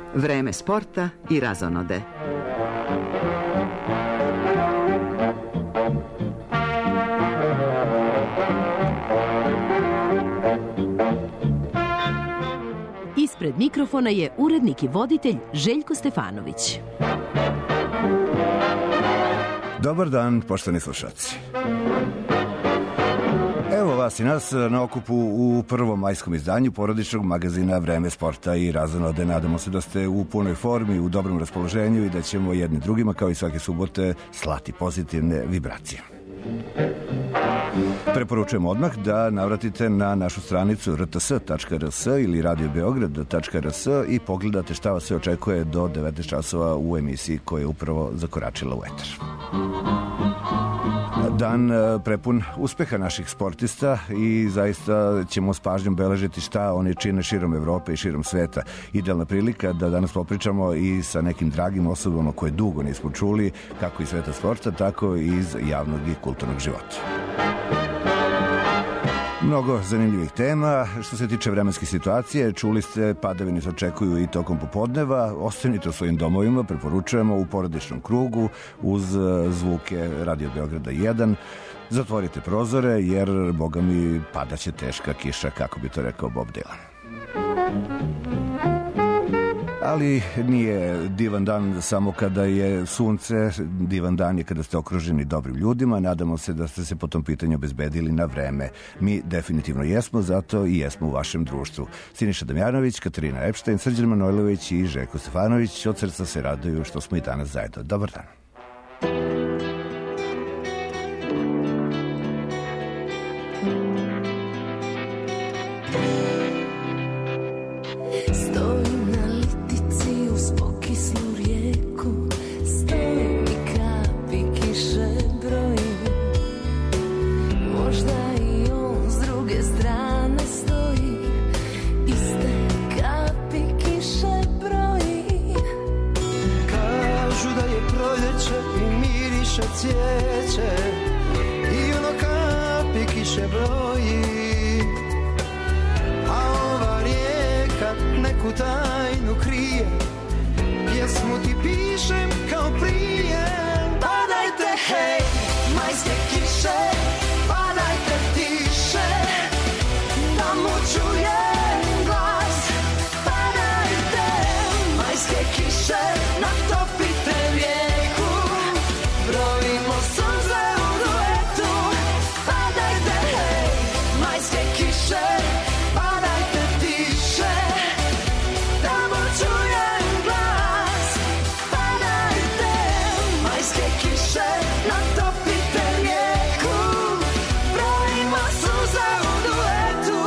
Vreme sporta i razonode. Ispred mikrofona je urednik i voditelj Željko Stefanović. Dobar dan, poštovani slušalci. Evo vas i nas na okupu u prvom majskom izdanju porodičnog magazina Vreme sporta i razonode. Nadamo se da ste u punoj formi, u dobrom raspoloženju i da ćemo jedni drugima, kao i svake subote, slati pozitivne vibracije. Preporučujem odmah da navratite na našu stranicu rts.rs ili radiobeograd.rs i pogledate šta vas se očekuje do 19 časova u emisiji koja je upravo zakoračila u etar. Dan prepun uspeha naših sportista i zaista ćemo s pažnjom beležiti šta oni čine širom Evrope i širom sveta. Idealna prilika da danas popričamo i sa nekim dragim osobama koje dugo nismo čuli, kako iz sveta sporta, tako i iz javnog i kulturnog života. Mnogo zanimljivih tema. Što se tiče vremenske situacije, čuli ste, padavine se očekuju i tokom popodneva. Ostanite u svojim domovima, preporučujemo u porodičnom krugu uz zvuke Radio Beograda 1. Zatvorite prozore jer, boga mi, padaće teška kiša, kako bi to rekao Bob Dylan. Ali nije divan dan samo kada je sunce, divan dan je kada ste okruženi dobrim ljudima. Nadamo se da ste se po tom pitanju obezbedili na vreme. Mi definitivno jesmo, zato i jesmo u vašem društvu. Siniša Damjanović, Katarina Epštajn, Srđan Manojlović i Željko Stefanović od srca se raduju što smo i danas zajedno. Dobar dan. Cvijeće i ono kapi kiše broji, a ova rijeka neku tajnu krije, pjesmu ti pišem kao prije. Padajte hej, majske kiše, padajte tiše, da mu čujem glas. Padajte, majske kiše, natopite rijeku, brojimo suze u duetu. Padajte hej, majske kiše, padajte tiše, da mu čujem glas. Padajte, majske kiše, natopite rijeku, brojimo suze u duetu.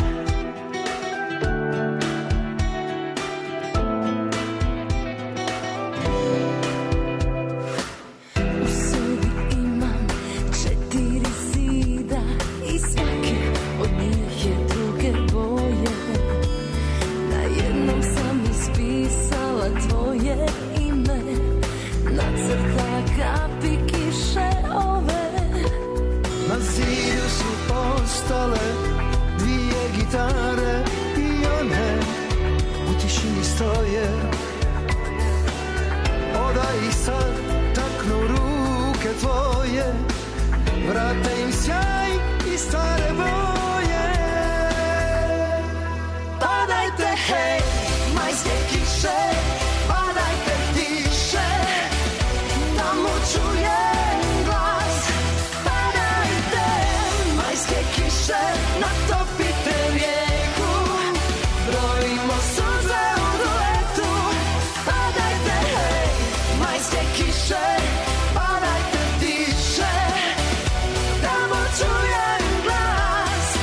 Kapi kiše ove, na zidu su ostale dvije gitare i one u tišini stoje. Odaj ih sad, taknu ruke tvoje, vrate im sjaj i stare boje. Padajte hej, majske kiše, padajte tiše, da mu čujem glas. Padajte, majske kiše, natopite rijeku, brojimo suze u duetu. Padajte hej, majske kiše, padajte tiše, da mu čujem glas.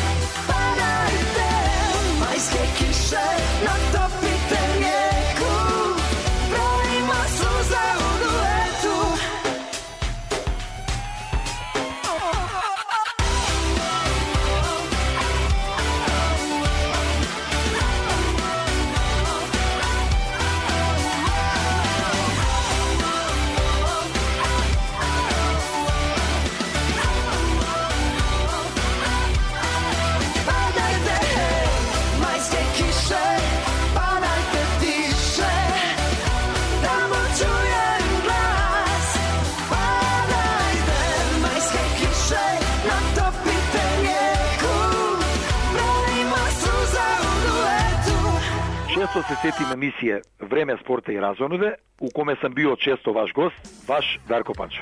Često se sjetim emisije Vreme sporta i razonode, u kome sam bio često vaš gost, vaš Darko Pančev.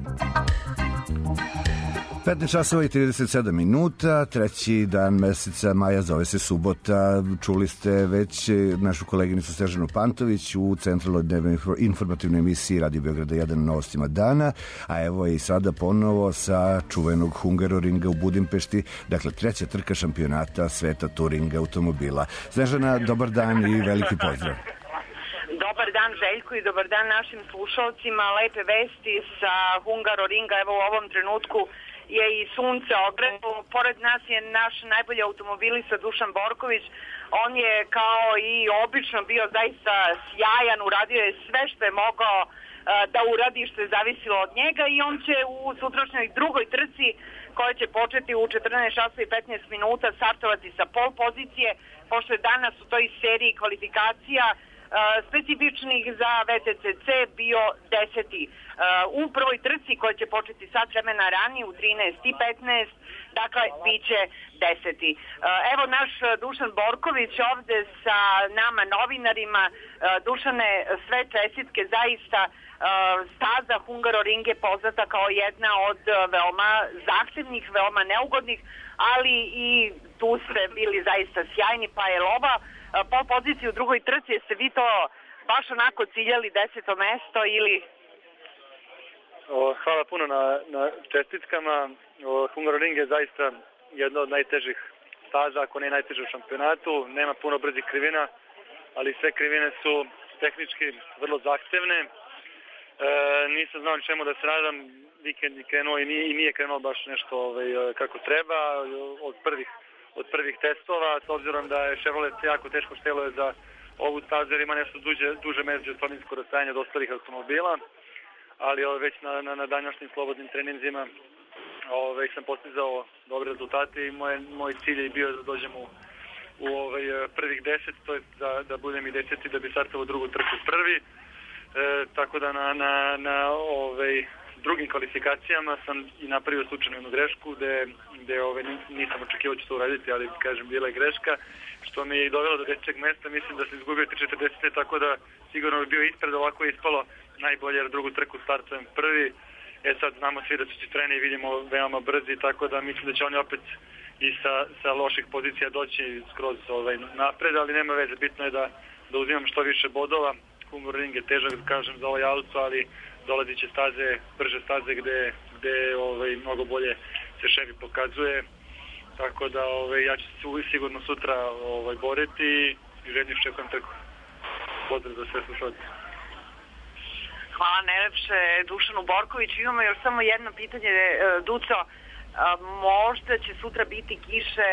15 časova i 37 minuta, treći dan meseca maja, zove se subota. Čuli ste već našu koleginicu Snežanu Pantović u centralnoj dnevnoj informativnoj emisiji Radio Beograda 1 Novostima dana, a evo i sada ponovo sa čuvenog Hungaroringa u Budimpešti, dakle treća trka šampionata sveta touring automobila. Snežana, dobar dan i veliki pozdrav. Dobar dan Željko i dobar dan našim slušalcima. Lepe vesti sa Hungaroringa, evo u ovom trenutku je i sunce ogrenulo. Pored nas je naš najbolji automobilista Dušan Borković. On je kao i obično bio zaista sjajan, uradio je sve što je mogao da uradi, što je zavisilo od njega, i on će u sutrašnjoj drugoj trci, koja će početi u 14:15 minuta, startovati sa pol pozicije, pošto je danas u toj seriji kvalifikacija specifičnih za VTCC bio 10. U prvoj trci koja će početi sat vremena ranije u 13:15, dakle bit će 10. Evo naš Dušan Borković ovde sa nama novinarima. Dušane, sve čestitke, zaista staza Hungaroring je poznata kao jedna od veoma zahtevnih, veoma neugodnih, ali i tu ste bili zaista sjajni, pa je ova po poziciji u drugoj trci, jeste vi to baš onako ciljali 10. mesto ili... Hvala puno na čestitkama. Hungaroring je zaista jedna od najtežih staza, ako ne najteže u šampionatu. Nema puno brzih krivina, ali sve krivine su tehnički vrlo zahtevne. Nisam znao čemu da se nadam, vikend je krenuo i nije krenuo baš nešto kako treba od prvih testova, s obzirom da je Chevrolet jako teško šteluje za ovu stazu jer ima nešto duže međuplaninsko rastajanje od ostalih automobila, ali već na današnjim slobodnim treninzima sam postizao dobre rezultate i moj cilj je bio da dođem u prvih 10, to je da budem i 10. da bi startao drugu trku prvi, tako da na drugim kvalifikacijama sam i napravio slučajnu jednu grešku gde nisam očekivao ću to uraditi, ali kažem bila je greška, što me je i dovelo do 10. mesta. Mislim da sam izgubio 3:40, tako da sigurno bi bio ispred, ovako je ispalo najbolje jer drugu trku startujem prvi. Sad znamo svi da su Citroeni, vidimo, veoma brzi, tako da mislim da će oni opet i sa loših pozicija doći skroz napred, ali nema veze, bitno je da uzimam što više bodova. Hungaroring je težak, kažem, za ovaj auto, ali dolazit će staze, brže staze gde mnogo bolje se Chevy pokazuje, tako da ja ću se sigurno sutra boriti i željno iščekujem trku. Pozdrav za sve slušalce. Hvala najlepše Dušanu Borkoviću. Imamo još samo jedno pitanje, Duco, možda će sutra biti kiše,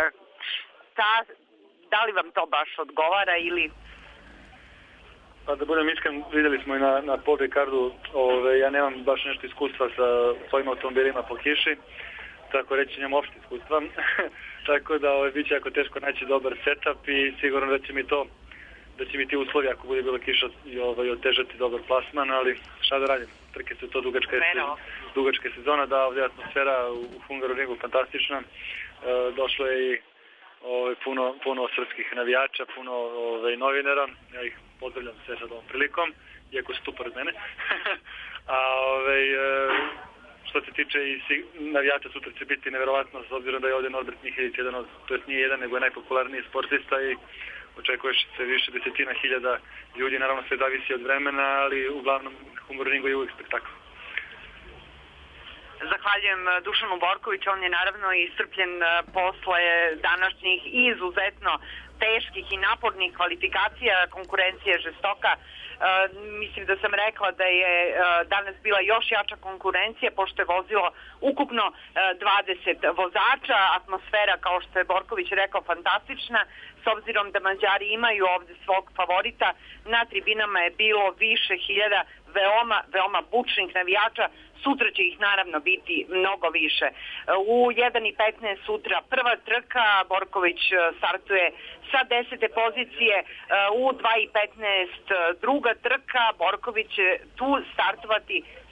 da li vam to baš odgovara ili... Pa da budem iskren, videli smo i na Paul Ricardu, ja nemam baš nešto iskustva sa svojim automobilima po kiši, tako reći nemam opšte iskustva, tako da bit će jako teško naći dobar setup i sigurno da će mi ti uslovi, ako bude bilo kiša, otežati dobar plasman, ali šta da radim, trke su to dugačka sezona, da ovdje atmosfera u Hungaroringu fantastična, došlo je i puno srpskih navijača, puno novinara, ja ih pozdravljam sve sad ovom prilikom, iako su tu pored mene. Što se tiče i navijača, sutra će biti neverovatno, s obzirom da je ovdje Norbert Mihelić nije jedan, nego je najpopularniji sportista i očekuješ se više desetina hiljada ljudi, naravno sve zavisi od vremena, ali uglavnom Hungaroringu je uvijek spektakl. Zahvaljujem Dušanu Borkoviću, on je naravno iscrpljen posle današnjih izuzetno teških i napornih kvalifikacija, konkurencija je žestoka. Mislim da sam rekla da je danas bila još jača konkurencija, pošto je vozilo ukupno 20 vozača, atmosfera, kao što je Borković rekao, fantastična, s obzirom da Mađari imaju ovde svog favorita, na tribinama je bilo više hiljada veoma bučnih navijača. Sutra će ih naravno biti mnogo više. U 1:15 sutra prva trka, Borković startuje sa 10. pozicije, u 2:15 druga trka, Borković će tu startovati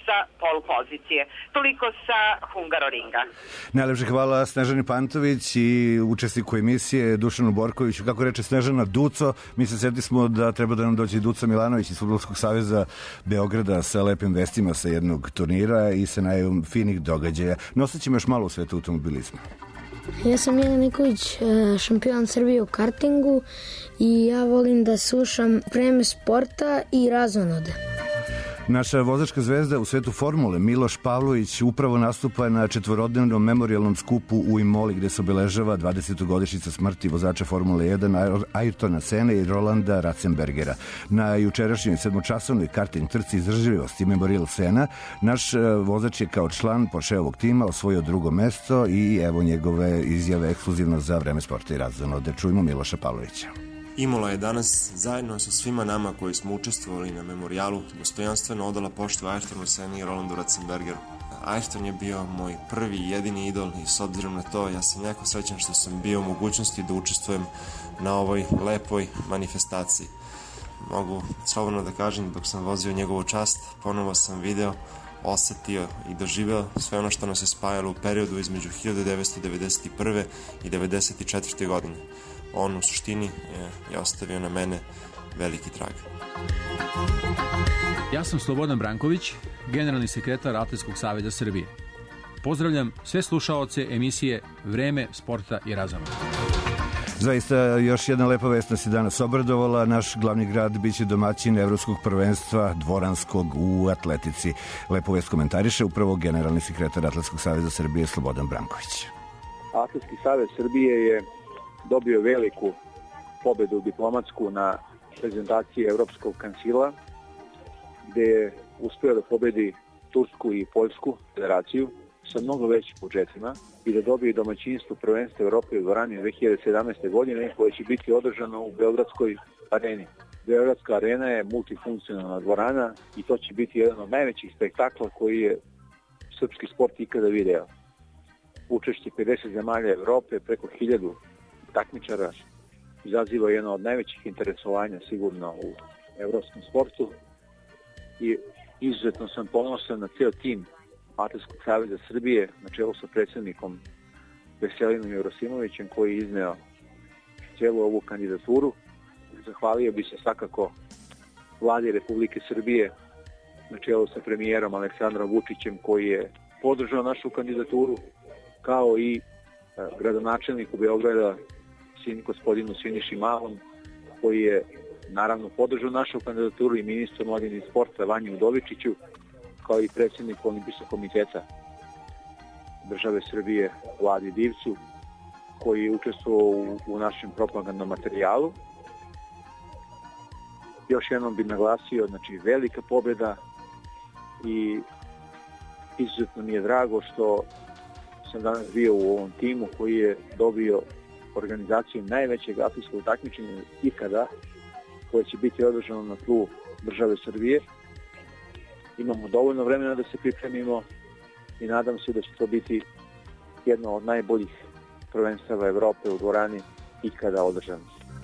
sa pol pozicije. Toliko sa Hungaroringa. Najlepše hvala Snežani Pantović i učesniku emisije Dušanu Borkoviću. Kako reče Snežana, Duco, mi se sjetili smo da treba da nam dođe Duca Milanović iz Fudbalskog saveza Beograda sa lepim vestima sa jednog turnira i sa najavom finih događaja. Nosat ćemo još malo u svetu automobilizma. Ja sam Jelena Niković, šampion Srbije u kartingu i ja volim da slušam Vreme sporta i Razonode. Naša vozačka zvezda u svetu formule Miloš Pavlović upravo nastupa na četvorodnevnom memorijalnom skupu u Imoli gde se obeležava 20. godišnjica smrti vozača Formule 1 Ayrtona Sene i Rolanda Ratzenbergera. Na jučerašnjoj sedmočasovnoj karting trci izdržljivosti Memorial Sena naš vozač je kao član Porsche ovog tima osvojio drugo mesto i evo njegove izjave ekskluzivno za Vreme sporta i Razonode. Čujmo Miloša Pavlovića. Imola je danas zajedno sa svima nama koji smo učestvovali na memorijalu dostojanstveno odala poštu Ayrtonu Seni i Rolandu Ratzenbergeru. Ayrton je bio moj prvi i jedini idol i s obzirom na to ja sam jako srećan što sam bio u mogućnosti da učestvujem na ovoj lepoj manifestaciji. Mogu slobodno da kažem, dok sam vozio njegovu čast, ponovo sam video, osetio i doživeo sve ono što nas je spajalo u periodu između 1991. i 1994. godine. On u suštini je ostavio na mene veliki trag. Ja sam Slobodan Branković, generalni sekretar Atletskog saveza Srbije. Pozdravljam sve slušaoce emisije Vreme sporta i Razonode. Zaista, još jedna lepa vest nas je danas obradovala. Naš glavni grad biće domaćin Evropskog prvenstva dvoranskog u atletici. Lepo vest komentariše upravo generalni sekretar Atletskog saveza Srbije Slobodan Branković. Atletski savez Srbije je dobio veliku pobedu diplomatsku na prezentaciji Evropskog kancila, gde je uspeo da pobedi Tursku i Poljsku federaciju sa mnogo većim budžetima i da dobije domaćinstvo prvenstva Evrope u dvorani 2017. godine koje će biti održano u Beogradskoj areni. Beogradska arena je multifunkcionalna dvorana i to će biti jedan od najvećih spektakla koji je srpski sport ikada video. Učešće 50 zemalja Evrope, preko 1000 takmičara, izaziva jedno od najvećih interesovanja sigurno u evropskom sportu i izuzetno sam ponosan na ceo tim Atletskog saveza Srbije na čelu sa predsjednikom Veselinom Jevrosimovićem koji je izneo cijelu ovu kandidaturu. Zahvalio bi se svakako vladi Republike Srbije na čelu sa premijerom Aleksandrom Vučićem koji je podržao našu kandidaturu, kao i gradonačelniku Beograda gospodinu Siniši Malom koji je naravno podržao našu kandidaturu i ministru mladine i sporta Vanju Udovičiću, kao i predsjedniku Olimpijskog komiteta države Srbije Vladi Divcu koji je učestvovao u našem propagandnom materijalu. Još jednom bih naglasio, znači velika pobjeda i izuzetno mi je drago što sam danas bio u ovom timu koji je dobio organizaciju najvećeg atletskog takmičenja ikada koje će biti održano na tlu države Srbije. Imamo dovoljno vremena da se pripremimo i nadam se da će to biti jedno od najboljih prvenstava Evrope u dvorani ikada održano.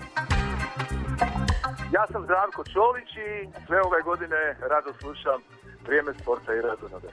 Ja sam Zdravko Čolić i sve ove godine rado slušam Vrijeme sporta i Razonode.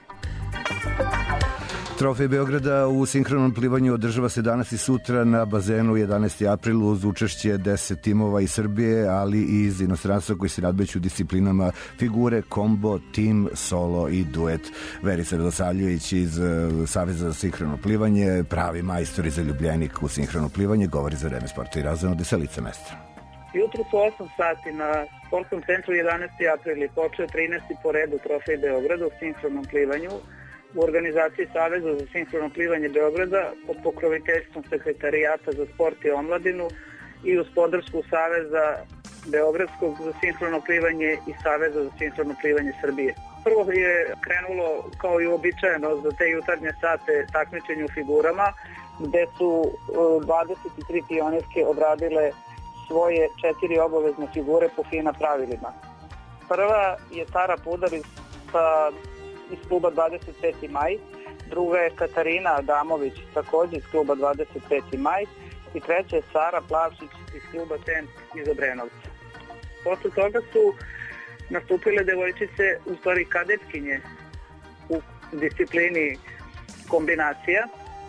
Trofej Beograda u sinhronom plivanju održava se danas i sutra na bazenu 11. april uz učešće 10 timova iz Srbije, ali i iz inostranstva koji se nadmeću disciplinama figure, kombo, tim, solo i duet. Verica Radosavljević iz Saveza za sinhrono plivanje, pravi majstor i zaljubljenik u sinhrono plivanje, govori za Vreme sporta i Razonode sa lica mesta. Jutro su 8 sati na sportskom centru 11. april počeo 13. po redu Trofej Beograda u sinhronom plivanju u organizaciji Saveza za sinhrono plivanje Beograda pod pokroviteljstvom Sekretarijata za sport i omladinu i uz podršku Saveza Beogradskog za sinhrono plivanje i Saveza za sinhrono plivanje Srbije. Prvo je krenulo kao i uobičajeno za te jutarnje sate takmičenje u figurama gde su 23 pionirke odradile svoje 4 obavezne figure po FINA pravilima. Prva je Tara Pudar iz kluba 25. maj, druga je Katarina Adamović također iz kluba 25. maj i treća je Sara Plavšić iz kluba TENT iz Obrenovca. Posle toga su nastupile devojčice, u stvari kadetkinje disciplini kombinacija.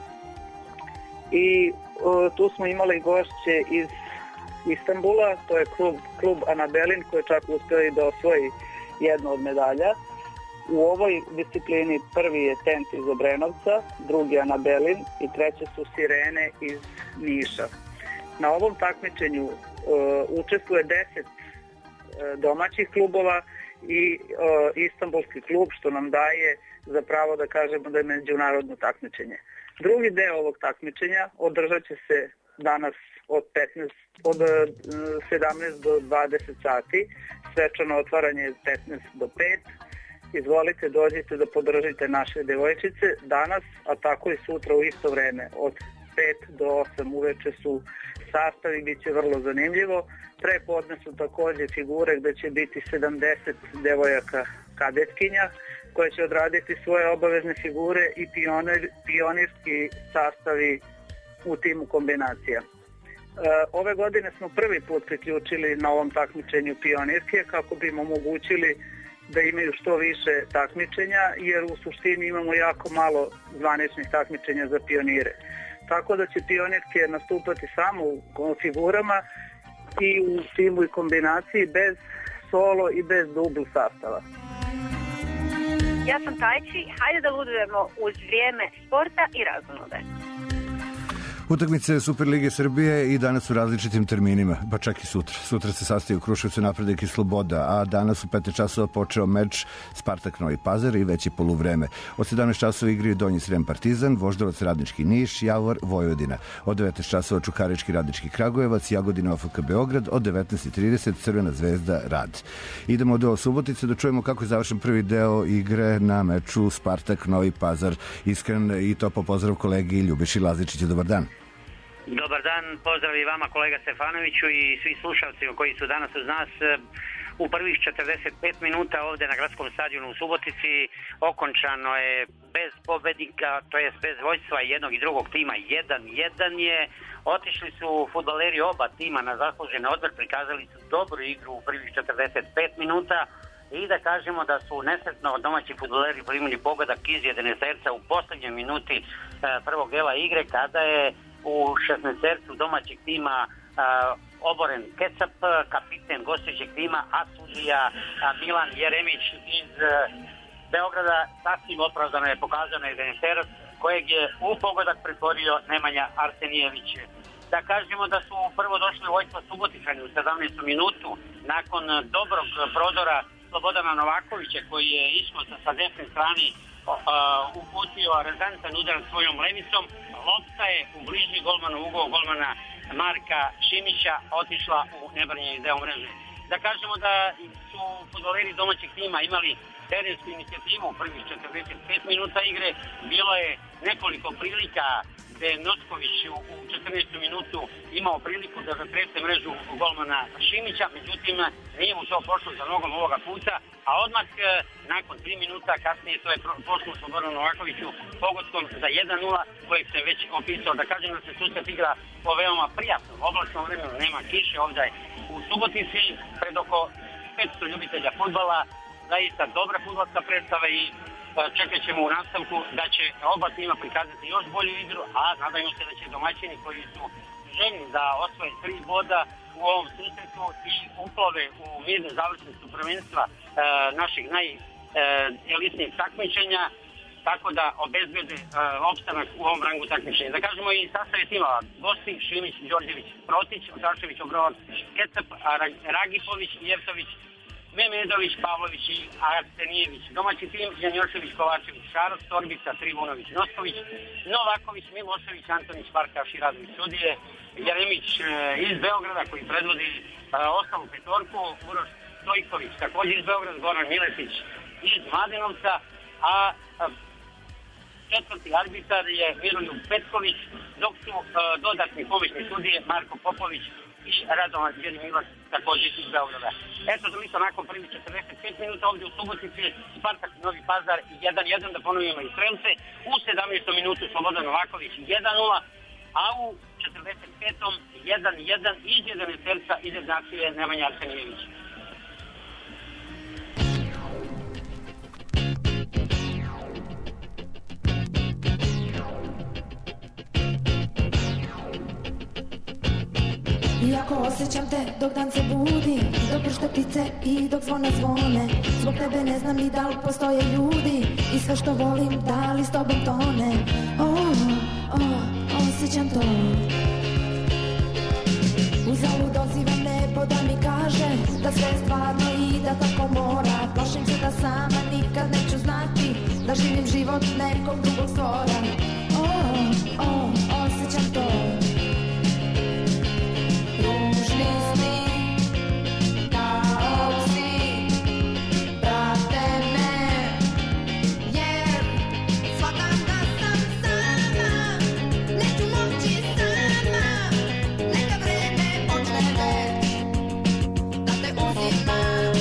I tu smo imali gošće iz Istanbula, to je klub Anabelin koji je čak uspio i da osvoji jednu od medalja. U ovoj disciplini prvi je Tent iz Obrenovca, drugi Anabelin i treće su Sirene iz Niša. Na ovom takmičenju učestvuje 10 domaćih klubova i Istanbulski klub, što nam daje za pravo da kažemo da je međunarodno takmičenje. Drugi deo ovog takmičenja održat će se danas od 17 do 20 sati. Svečano otvaranje je 15 do 5. Izvolite, dođite da podržite naše devojčice danas, a tako i sutra u isto vreme. Od 5 do 8 uveče su sastavi, bit će vrlo zanimljivo. Prepodne su takođe figure gde će biti 70 devojaka kadetkinja koje će odraditi svoje obavezne figure i pionirski sastavi u timu kombinacija. Ove godine smo prvi put priključili na ovom takmičenju pionirke kako bi im omogućili da imaju što više takmičenja, jer u suštini imamo jako malo zvaničnih takmičenja za pionire. Tako da će pionirke nastupati samo u figurama i u timu i kombinaciji bez solo i bez dubl sastava. Ja sam Tajči, hajde da ludujemo uz vrijeme sporta i razonode. Utakmice Superlige Srbije i danas u različitim terminima, pa čak i sutra. Sutra se sastaju u Kruševcu Napredak i Sloboda, a danas u 15 časova počeo meč Spartak Novi Pazar i već je poluvreme. Od 17 časova igraju Donji Srem Partizan, Voždovac Radnički Niš, Javor Vojvodina. Od 19 časova Čukarički Radnički Kragujevac, Jagodina OFK Beograd, od 19:30 Crvena zvezda Rad. Idemo do Subotice da čujemo kako je završen prvi deo igre na meču Spartak Novi Pazar. Iskren i topo pozdrav kolegi Ljubiši Lazičiću. Dobar dan. Dobar dan, pozdrav i vama kolega Stefanoviću i svi slušalcima koji su danas uz nas. U prvih 45 minuta ovde na gradskom stadionu u Subotici okončano je bez pobednika, to jest bez vođstva jednog i drugog tima. 1-1 je. Otišli su fudbaleri oba tima na zaslužen odmor, prikazali su dobru igru u prvih 45 minuta i da kažemo da su nesretno domaći fudbaleri primili pogodak iz 11 u poslednjoj minuti prvog dela igre, kada je u 16 domaćeg tima oboren Kecap, kapiten gostujućeg tima, a sudija Milan Jeremić iz Beograda. Sasvim opravdano je pokazano 11 kojeg je u pogodak pretvorio Nemanja Arsenijević. Da kažemo da su prvo došli u vojstvo Subotičani u 17. minutu nakon dobrog prodora Slobodana Novakovića koji je išao sa desne strane uputio rezantan udar svojom levicom. Lopta je u bliži golmanov ugao golmana Marka Šimića otišla u nebranjeni deo mreže. Da kažemo da su fudbaleri domaćeg tima imali terensku inicijativu u prvih 45 minuta igre. Bilo je nekoliko prilika gde je Notković u 14. minutu imao priliku da zatrese mrežu golmana Šimića, međutim nije mu to pošlo za nogom ovoga puta, a odmah nakon 3 minuta kasnije to je pošlo Slobodanu Novakoviću pogodkom za 1-0 kojeg sam već opisao. Da kažem da se susret igra po veoma prijatnom oblačnom vremenu, nema kiše ovdje u Subotici pred oko 500 ljubitelja fudbala. Zaista dobra fudbalska predstava i čekat ćemo u nastavku da će oba tima prikazati još bolju igru, a nadajmo se da će domaćini koji su željni da osvoje 3 boda u ovom susretu i uplove u mirnu završnicu prvenstva naših najelitnijih takmičenja, tako da obezbede opstanak u ovom rangu takmičenja. Da kažemo i sastave timova: Gosti, Šimić, Đorđević, Protić, Otašević, Obrovac, Kecap, Ragipović, Jevtović, Memedović, Pavlović i Arsenijević. Domaći tim: Janjošević, Kovačević, Šaroš, Torbica, Trivunović, Nosković, Novaković, Milošević, Antonić, Farkaš i Radović sudije, Jeremić iz Beograda koji predvodi ostalu petorku, Uroš Stojković također iz Beograda, Goran Miletić iz Mladenovca, a četvrti arbitar je Miroljub Petković, dok su dodatni pomoćni sudije Marko Popović i Radovan Jeremilac također iz Beograda. Eto, toliko nakon prvih 45 minuta ovdje u Subotici, Spartak Novi Pazar 1-1, da ponovimo i strelce. U 17. minutu Slobodan Novaković 1-0, a u 45. 1-1 iz 11 izjednačuje Nemanja Arsenijević. Iako osjećam te dok dan se budi, dok pršte ptice i dok zvona zvone. Zbog tebe ne znam ni da li postoje ljudi i sve što volim da li s tobom tone. Osjećam to. Uzalud dozivam nebo da mi kaže da sve je stvarno i da tako mora. Plašim se da sama nikad neću znati da živim život nekog drugog stvora. Osjećam to. Ružni sni kao psi prate me, jer shvatam da sam sama, neću moći sama. Neka vreme počne već da te uzima.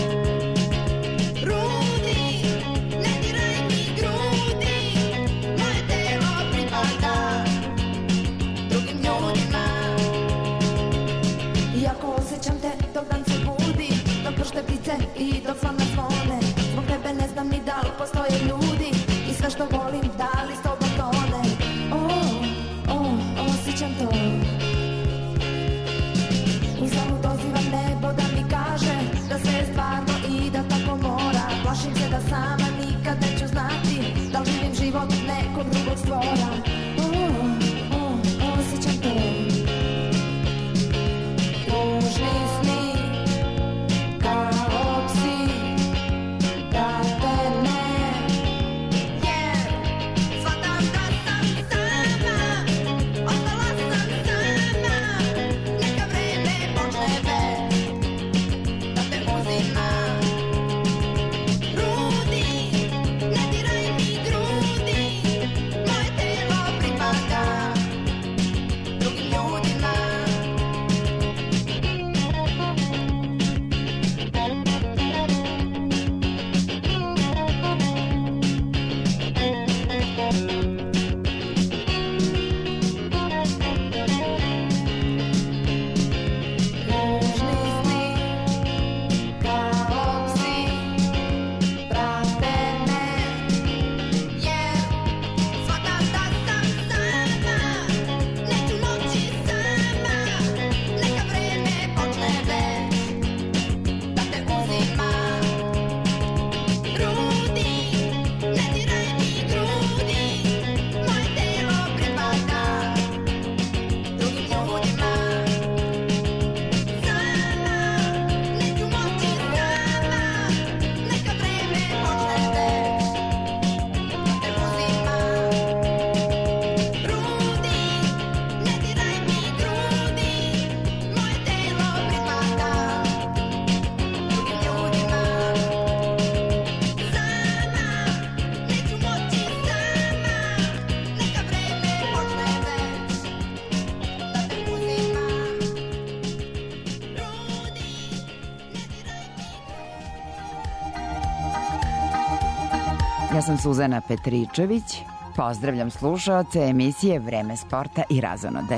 Rudi, ne diraj mi grudi, moje telo pripada drugim ljudima. Iako osjećam te dok dan se budi, dok pršte ptice i dok zvona zvone. Zbog tebe ne znam ni da li postoje ljudi i sve što volim da li s tobom tone. Osjećam to. Uzalud dozivam nebo da mi kaže da sve je stvarno i da tako mora. Plašim se da sama nikad neću znati da li živim život nekog drugog stvora. Osjećam to. Ružni sni kao psi prate me, jer shvatam da sam sama, ostala sam sama. Neka vreme počne već da te uzima. Rudi, ne diraj mi grudi, moje telo pripada drugim ljudima. Ružni sni kao psi prate me, jer shvatam da sam sama, neću moći sama. Neka vreme počne već da te uzima. Rudi, ne diraj mi grudi, moje telo pripada drugim ljudima. Sama, neću moći sama, neka vreme počne već da te uzima. Rudi, ne diraj mi grudi, moje telo pripada drugim ljudima. Sama, neću moći sama, neka vreme počne već da te uzima. Ja sam Suzana Petričević. Pozdravljam slušaoce emisije Vreme sporta i razonode.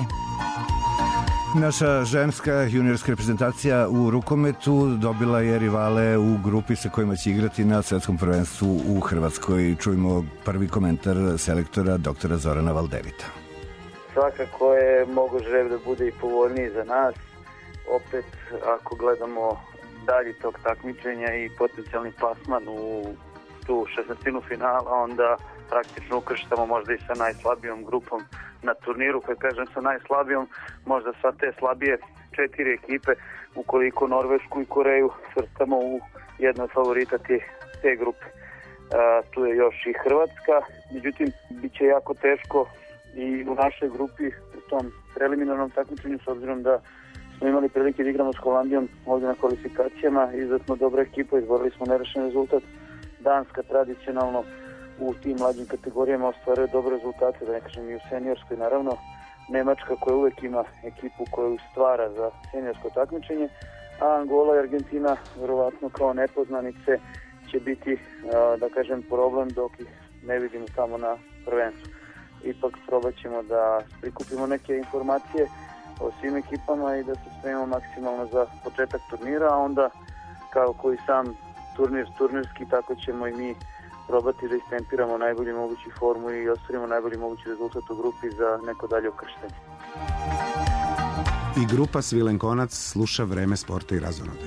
Naša ženska juniorska reprezentacija u rukometu dobila je rivale u grupi sa kojima će igrati na svetskom prvenstvu u Hrvatskoj. Čujemo prvi komentar selektora doktora Zorana Valdevita. Svakako je moguće da bude i povoljniji za nas. Opet, ako gledamo dalje tog takmičenja i potencijalni plasman u tu 16. finala, onda praktično ukrštamo možda i sa najslabijom grupom na turniru. Kad kažem sa najslabijom, možda sa te slabije 4 ekipe, ukoliko Norvešku i Koreju svrstamo u jednu od favorita te grupe. Tu je još i Hrvatska, međutim, bit će jako teško i u našoj grupi u tom preliminarnom takmičenju, s obzirom da smo imali prilike da igramo s Holandijom ovdje na kvalifikacijama. Izuzetno dobra ekipa, izborili smo nerešen rezultat. Danska tradicionalno u tim mlađim kategorijama ostvaruje dobre rezultate, da ne kažem i u seniorskoj naravno. Nemačka koja uvek ima ekipu koju stvara za seniorsko takmičenje, a Angola i Argentina verovatno kao nepoznanice će biti, da kažem, problem dok ih ne vidimo tamo na prvenstvu. Ipak probat ćemo da prikupimo neke informacije o svim ekipama i da se spremimo maksimalno za početak turnira, a onda kao koji sam turnirski, tako ćemo i mi probati da istempiramo najbolji mogući formu i ostvarimo najbolji mogući rezultat u grupi za neko dalje ukrštanje. I grupa Svilenkonac sluša Vreme sporta i razonode.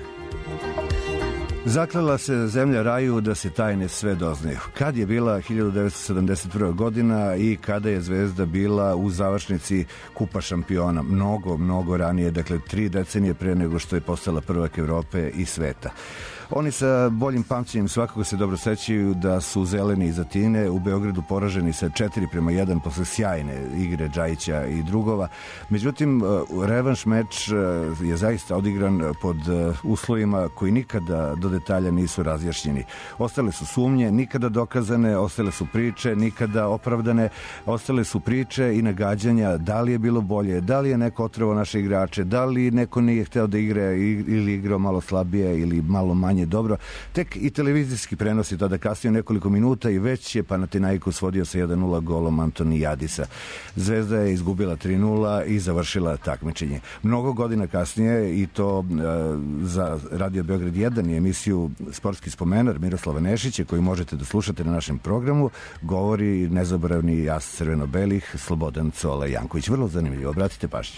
Zaklela se zemlja raju da se tajne sve doznaju. Kad je bila 1971. godina i kada je Zvezda bila u završnici Kupa šampiona? Mnogo ranije, dakle 3 decenije pre nego što je postala prvak Evrope i sveta. Oni sa boljim pamćenjem svakako se dobro sećaju da su zeleni iz Atine u Beogradu poraženi sa 4:1 posle sjajne igre Džajića i drugova. Međutim, revanš meč je zaista odigran pod uslovima koji nikada do detalja nisu razjašnjeni. Ostale su sumnje, nikada dokazane, ostale su priče, nikada opravdane, ostale su priče i nagađanja da li je bilo bolje, da li je neko otrovao naše igrače, da li neko nije hteo da igra ili igrao malo slabije ili malo manje dobro. Tek i televizijski prenosi tada kasnije nekoliko minuta i već je Panathinaikos vodio sa 1:0 golom Antonijadisa. Zvezda je izgubila 3:0 i završila takmičenje. Mnogo godina kasnije, i to za Radio Beograd 1 i emisiju Sportski spomenar Miroslava Nešića, koju možete da slušate na našem programu, govori nezaboravni jas crveno-belih Slobodan Cole Janković. Vrlo zanimljivo, obratite pažnju.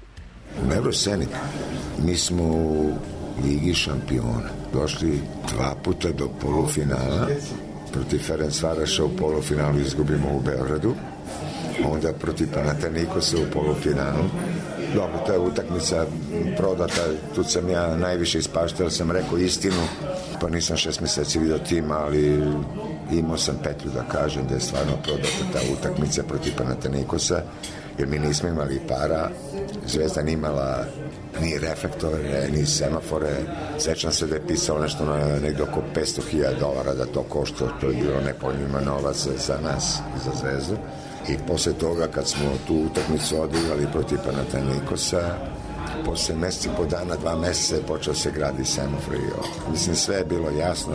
U Eurosceni mi smo u Ligi šampiona došli 2 puta do polufinala, protiv Ferencvaraša u polufinalu izgubimo u Beogradu, onda protiv Panathinaikosa u polufinalu. Dobro, ta je utakmica prodata, tu sam ja najviše ispaštao, jer sam rekao istinu, pa nisam 6 meseci vidio tim, ali imao sam petlju da kažem da je stvarno prodata ta utakmica protiv Panathinaikosa, jer mi nismo imali para, Zvezda nije imala ni reflektore, ni semafore. Sećam se da je pisalo nešto negdje oko $500,000 da to košta, to je bilo nepojmljiva novac za nas, za Zvezdu. I posle toga, kad smo tu utakmicu odigrali protiv Panathinaikosa, posle meseci po dana, 2 meseca je počeo se gradi semafor i mislim, sve je bilo jasno.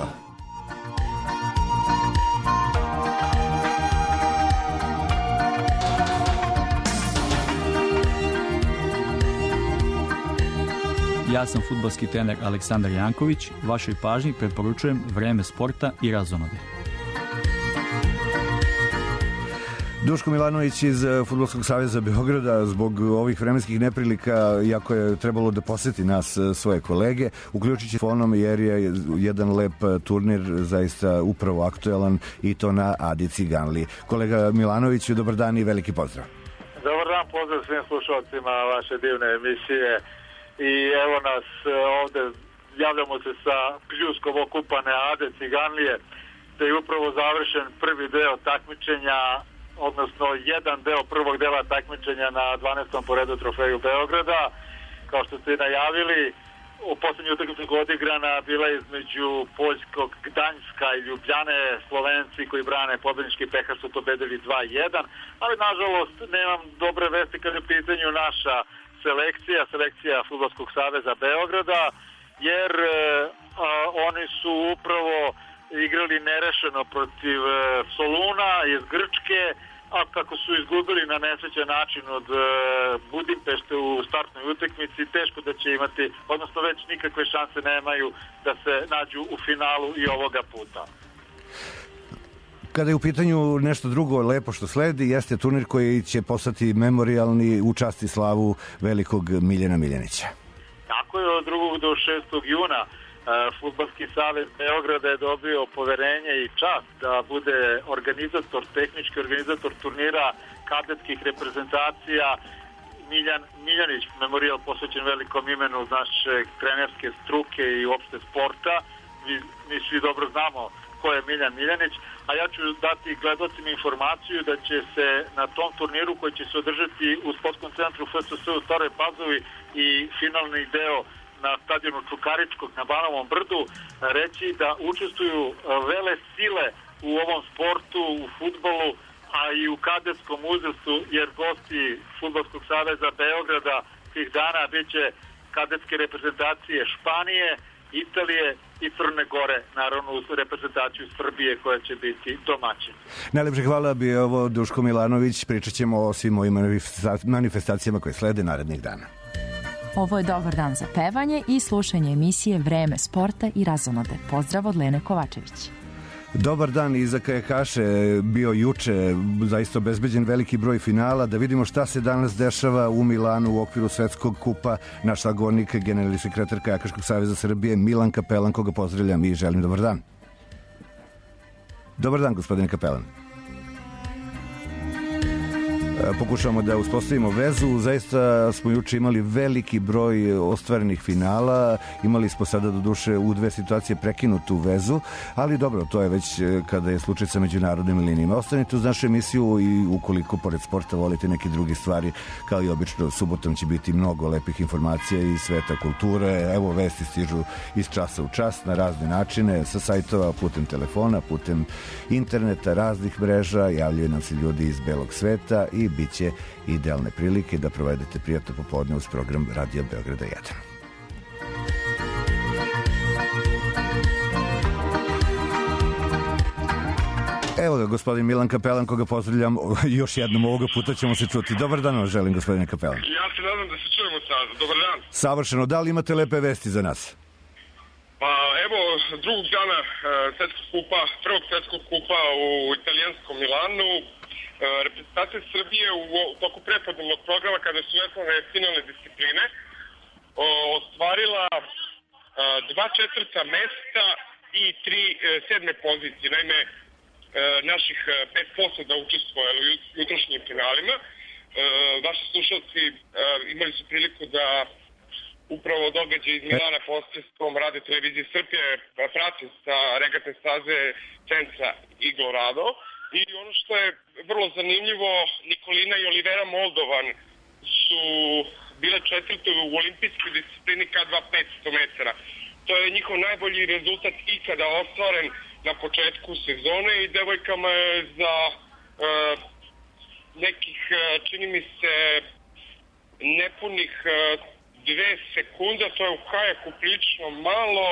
Ja sam fudbalski trener Aleksandar Janković. Vašoj pažnji preporučujem Vreme sporta i razonode. Duško Milanović iz Fudbalskog saveza Beograda zbog ovih vremenskih neprilika, iako je trebalo da poseti nas svoje kolege, uključit će fonom jer je jedan lep turnir zaista upravo aktuelan i to na Adi Ciganliji. Kolega Milanoviću, dobar dan i veliki pozdrav. Dobar dan, pozdrav svim slušalcima vaše divne emisije. I evo nas ovde, javljamo se sa pljuskom okupane Ade Ciganlije, da je upravo završen prvi deo takmičenja, odnosno jedan deo prvog dela takmičenja na 12. po redu trofeju Beograda. Kao što ste najavili, u poslednju utakmicu odigrana bila između poljskog Gdanjska i Ljubljane. Slovenci koji brane pobednički pehar su pobedili 2:1, ali nažalost nemam dobre vesti kad je u pitanju naša selekcija Fudbalskog saveza Beograda, jer oni su upravo igrali nerešeno protiv Soluna iz Grčke, a kako su izgubili na nesrećan način od Budimpešte u startnoj utakmici, teško da će imati, odnosno već nikakve šanse nemaju da se nađu u finalu i ovoga puta. Kada je u pitanju nešto drugo lepo što sledi, jeste turnir koji će postati memorijalni u čast i slavu velikog Miljana Miljanića. Tako je, od 2. do 6. juna Fudbalski savez Beograda je dobio poverenje i čast da bude tehnički organizator turnira kadetskih reprezentacija. Miljan Miljanić, memorijal posvećen velikom imenu naše trenerske struke i uopšte sporta. Mi svi dobro znamo ko je Miljan Miljanić, a ja ću dati gledalcima informaciju da će se na tom turniru koji će se održati u sportskom centru FSS u Staroj Pazovi i finalni deo na stadionu Čukaričkog na Banovom brdu reći da učestvuju vele sile u ovom sportu, u fudbalu, a i u kadetskom uzrastu, jer gosti Fudbalskog saveza Beograda tih dana biće kadetske reprezentacije Španije, Italije i Crne Gore, naravno uz reprezentaciju Srbije koja će biti domaćin. Najlepše hvala, bio je ovo Duško Milanović. Pričat ćemo o svim ovim manifestacijama koje slede narednih dana. Ovo je dobar dan za pevanje i slušanje emisije Vreme sporta i razonode. Pozdrav od Lene Kovačević. Dobar dan i za kajakaše, bio juče zaista obezbeđen veliki broj finala. Da vidimo šta se danas dešava u Milanu u okviru Svetskog kupa. Naš sagovornik, generalni sekretar Kajakaškog saveza Srbije, Milan Kapelan, koga pozdravljam i želim dobar dan. Dobar dan, gospodine Kapelan. Pokušavamo da uspostavimo vezu. Zaista smo juče imali veliki broj ostvarenih finala. Imali smo sada do duše u dve situacije prekinutu vezu, ali dobro, to je već kada je slučaj sa međunarodnim linijima. Ostanite uz našu emisiju i ukoliko pored sporta volite neke druge stvari, kao i obično, subotom će biti mnogo lepih informacija iz sveta kulture. Evo, vesti stižu iz časa u čas na razne načine, sa sajtova, putem telefona, putem interneta, raznih mreža. Javljaju nam se ljudi iz belog sveta i bit će idealne prilike da provedete prijatno popodne uz program Radio Beograda 1. Evo ga, gospodin Milan Kapelan, koga pozdravljam još jednom, ovoga puta ćemo se čuti. Dobar dan vam želim, gospodine Kapelan. Ja se nadam da se čujemo sada. Dobar dan. Savršeno. Da li imate lepe vesti za nas? Pa evo, drugog dana prvog svetskog kupa u italijanskom Milanu, reprezentacija Srbije u toku prepodnevnog programa, kada su veslane finalne discipline, ostvarila 2 četvrta mesta i 3 sedme pozicije. Naime, naših 5 posada učestvovalo u jutrošnjim finalima. Vaši slušalci imali su priliku da upravo događaj iz Milana posredstvom Radio televizije Srbije prati sa regatne staze centra Iglo Rado. I ono što je vrlo zanimljivo, Nikolina i Olivera Moldovan su bile četvrte u olimpijskoj disciplini K2 500 metara. To je njihov najbolji rezultat ikada ostvaren na početku sezone i devojkama je za nekih, čini mi se, nepunih 2 sekunde, to je u kajaku prilično malo,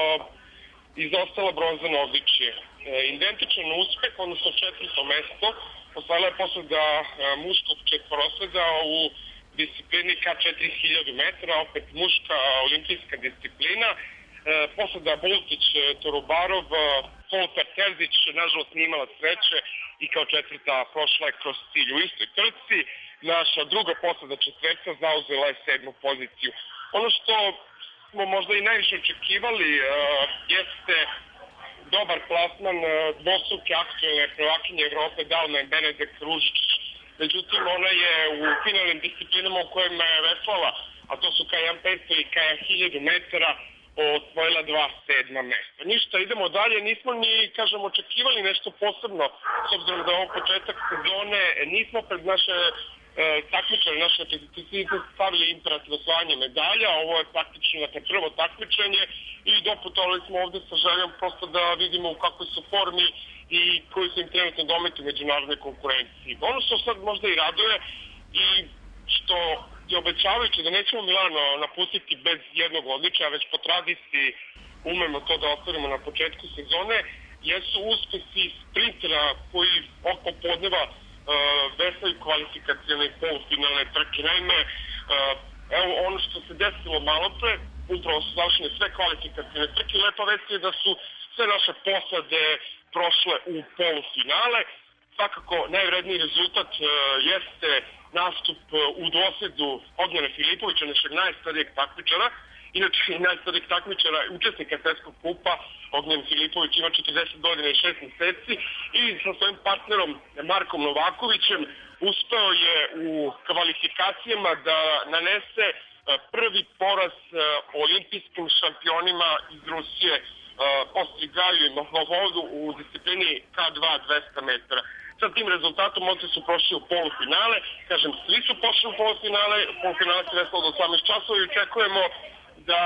izostala bronzano odličje. Identičan uspeh, odnosno 4. mesto, ostvarila je posada muškog četvoroseda u disciplini K4000 metara, opet muška olimpijska disciplina. Posada Bultić-Torubarov, Poltar Terzić, nažalost nije imala sreće i kao četvrta prošla je kroz cilj u istoj trci. Naša druga posada četvrta zauzela je 7. poziciju. Ono što smo možda i najviše očekivali jeste dobar plasman dvostruke aktuelne prvakinje Evrope Dalma Benedek Ružić. Međutim, ona je u finalnim disciplinama u kojima je veslala, a to su K1500 i K1000 metara, osvojila 2 sedma mesta. Ništa, idemo dalje, nismo ni, očekivali nešto posebno, s obzirom da je ovo početak sezone, nismo pred naše takmičare, naše reprezentacije stavili imperativ osvajanje medalja, ovo je praktično prvo takmičenje i doputovali smo ovde sa željom prosto da vidimo u kakvoj su formi i koji su im trenutno dometi u međunarodnoj konkurenciji. Ono što sad možda i raduje i što je obećavajuće da nećemo Milano napustiti bez jednog odličja, već po tradiciji umemo to da ostvarimo na početku sezone, jesu uspesi sprintera koji oko podneva veslaju kvalifikacione i polufinalne trke. Naime, evo ono što se desilo malo pre, upravo su završene sve kvalifikacione trke. Lepa vest je da su sve naše posade prošle u polufinale. Svakako najvredniji rezultat jeste nastup u dvosedu Ognjena Filipovića, našeg najstarijeg takmičara. Inače, najstarijeg takmičara, učesnika Svetskog kupa, Ognjen Filipović ima 40 godina i 6 meseci i sa svojim partnerom Markom Novakovićem uspeo je u kvalifikacijama da nanese prvi poraz olimpijskim šampionima iz Rusije Ostrigaju i Mohlovodu u disciplini K2 200 metara. Sa tim rezultatom oni su prošli u polufinale. Kažem, svi su prošli u polufinale. Polufinale se veslalo do 18 časova i očekujemo da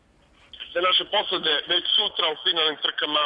se naše posade već sutra u finalnim trkama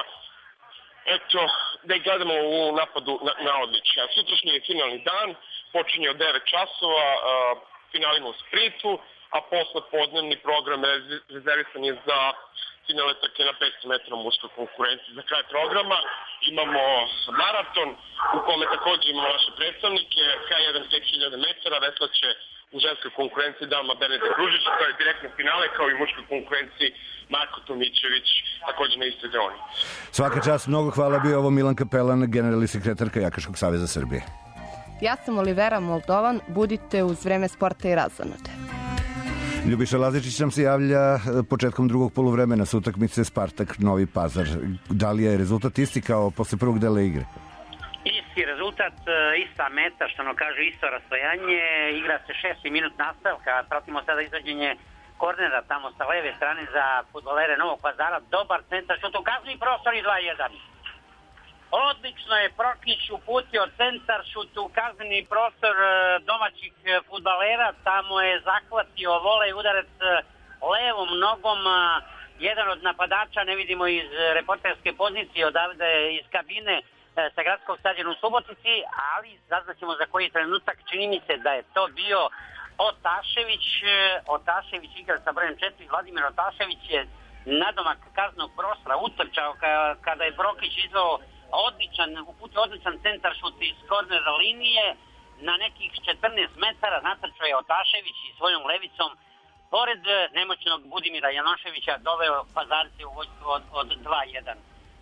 da ih gledamo u napadu na odličja. Sutrašnji je finalni dan, počinje od 9 časova, finalima u sprintu, a posle podnevni program rezervisan je za finalne trke na 500 metara muškoj konkurenciji. Za kraj programa imamo maraton u kome također imamo naše predstavnike, K1 5000 metara, veslaće u ženskoj konkurenciji dama Benedek Ružić, to je direktno finale, kao i u muškoj konkurenciji Marko Tomićević, takođe na istoj deonici. Svaka čast, mnogo hvala, bio ovo Milan Kapelan, generalni sekretarka Jakaškog saveza Srbije. Ja sam Olivera Moldovan, budite uz Vreme sporta i razonode. Ljubiša Lazičić nam se javlja početkom drugog poluvremena s utakmice Spartak Novi Pazar. Da li je rezultat isti kao posle prvog dela igre? Isti rezultat, ista meta, što ono kaže, isto rastojanje. Igra se 6. minut nastavka. Pratimo sada izvođenje kornera tamo sa leve strane za fudbalere Novog Pazara. Dobar centar, šut u kazni prostor i 2-1. Odlično je Prokić uputio centar, šut u kazneni prostor domaćih fudbalera. Tamo je zahvatio volej udarac levom nogom. Jedan od napadača, ne vidimo iz reporterske pozicije odavde iz kabine sa gradskog stadiona u Subotici, ali saznaćemo za koji trenutak. Čini mi se da je to bio Otašević. Otašević igra sa brojem 4. Vladimir Otašević je nadomak kaznog prostora utrčao kada je Prokić izveo uputio odličan centar šut iz kornera linije. Na nekih 14 metara natrčao je Otašević i svojom levicom pored nemoćnog Budimira Janoševića doveo Pazarce u vođstvu od 2-1.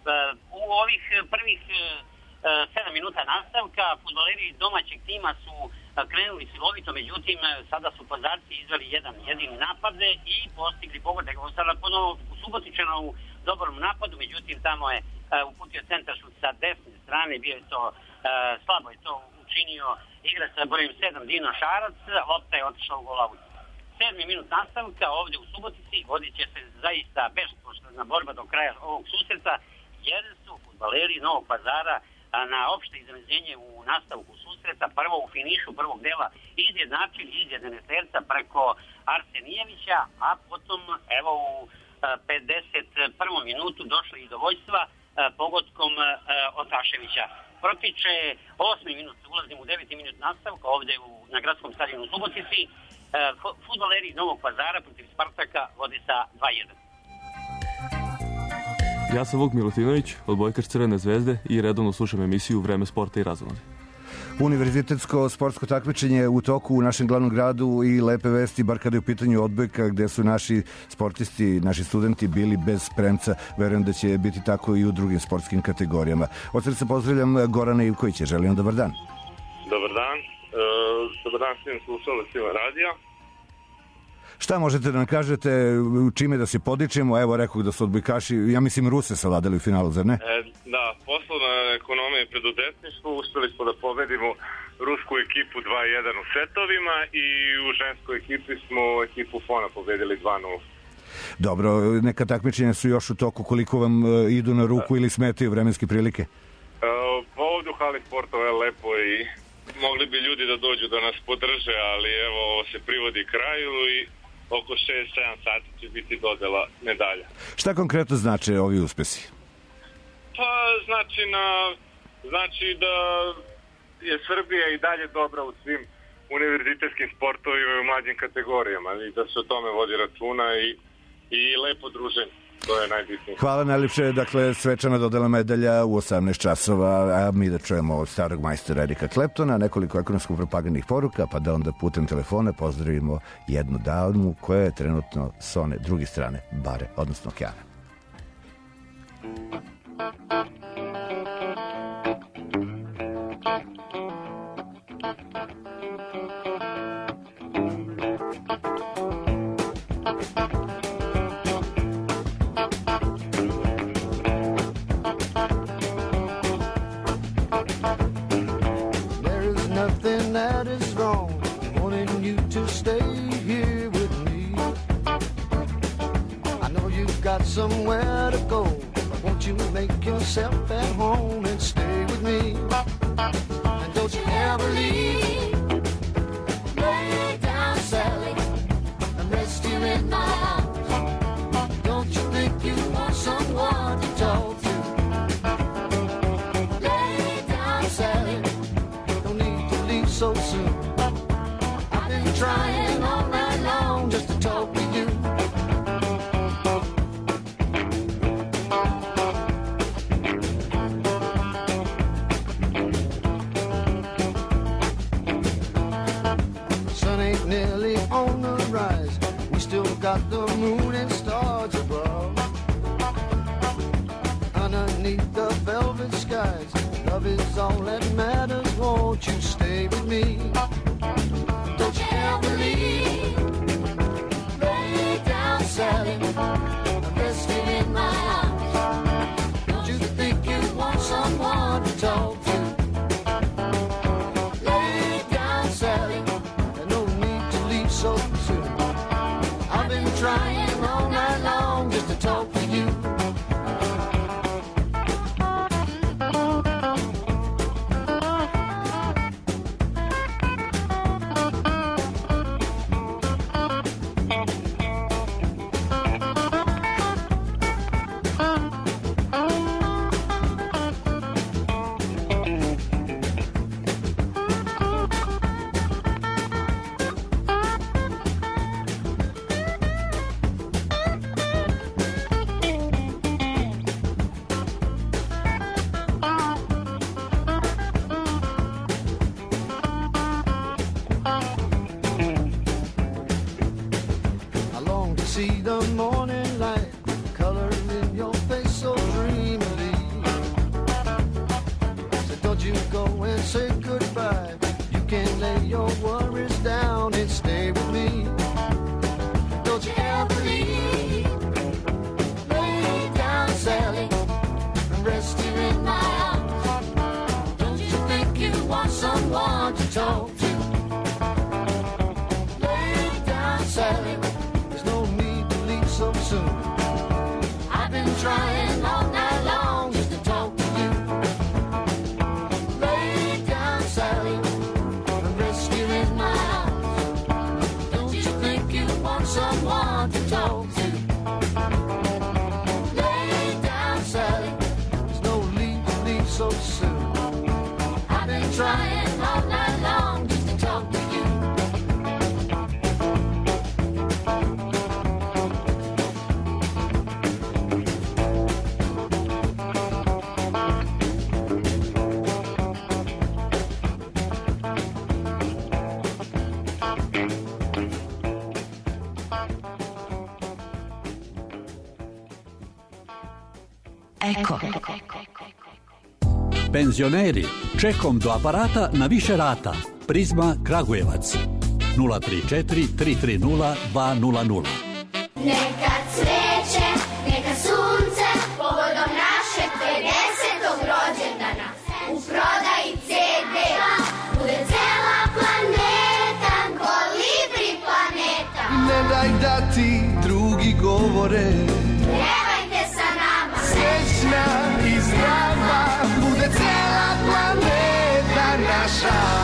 U ovih prvih 7 minuta nastavka fudbaleri domaćeg tima su krenuli silovito, međutim sada su Pazarci izveli jedan jedini napad i postigli pogodak. Sada ponovo u Subotičana u dobrom napadu, međutim tamo je uputio centar šut sa desne strane, bio je to slabo je to učinio igrač sa brojem 7 Dino Šarac, lopta je otišla u golavuć. 7. minut nastavka ovde u Subotici, vodit će se zaista bespoštedna borba do kraja ovog susreta, jer su fudbaleri Novog Pazara na opšte iznenađenje u nastavku susreta, prvo u finišu prvog dela izjednačili izjedene terca preko Arsenijevića, a potom evo u 51. minutu došli i do vođstva pogodkom Otaševića. Protiče 8. minut, ulazim u 9. minut nastavka ovde na gradskom stadionu u Subotici. Fudbaleri Novog Pazara protiv Spartaka vode sa 2-1. Ja sam Vuk Milutinović, odbojkaš Crvene zvezde i redovno slušam emisiju Vreme sporta i razonode. Univerzitetsko sportsko takmičenje u toku u našem glavnom gradu i lepe vesti, bar kada je u pitanju odbojka, gde su naši sportisti, naši studenti bili bez premca. Verujem da će biti tako i u drugim sportskim kategorijama. Od srca pozdravljam Gorana Ivkovića. Želim dobar dan. Dobar dan. Dobar dan svim slušalcima radija. Šta možete da nam kažete, čime da se podičemo? Evo, rekao da su odbojkaši, ja mislim Ruse savladali u finalu, zar ne? Da, poslovna ekonomija i preduzetništvo, uspeli smo da pobedimo rusku ekipu 2-1 u setovima i u ženskoj ekipi smo ekipu Fona pobedili 2-0. Dobro, neka takmičenja su još u toku, koliko vam idu na ruku ili smetaju vremenske prilike? Ovdje u hali sportova je lepo i mogli bi ljudi da dođu da nas podrže, ali evo, ovo se privodi kraju i oko 6-7 sati će biti dodela medalja. Šta konkretno znače ovi uspesi? Pa znači da je Srbija i dalje dobra u svim univerzitetskim sportovima i u mlađim kategorijama i da se o tome vodi računa i lepo druženje. To je najbitnije. Hvala najljepše. Dakle, svečana dodela medalja u 18 časova, a mi da čujemo od starog majstora Erika Kleptona nekoliko ekonomsko-propagandnih poruka, pa da onda putem telefona pozdravimo jednu damu koja je trenutno s one druge strane bare, odnosno okeana. Somewhere to go. Won't you make yourself at home and stay with me? And don't you ever leave. Lay down, Sally, and rest here in my arms. Don't you think you want someone to talk to? Lay down, Sally, don't need to leave so soon. I've been trying all night long just to talk to you. got the moon and stars above. Underneath the velvet skies, love is all that matters. Won't you stay with me? Don't you ever leave. Lay down, Sally, I'm resting in my arms. Don't you think you want someone to talk to? Lay down, Sally, there's no need to leave so soon. I've been trying all night long just to talk to you. See the morning light, color in your face so dreamily. So don't you go and say goodbye. You can lay your worries down and stay with me. Don't you ever leave. Lay down, Sally, and rest here in my arms. Don't you think you want someone to talk to? Lay down, Sally, so soon. I've been trying all night long just to talk to you. Lay down, Sally, and rest here in my arms. Don't you think you want someone to talk to? Lay down, Sally, there's no need to leave so soon. I've been trying all night long just to talk to you. Eko. Penzioneri, čekom do aparata na više rata. Prizma Kragujevac 034 330 200. Neka cveće, neka sunce, povodom našeg 50. rođendana. U prodaji CD bude cela planeta, Kolibri planeta. Ne daj da ti drugi govore, pevajte sa nama. Srećna i zdrava bude cela planeta naša.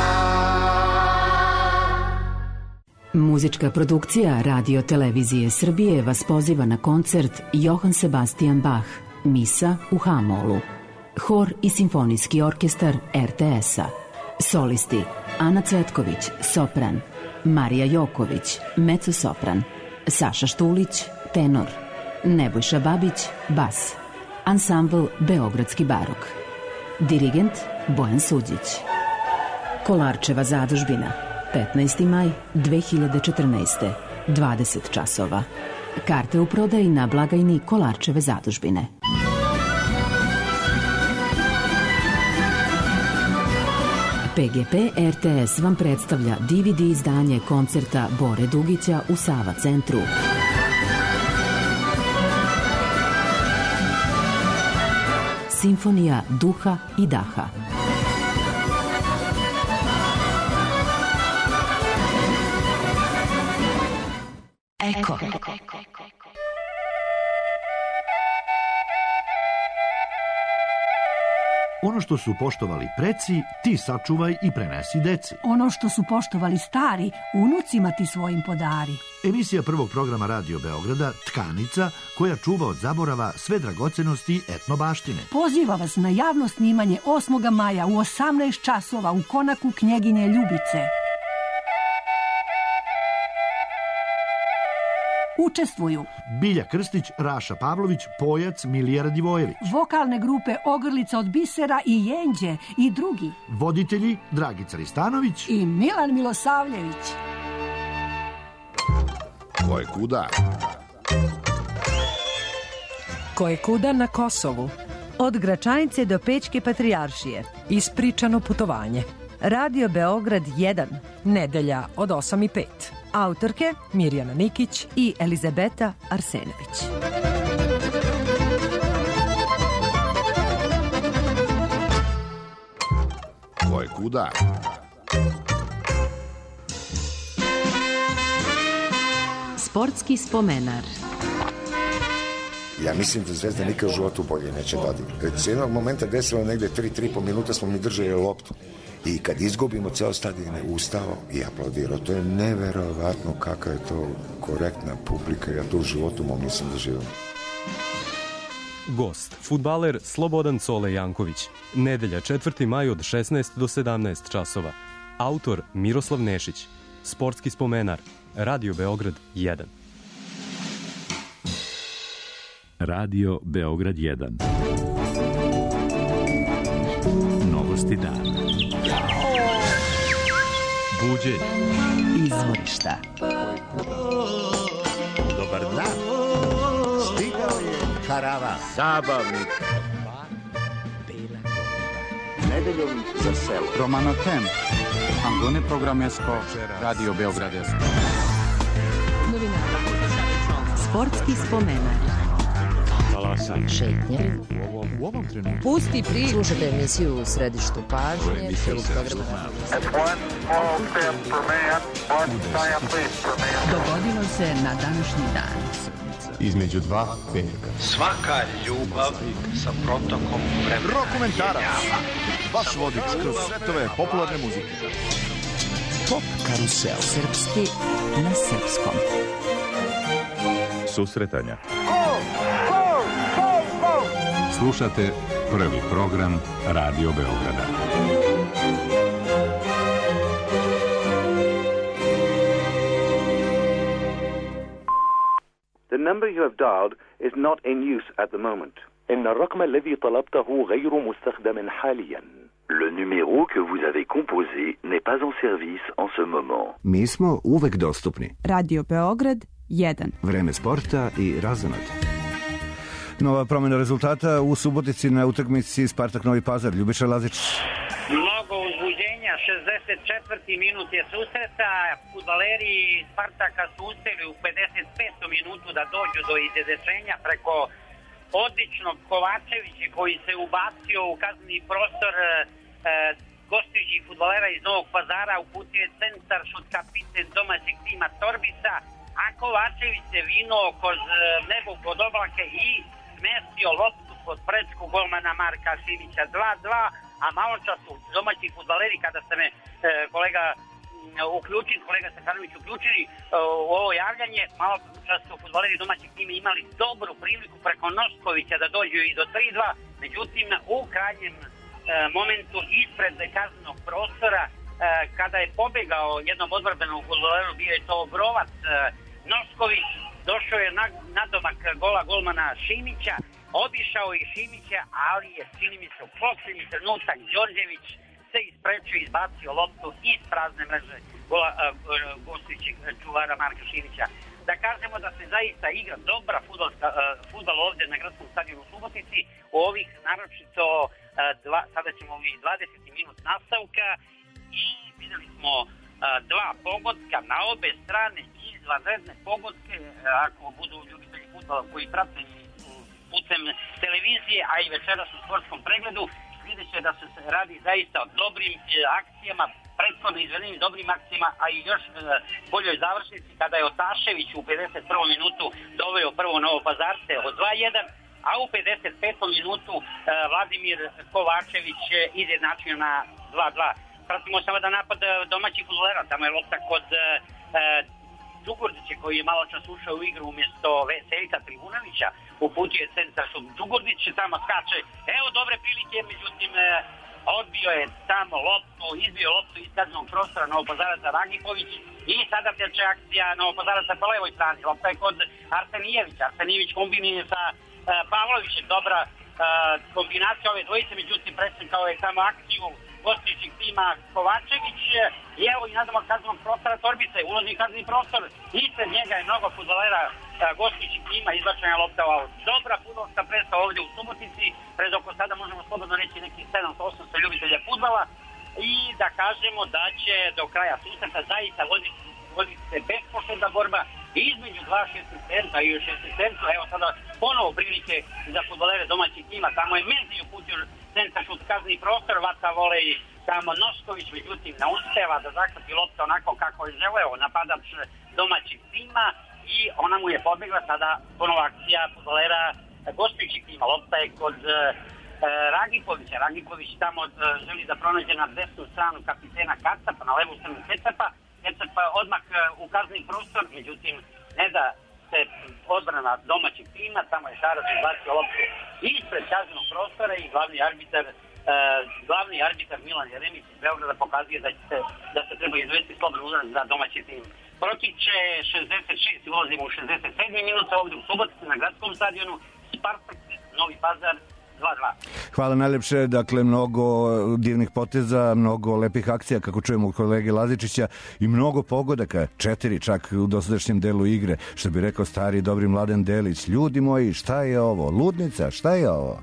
Muzička produkcija Radio Televizije Srbije vas poziva na koncert Johann Sebastian Bach, Misa u H-molu. Hor i simfonijski orkestar RTS-a. Solisti Ana Cvetković, sopran, Marija Joković, mezzo-sopran, Saša Štulić, tenor, Nebojša Babić, bas. Ansambl Beogradski barok. Dirigent Bojan Suđić. Kolarčeva zadužbina, 15. maj 2014. 20 časova. Karte u prodaji na blagajni Kolarčeve zadužbine. PGP RTS vam predstavlja DVD izdanje koncerta Bore Dugića u Sava centru. Simfonija duha i daha. Eko. Ono što su poštovali preci, ti sačuvaj i prenesi deci. Ono što su poštovali stari, unucima ti svojim podari. Emisija prvog programa Radio Beograda, Tkanica, koja čuva od zaborava sve dragocenosti etnobaštine. Poziva vas na javno snimanje 8. maja u 18 časova u konaku Knjeginje Ljubice. Učestvuju Bilja Krstić, Raša Pavlović, Pojac, Milija Radivojević. Vokalne grupe Ogrlica od Bisera i Jenđe i drugi. Voditelji Dragica Ristanović i Milan Milosavljević. Ko je kuda? Ko je kuda na Kosovu? Od Gračanice do Pećke patrijaršije. Ispričano putovanje. Radio Beograd 1. Nedelja od 8:05. Autorke Mirjana Nikić i Elizabeta Arsenović. Ko je kuda? Sportski spomenar. Ja mislim da Zvezda nikad u životu bolje neće da odigra. S jednog momenta desilo negde 3,5 minuta smo mi držali loptu. I kad izgubimo, ceo stadion je ustao i aplaudirao. To je neverovatno kakva je to korektna publika. Ja to u životu mom nisam doživio. Gost, fudbaler Slobodan Cole Janković. Nedelja 4. maj od 16 do 17 časova. Autor Miroslav Nešić. Sportski spomenar. Radio Beograd 1. Radio Beograd 1. Novosti dana. Buđenje. Izvorišta. Dobar dan. Stigao je karavan. Zabavnik. Nedeljom za selo. Romano Tem. Angone Programesko. Radio Beograd 1. Sportski spomenar. Šetnje. U ovom trenutku. Pusti priču. Slušajte emisiju u središtu pažnje. Dogodilo se na današnji dan. Između dva veka. Svaka ljubav sa protokom vremena. Rokomentarac. Vaš vodič kroz svetove popularne muzike. Pop karusel. Srpski na srpskom. Susretanja. Slušate prvi program Radio Beograda. The number you have dialed is not in use at the moment. إن الرقم الذي طلبته غير مستخدم حاليا. Le numéro que vous avez composé n'est pas en service en ce moment. Mi smo uvek dostupni. Radio Beograd 1. Vreme sporta i razonod. Nova promjena rezultata u Subotici na utakmici Spartak Novi Pazar. Ljubiša Lazić. Mnogo uzbuđenja, 64. minut je susreta, fudbaleri Spartaka su uspeli u 55. minutu da dođu do izjedečenja preko odličnog Kovačevića koji se ubacio u kazneni prostor gostujućih fudbalera iz Novog Pazara, uputio je centar šut kapiten domaćeg tima Torbisa, a Kovačević se vinuo kroz nebo pod oblake i smestio loptu pod prečku golmana Marka Šimića. 2-2, a malo čas su domaći fudbaleri, kada ste me kolega Stefanović uključili u ovo javljanje, malo čas su fudbaleri domaćeg tima imali dobru priliku preko Noškovića da dođu i do 3-2, međutim u krajnjem momentu ispred kaznenog prostora, kada je pobegao jednom odbrbenom fudbaleru, bio je to Obrovac, Nošković došao je na domak gola golmana Šimića, obišao i Šimića, ali je, čini mi se, u posljednji trenutak Đorđević se isprečio i izbacio loptu iz prazne mreže gostujućeg čuvara Marka Šimića. Da kažemo da se zaista igra dobra fudbal ovdje na gradskom stadionu u Subotici, u ovih naročito sada ćemo i 20 minut nastavka i videli smo dva pogotka na obe strane, izvanredne pogodke. Ako budu ljubitelji fudbala koji prate putem televizije, a i večeras u sportskom pregledu, vidjet će da se radi zaista o dobrim akcijama, prethodno izvedenim dobrim akcijama, a i još boljoj završnici kada je Otašević u 51. minutu doveo prvo Novopazarce od 2-1, a u 55. minutu Vladimir Kovačević izjednačio na 2-2. Pratimo samo da napad domaćih fudbalera, tamo je lopta kod Đugurdića koji je malo čas ušao u igru umjesto Veselika Trivunovića, uputio je centar što Đugurdić tamo skače, evo dobre prilike, međutim odbio je tamo loptu, izbio loptu iz kaznenog prostora Novopazaraca Ragipović i sada teče akcija Novopazaraca po levoj strani, lopta je kod Arsenijevića, Arsenijević kombinuje sa Pavlovićem, dobra kombinacija ove dvojice, međutim preslikao je tamo akciju gostujućeg tima Kovačević i evo i nadomak kaznenog prostora Torbice, ulazni kazneni prostor, ispred njega je mnogo fudbalera gostujućeg tima, izbačena lopta u aut. Dobra fudbalska predstava ovdje u Subotici, pred oko sada možemo slobodno reći nekih 700-800 ljubitelja fudbala i da kažemo da će do kraja susreta zaista voditi se bespoštedna borba između dva šestorca i šestorca. Evo sada ponovo prilike za fudbalere domaćih tima, tamo je Menzi uputio centar šut kazneni prostor, vaca volej tamo Nošković, međutim ne uspeva da zahvati lopta onako kako je želeo napadač domaćih tima i ona mu je pobjegla. Sada ponovo akcija fudbalera gostujućih tima, lopta je kod Ragipovića. Ragipović tamo želi da pronađe na desnu stranu kapitena Kacapa, na levu stranu Kecapa odmah u kazneni prostor, međutim ne da se odbrana domaćeg tima, tamo je Šarac izbacio loptu ispred kaznenog prostora i glavni arbitar Milan Jeremić iz Beograda pokazuje da se treba izvesti slobodan udarac za domaći tim. Protiče 66 i ulazimo u 67. minuta ovdje u Subotici na gradskom stadionu, Spartak Novi Pazar 2-2. Hvala najlepše, dakle mnogo divnih poteza, mnogo lepih akcija kako čujemo od kolege Lazičića i mnogo pogodaka, 4 čak u dosadašnjem delu igre, što bi rekao stari dobri Mladen Delić. Ljudi moji, šta je ovo? Ludnica, šta je ovo?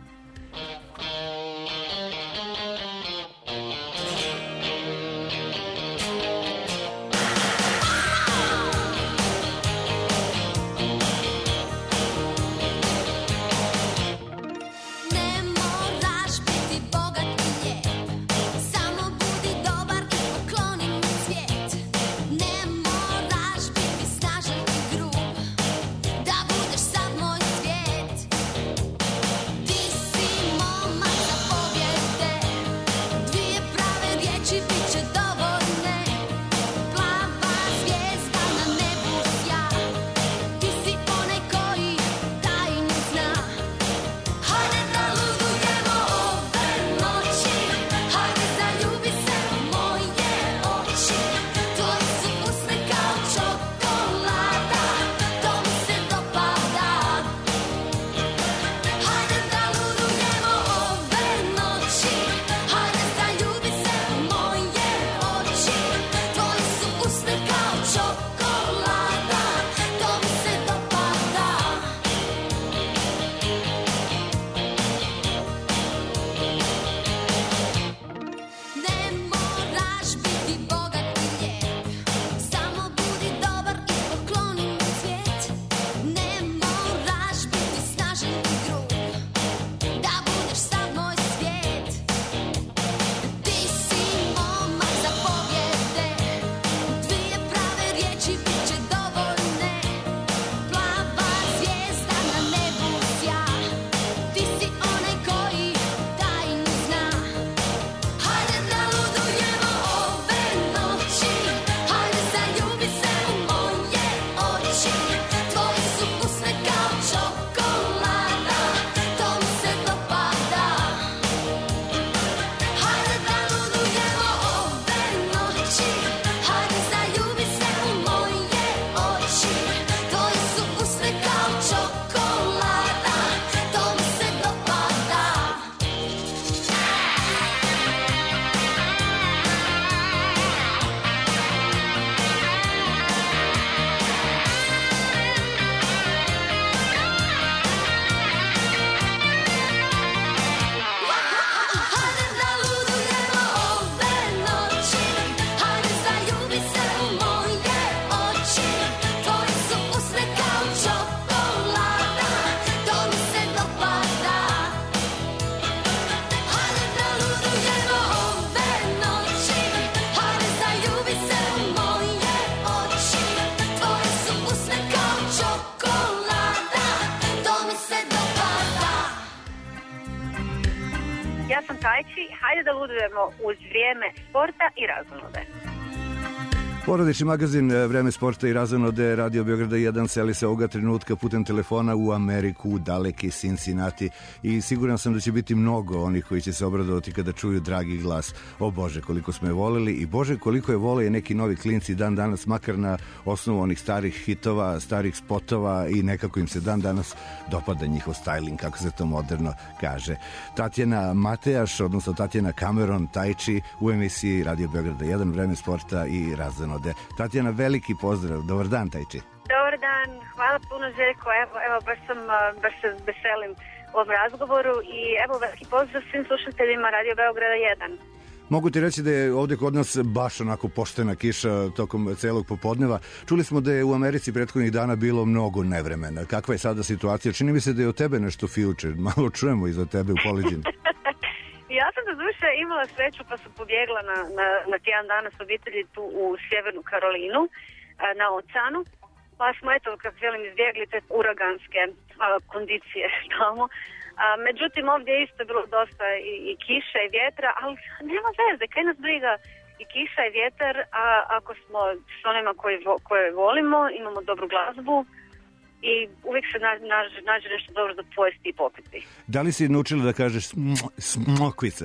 Tajči, hajde da ludujemo uz vrijeme sporta i razonode. Porodični magazin Vreme sporta i razonode Radio Beograda 1 seli se ovoga trenutka putem telefona u Ameriku, u daleki Cincinnati i siguran sam da će biti mnogo onih koji će se obradovati kada čuju dragi glas. O Bože, koliko smo je voleli i Bože, koliko je vole neki novi klinci dan danas, makar na osnovu onih starih hitova, starih spotova i nekako im se dan danas dopada njihov styling, kako se to moderno kaže. Tatjana Matejaš, odnosno Tatjana Cameron Tajči u emisiji Radio Beograda 1 Vreme sporta i razonode. Tatjana, veliki pozdrav. Dobar dan, Tajči. Dobar dan, hvala puno Željko. Evo baš se veselim ovom razgovoru i evo veliki pozdrav svim slušateljima Radio Beograda 1. Mogu ti reći da je ovdje kod nas baš onako poštena kiša tokom celog popodneva. Čuli smo da je u Americi prethodnih dana bilo mnogo nevremena. Kakva je sada situacija? Čini mi se da je od tebe nešto fijuče. Malo čujemo iza tebe u Poliđinu. Ja sam do duše imala sreću pa sam pobjegla na tjedan dana s obitelji tu u Sjevernu Karolinu na oceanu. Pa smo eto, kako želim, izbjegli te uraganske kondicije tamo. Međutim, ovdje je isto bilo dosta i kiša i vjetra, ali nema veze, kaj nas briga i kiša i vjetar, a ako smo s onima koje volimo, imamo dobru glazbu, i uvijek se nađe nešto dobro za pojesti i popiti. Da li si naučila da kažeš smokvica?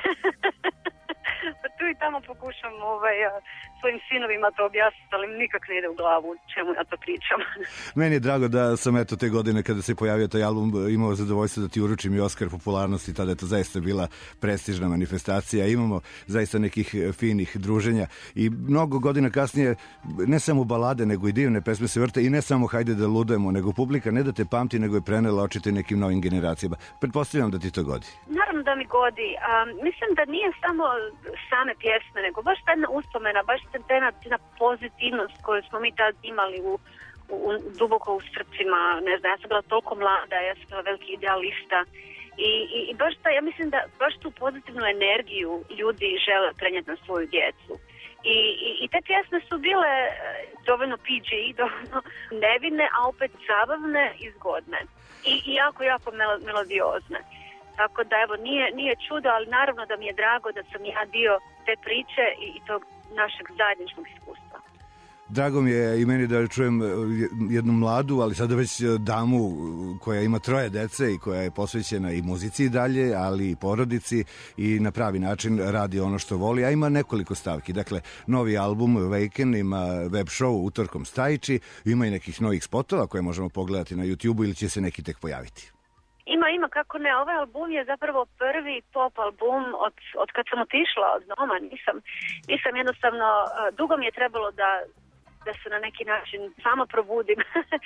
Pa tu i tamo pokušam svojim sinovima to objasniti, ali nikak ne ide u glavu čemu ja to pričam. Meni je drago da sam eto te godine kada se pojavio taj album imao zadovoljstvo da ti uručim i Oskar popularnosti, tada je to zaista bila prestižna manifestacija. Imamo zaista nekih finih druženja i mnogo godina kasnije ne samo balade nego i divne pesme se vrte i ne samo Hajde da ludujemo, nego publika ne da te pamti nego je prenela očito nekim novim generacijama. Pretpostavljam da ti to godi. Naravno da mi godi. Mislim da nije samo same pjesme, nego baš ta jedna uspomena, baš ta pozitivnost koju smo mi tad imali duboko u srcima. Ne znam, ja sam bila toliko mlada, ja sam bila veliki idealista i baš ja mislim da baš tu pozitivnu energiju ljudi žele prenijeti na svoju djecu. I te pjesme su bile dovoljno PG, dovoljno nevine, a opet zabavne i zgodne. I jako melodiozne. Tako da evo, nije čudo, ali naravno da mi je drago da sam ja dio te priče i tog našeg zajedničkog iskustva. Drago mi je i meni da čujem jednu mladu, ali sada već damu koja ima 3 dece i koja je posvećena i muzici i dalje, ali i porodici i na pravi način radi ono što voli, a ima nekoliko stavki. Dakle, novi album Awaken, ima web show Utorkom s Tajči, ima i nekih novih spotova koje možemo pogledati na YouTube ili će se neki tek pojaviti. Ima, kako ne. Ovaj album je zapravo prvi pop album od kad sam otišla od doma. Nisam jednostavno, dugo mi je trebalo da se na neki način sama probudim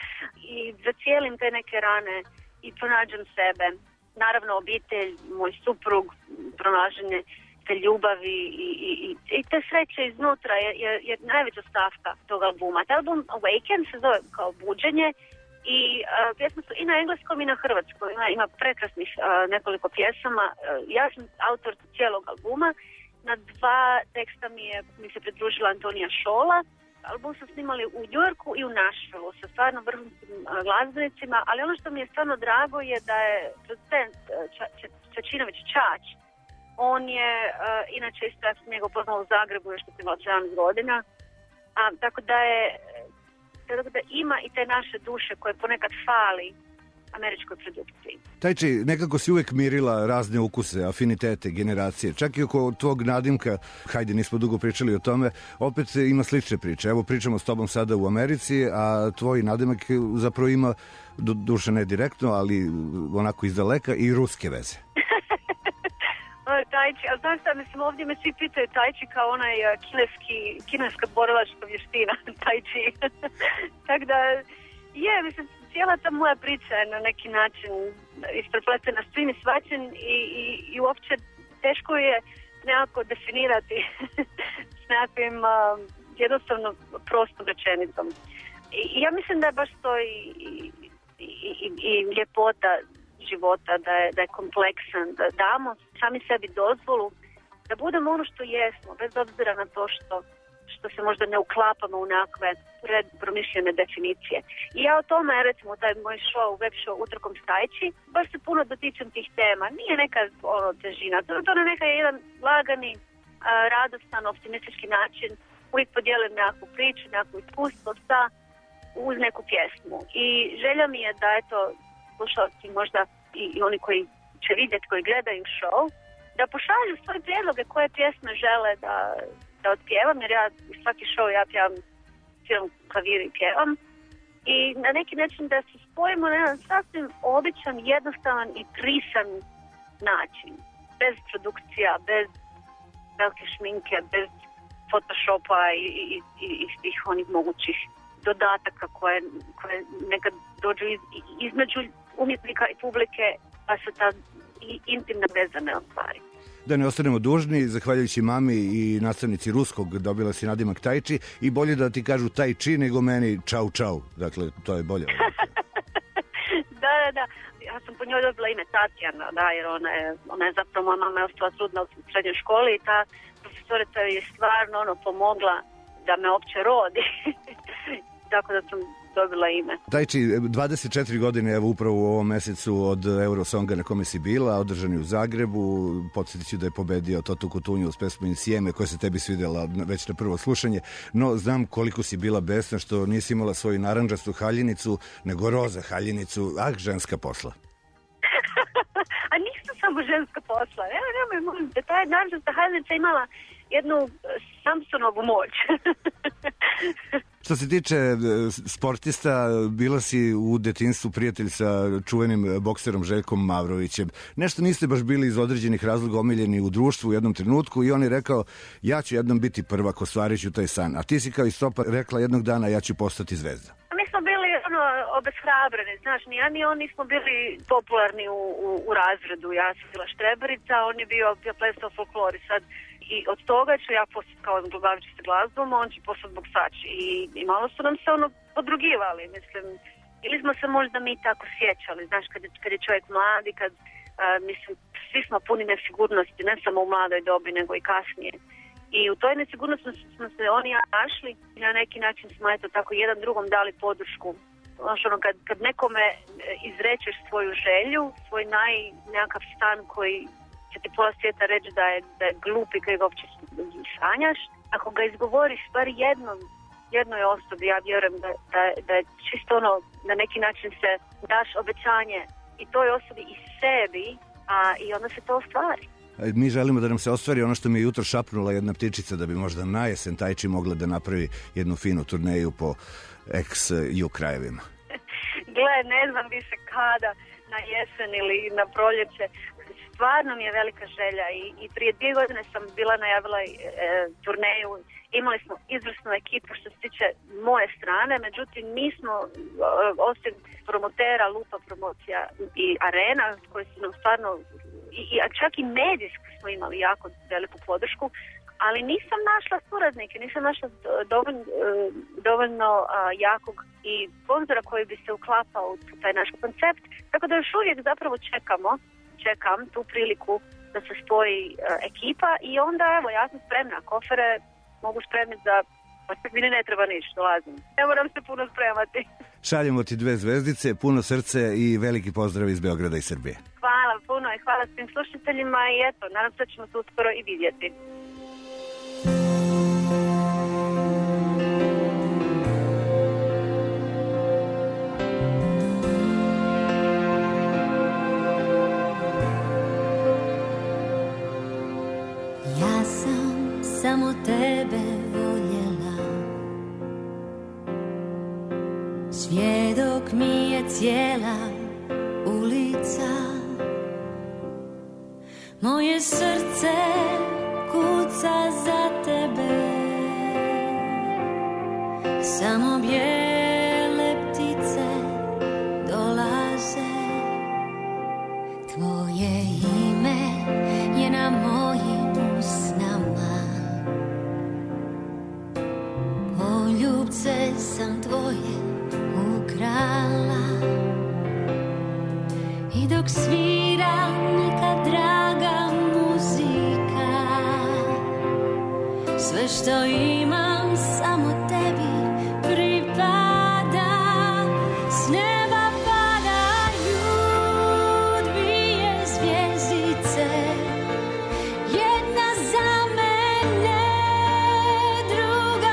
i zacijelim te neke rane i pronađem sebe. Naravno, obitelj, moj suprug, pronalaženje te ljubavi i te sreće iznutra je najveća stavka tog albuma. Taj album Awaken se zove kao buđenje. I pjesme su i na engleskom i na hrvatskom. Ima prekrasnih nekoliko pjesama. Ja sam autor cijelog albuma. Na 2 teksta mi se pridružila Antonija Šola. Album su snimali u New Yorku i u Nashvilleu sa stvarno vrhunskim glazbenicima, ali ono što mi je stvarno drago je da je producent Čačinović Čač. On je, inače isto ja sam njega upoznala u Zagrebu još kad sam imala 17 godina. Tako da ima i te naše duše koje ponekad fali američkoj produkciji. Tajči, nekako si uvek mirila razne ukuse, afinitete, generacije. Čak i oko tvog nadimka, hajde, nismo dugo pričali o tome, opet ima slične priče. Evo, pričamo s tobom sada u Americi, a tvoj nadimak zapravo ima, duše ne direktno, ali onako izdaleka, i ruske veze. Tajči, ali znaš šta, mislim, ovdje me svi pitaju Tajči kao onaj kineska borilačka vještina, Tajči. Tako da, mislim, cijela ta moja priča je na neki način isprepletena s svim i svačim i uopće teško je nekako definirati s nekakvim jednostavno prostom rečenicom. I ja mislim da je baš to i ljepota života, da je kompleksan, da damo sami sebi dozvolu da budemo ono što jesmo, bez obzira na to što se možda ne uklapamo u nekakve predpromišljene definicije. I ja o tome, recimo, taj moj web show Utorkom s Tajči, baš se puno dotičem tih tema. Nije neka težina, to je neka jedan lagani, radostan, optimistički način uvijek podijelim nekakvu priču, nekakvo iskustvo uz neku pjesmu. I želja mi je da eto, slušalci možda i oni koji će vidjeti, koji gledaju show, da pošalju svoje prijedloge koje pjesme žele da otpjevam, jer ja u svaki show ja pjevam film, klavir i pjevam. I na neki način da se spojimo na jedan sasvim običan, jednostavan i prisan način. Bez produkcija, bez velike šminke, bez photoshopa i svih onih mogućih dodataka koje nekad dođu između umjetnika i publike, pa se ta intimna veza ne ostvari. Da ne ostanemo dužni, zahvaljujući mami i nastavnici ruskog dobila si nadimak Tajči i bolje da ti kažu Tajči nego meni čau čau. Dakle, to je bolje. Da. Ja sam po njoj dobila ime Tatjana, da, jer ona je zapravo, moja mama je ostala trudna u srednjoj školi i ta profesorica je stvarno pomogla da me opće rodi. Tako da sam dobila ime. Tajči, 24 godine, evo upravo u ovom mesecu od Eurosonga na kome si bila, održan je u Zagrebu, podsjetit ću da je pobedio Toto Kutunju uz pesmu Insieme, koja se tebi svidjela već na prvo slušanje, no znam koliko si bila besna što nisi imala svoju narandžastu haljinicu, nego roza haljinicu, ženska posla. A nisu samo ženska posla, nemoj, molim te, ta narandžasta haljinica imala jednu Samsonovu moć. Što se tiče sportista, bila si u detinjstvu prijatelj sa čuvenim bokserom Željkom Mavrovićem. Nešto niste baš bili iz određenih razloga omiljeni u društvu u jednom trenutku i on je rekao, ja ću jednom biti prvak, ostvarit ću taj san. A ti si kao i Stopa rekla jednog dana, ja ću postati zvezda. Mi smo bili obeshrabreni, znaš, ni ja ni on nismo bili popularni u razredu. Ja sam bila štreberica, on je bio plesao folklori. Sad i od toga ću ja postati kao baviti se glazbom, on će postati boksač. I malo su nam se podrugivali, mislim. Ili smo se možda mi tako sjećali, znaš, kad je čovjek mlad i kad, mislim, svi smo puni nesigurnosti, ne samo u mladoj dobi, nego i kasnije. I u toj nesigurnosti smo se oni našli i na neki način smo eto tako jedan drugom dali podršku. Znaš, kad nekome izrečeš svoju želju, svoj nekakav stan koji će ti pola svijeta reći da je glup i koji ga uopće sanjaš, ako ga izgovoriš bar jednoj osobi, ja vjerujem da je čisto na neki način se daš obećanje i toj osobi i sebi, i onda se to ostvari. Mi želimo da nam se ostvari ono što mi je jutro šapnula jedna ptičica, da bi možda na jesen Tajči mogla da napravi jednu finu turneju po ex-ju krajevima. Gle, ne znam više kada, na jesen ili na proljeće. Stvarno mi je velika želja i prije 2 godine sam bila najavila turneju. Imali smo izvrsnu ekipu što se tiče moje strane, međutim mi smo, osim promotera, Lupa promocija i Arena, koji su nam stvarno, a čak i medijski smo imali jako veliku podršku, ali nisam našla suradnike, nisam našla dovoljno jakog i sponzora koji bi se uklapao u taj naš koncept, tako da još uvijek zapravo čekam tu priliku da se spoji ekipa i onda evo ja sam spremna, kofere mogu spremiti za, mi ne treba ništa, dolazim. Ne moram se puno spremati. Šaljemo ti 2 zvezdice, puno srce i veliki pozdrav iz Beograda i Srbije. Hvala puno i hvala svim slušateljima i eto, nadam se da ćemo se uskoro i vidjeti. Ja sam samo tebe voljela, svjedok mi je cijela ulica, moje srce kuca za tebe, samo bijele ptice dolaze, tvoje ime je na mojim usnama, poljubce sam tvoje ukrala i dok svira neka draga muzika, sve što imam samo tebi pripada. S neba padaju 2 zvjezdice, jedna za mene, druga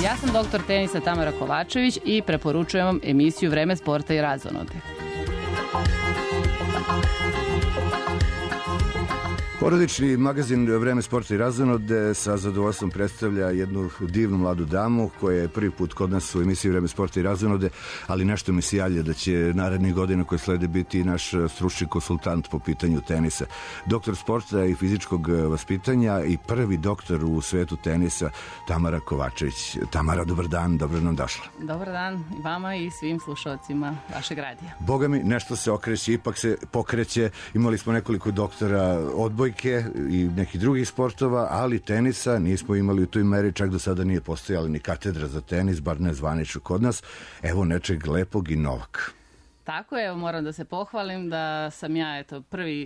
Ja sam doktor tenisa Tamara Kovačević i preporučujem vam emisiju Vreme sporta i razonode. Porodični magazin Vreme sporta i razonode sa zadovoljstvom predstavlja jednu divnu mladu damu koja je prvi put kod nas u emisiji Vreme sporta i razonode, ali nešto mi se javlja da će narednih godina koje slede biti i naš stručni konsultant po pitanju tenisa. Doktor sporta i fizičkog vaspitanja i prvi doktor u svetu tenisa Tamara Kovačević. Tamara, dobar dan, dobro nam došla. Dobar dan i vama i svim slušalcima vašeg radija. Boga mi, nešto se okreće, ipak se pokreće. Imali smo nekoliko doktora odbojke i nekih drugih sportova, ali tenisa nismo imali u toj meri, čak do sada nije postojala ni katedra za tenis, bar ne zvanično kod nas. Evo nečeg lepog i novog. Tako je, moram da se pohvalim da sam ja prvi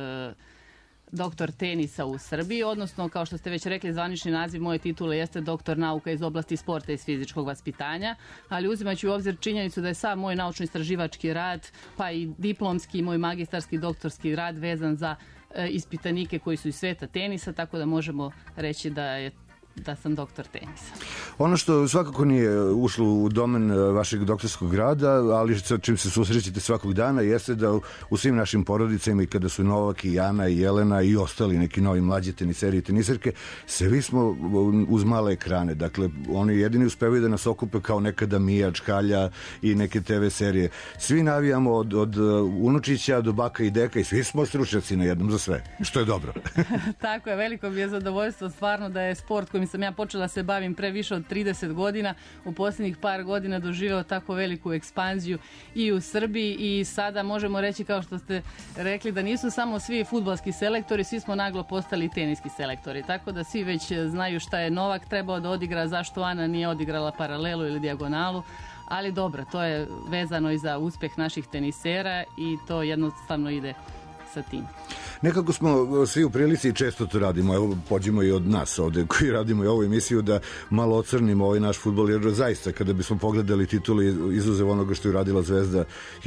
doktor tenisa u Srbiji, odnosno, kao što ste već rekli, zvanični naziv moje titule jeste doktor nauka iz oblasti sporta i fizičkog vaspitanja, ali uzimajući u obzir činjenicu da je sam moj naučno-istraživački rad, pa i diplomski, moj magistarski doktorski rad vezan za ispitanike koji su iz sveta tenisa, tako da možemo reći da sam doktor tenisa. Ono što svakako nije ušlo u domen vašeg doktorskog rada, ali sa čim se susrećete svakog dana, jeste da u svim našim porodicama, i kada su Novak i Jana i Jelena i ostali neki novi mlađi teniseri i teniserke, svi smo uz male ekrane. Dakle, oni jedini uspevaju da nas okupe kao nekada Mija, Čkalja i neke TV serije. Svi navijamo od unučića do baka i deka i svi smo stručnjaci na jednom za sve, što je dobro. Tako je, veliko mi je zadovoljstvo stvarno da je sport kojim sam ja počela se bavim pre više od 30 godina, u posljednjih par godina doživeo tako veliku ekspanziju i u Srbiji i sada možemo reći, kao što ste rekli, da nisu samo svi fudbalski selektori, svi smo naglo postali teniski selektori, tako da svi već znaju šta je Novak trebao da odigra, zašto Ana nije odigrala paralelu ili dijagonalu, ali dobro, to je vezano i za uspeh naših tenisera i to jednostavno ide sa tim. Nekako smo svi u prilici i često to radimo, evo pođimo i od nas ovde koji radimo i ovu emisiju da malo ocrnimo ovaj naš fudbal, jer zaista kada bismo pogledali tituli izuzev onoga što je radila Zvezda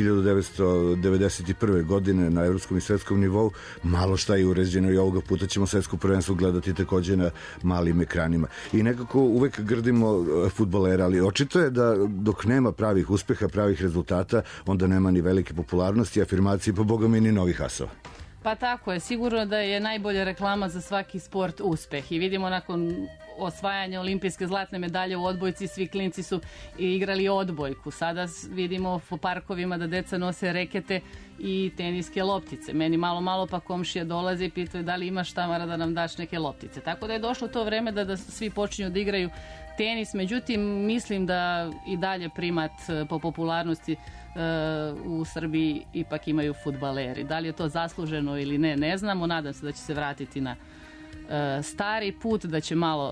1991. godine na evropskom i svetskom nivou, malo šta je uređeno i ovoga puta ćemo svetsko prvenstvo gledati takođe na malim ekranima. I nekako uvek grdimo fudbalera, ali očito je da dok nema pravih uspeha, pravih rezultata, onda nema ni velike popularnosti, afirmacije, pa boga mi ni novih asova. Pa tako je, sigurno da je najbolja reklama za svaki sport uspeh i vidimo nakon osvajanja olimpijske zlatne medalje u odbojci, svi klinci su igrali odbojku. Sada vidimo po parkovima da deca nose rekete i teniske loptice. Meni malo pa komšija dolaze i pitaju da li imaš, Tamara, da nam daš neke loptice. Tako da je došlo to vreme da svi počinju da igraju tenis, međutim mislim da i dalje primat po popularnosti u Srbiji ipak imaju fudbaleri. Da li je to zasluženo ili ne, ne znamo. Nadam se da će se vratiti na stari put, da će malo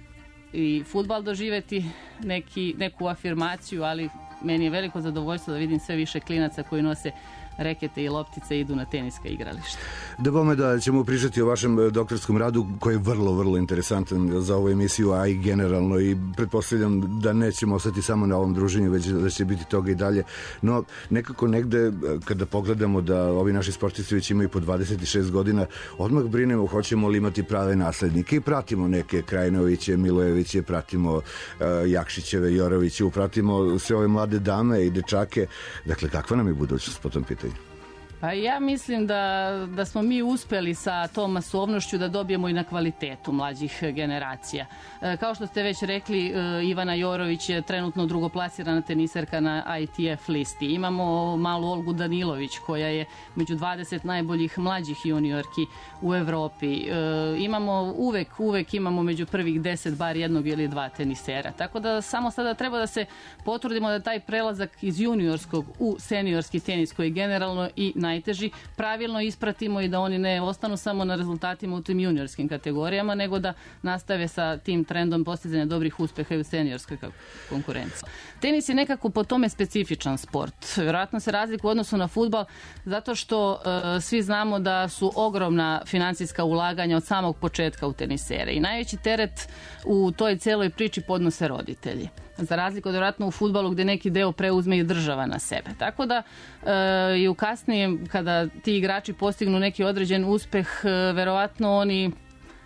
i fudbal doživeti neku afirmaciju, ali meni je veliko zadovoljstvo da vidim sve više klinaca koji nose rekete i loptice idu na teniska igrališta. Da bome da ćemo pričati o vašem doktorskom radu koji je vrlo interesantan za ovu emisiju, a i generalno, i pretpostavljam da nećemo ostati samo na ovom druženju, već da će biti toga i dalje. No, nekako negde kada pogledamo da ovi naši sportisti već imaju po 26 godina, odmah brinemo hoćemo li imati prave naslednike i pratimo neke Krajinoviće, Milojeviće, pratimo Jakšićeve, Joroviće, pratimo sve ove mlade dame i dečake. Dakle, kakva nam je budućnost po tom pitanju? Pa ja mislim da smo mi uspeli sa tom masovnošću da dobijemo i na kvalitetu mlađih generacija. Kao što ste već rekli, Ivana Jorović je trenutno drugoplasirana teniserka na ITF listi. Imamo malu Olgu Danilović koja je među 20 najboljih mlađih juniorki u Evropi. Imamo uvek imamo među prvih 10 bar jednog ili dva tenisera. Tako da samo sada treba da se potrudimo da taj prelazak iz juniorskog u seniorski tenis, koji je generalno i najteži, pravilno ispratimo i da oni ne ostanu samo na rezultatima u tim juniorskim kategorijama, nego da nastave sa tim trendom postizanja dobrih uspeha i u seniorskoj konkurenciji. Tenis je nekako po tome specifičan sport. Vjerojatno se razlikuje u odnosu na fudbal zato što svi znamo da su ogromna finansijska ulaganja od samog početka u tenisere i najveći teret u toj celoj priči podnose roditelji. Za razliku od vjerojatno u fudbalu gdje neki deo preuzme i država na sebe. Tako da i u kasnijem kada ti igrači postignu neki određen uspeh, verovatno oni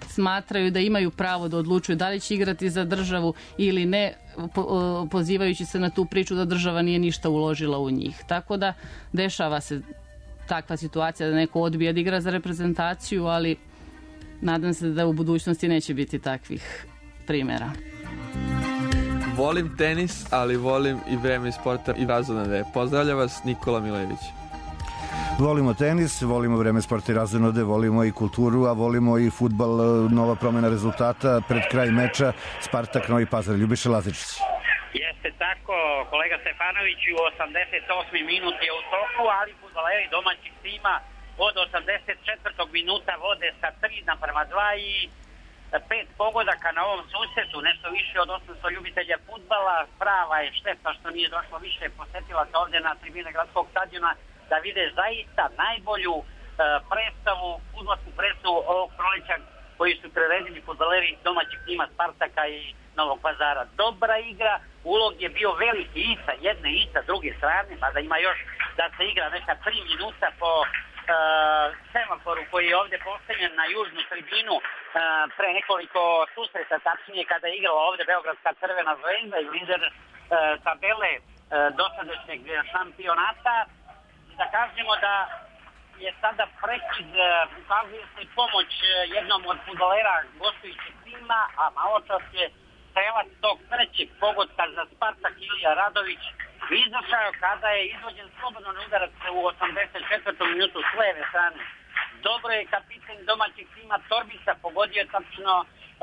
smatraju da imaju pravo da odlučuju da li će igrati za državu ili ne, pozivajući se na tu priču da država nije ništa uložila u njih. Tako da dešava se takva situacija da neko odbije da igra za reprezentaciju, ali nadam se da u budućnosti neće biti takvih primjera. Volim tenis, ali volim i vreme sporta i razonode. Pozdravlja vas Nikola Milević. Volimo tenis, volimo vreme sporta i razonode, volimo i kulturu, a volimo i fudbal, nova promjena rezultata pred kraj meča Spartak Novi Pazar. Ljubiša Lazičić. Jeste tako, kolega Stefanović, u 88. minut je u toku, ali fudbaleri domaćih tima od 84. minuta vode sa 3:2 i 5 pogodaka na ovom susretu, nešto više od 800 ljubitelja fudbala. Prava je šteta što nije došlo više posetilaca ovdje na tribine gradskog stadiona da vide zaista najbolju predstavu, fudbalsku predstavu ovog proleća koji su priredili fudbaleri domaćih tima Spartaka i Novog Pazara. Dobra igra, ulog je bio veliki i sa jedne i sa druge strane, mada ima još da se igra neka 3 minuta po semaforu koji je ovdje postavljen na južnu tribinu pre nekoliko susreta, tačnije kada je igrala ovdje Beogradska Crvena zvezda i lider tabele dosadašnjeg šampionata. Da kažemo da je sada prekid, ukazuje se pomoć jednom od fudbalera gostujućeg tima, a malo čas je strelac tog trećeg pogotka za Spartak Ilija Radović izašao kada je izvođen slobodan udarac u 84. minutu s leve strane. Dobro je kapitan domaćeg tima Torbica pogodio tačno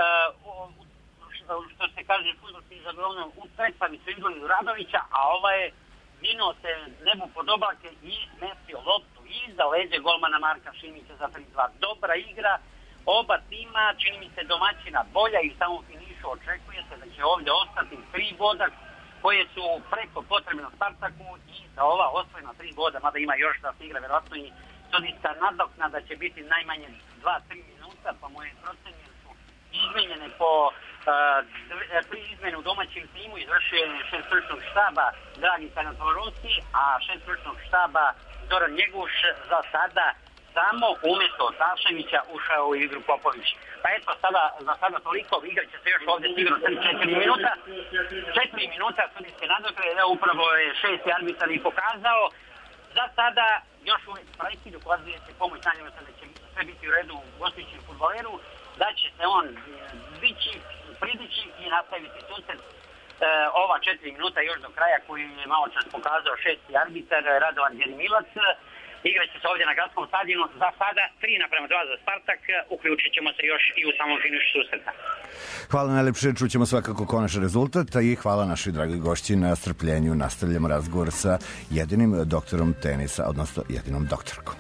što se kaže fudbalski žargonom u trepavicu Iliju Radovića, a ova je vinuo se nebu pod oblake i smestio loptu iza leđe golmana Marka Šimića za 3:2. Dobra igra, oba tima, čini mi se domaćina bolja i u samom finišu očekuje se da će ovdje ostati 3 boda koje su preko potrebne Spartaku i da ova osvojena 3 boda, mada ima još da se igra, vjerojatno i sudijska nadoknada će biti najmanje 2-3 minuta, pa moje procene su izmenjene po 3 izmene u domaćem timu, izvršuje šef stručnog štaba Dragi Kanatorovski, a šef stručnog štaba Zoran Njeguš za sada samo umjesto Taševića ušao u igru Popović. Pa eto, za sada toliko, igrat će se još ovdje sigurno 4 minuta. 4 minuta sudijske nadoknade, upravo je 6. arbitar i pokazao. Za sada još uvijek prekid, ukazuje se pomoć nanjima da će sve biti u redu u gostujućem fudbaleru, da će se on pridići i nastaviti susret ova 4 minuta još do kraja koji je malo čas pokazao 6. arbitar Radovan Jeremilac. Igrat će se ovdje na gradskom stadionu. Za sada 3:2 za Spartak. Uključit ćemo se još i u samom finišu susreta. Hvala najlepše, čućemo svakako konačan rezultat i hvala našoj dragoj gošći na strpljenju. Nastavljamo razgovor sa jedinim doktorom tenisa, odnosno jedinom doktorkom.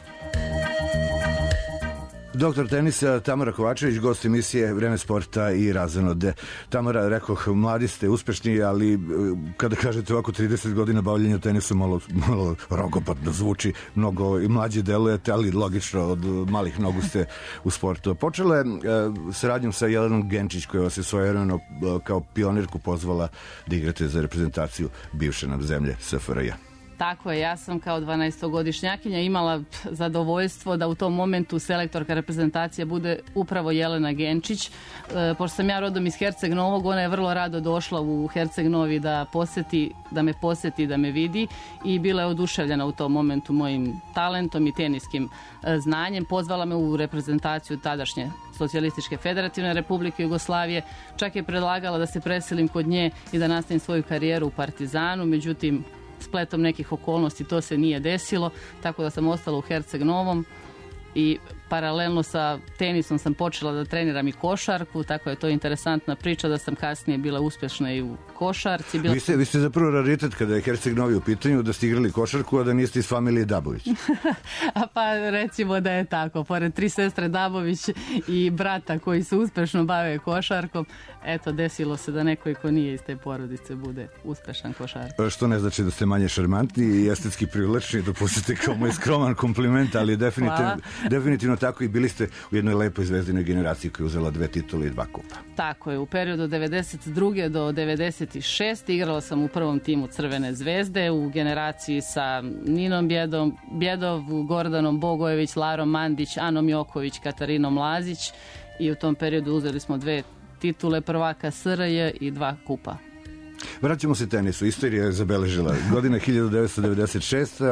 Doktor tenisa Tamara Kovačević, gost emisije Vreme sporta i razonode. Tamara, rekoh, mladi ste, uspešni, ali kada kažete ovako 30 godina bavljenja tenisa, malo rogobatno zvuči, mnogo i mlađe delujete, ali logično, od malih nogu ste u sportu. Počela je saradnjom sa Jelenom Genčić, koja vas je svojevremeno kao pionirku pozvala da igrate za reprezentaciju bivše nam zemlje SFRJ. Tako je, ja sam kao 12-godišnjakinja imala zadovoljstvo da u tom momentu selektorka reprezentacije bude upravo Jelena Genčić. Pošto sam ja rodom iz Herceg Novog, ona je vrlo rado došla u Herceg Novi da me poseti, da me vidi i bila je oduševljena u tom momentu mojim talentom i teniskim znanjem. Pozvala me u reprezentaciju tadašnje Socijalističke federativne Republike Jugoslavije. Čak je predlagala da se preselim kod nje i da nastavim svoju karijeru u Partizanu, međutim spletom nekih okolnosti to se nije desilo, tako da sam ostala u Herceg Novom i paralelno sa tenisom sam počela da treniram i košarku, tako je to interesantna priča da sam kasnije bila uspješna i u košarci. Vi ste zapravo raritet kada je Herceg Novi u pitanju, da ste igrali košarku, a da niste iz familije Dabović. Pa recimo da je tako, pored 3 sestre Dabović i brata koji se uspješno bave košarkom, eto, desilo se da neko ko nije iz te porodice bude uspješan košarkaš. Što ne znači da ste manje šarmantni i estetski privlačni, dopustite kao moj skroman kompliment, ali definitivno tako i bili ste u jednoj lepoj zvezdinoj generaciji koja je uzela 2 titule i 2 kupa. Tako je, u periodu od 92. do 96. igrala sam u prvom timu Crvene zvezde, u generaciji sa Ninom Bjedov, Gordanom Bogojević, Larom Mandić, Anom Joković, Katarinom Lazić i u tom periodu uzeli smo 2 titule prvaka SRJ i 2 kupa. Vraćamo se tenisu. Istorija je zabeležila godina 1996.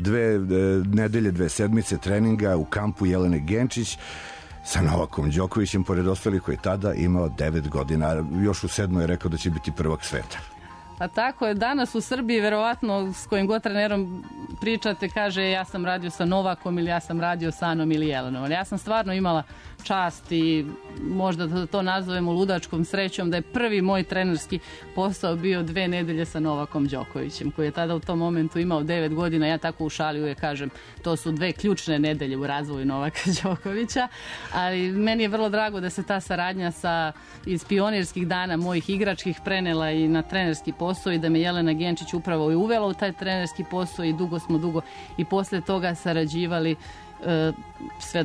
2 nedelje, 2 sedmice treninga u kampu Jelene Genčić sa Novakom Đokovićem, pored ostalih, koji je tada imao 9 godina. Još u 7. je rekao da će biti prvak sveta. A tako je, danas u Srbiji verovatno s kojim god trenerom pričate kaže ja sam radio sa Novakom ili ja sam radio sa Anom ili Jelenom. Ali ja sam stvarno imala čast i možda da to nazovemo ludačkom srećom da je prvi moj trenerski posao bio 2 nedelje sa Novakom Đokovićem, koji je tada u tom momentu imao 9 godina. Ja tako u šali uvijek kažem, to su 2 ključne nedelje u razvoju Novaka Đokovića, ali meni je vrlo drago da se ta saradnja iz pionirskih dana mojih igračkih prenela i na trenerski posao i da me Jelena Genčić upravo i uvela u taj trenerski posao i dugo i posle toga sarađivali sve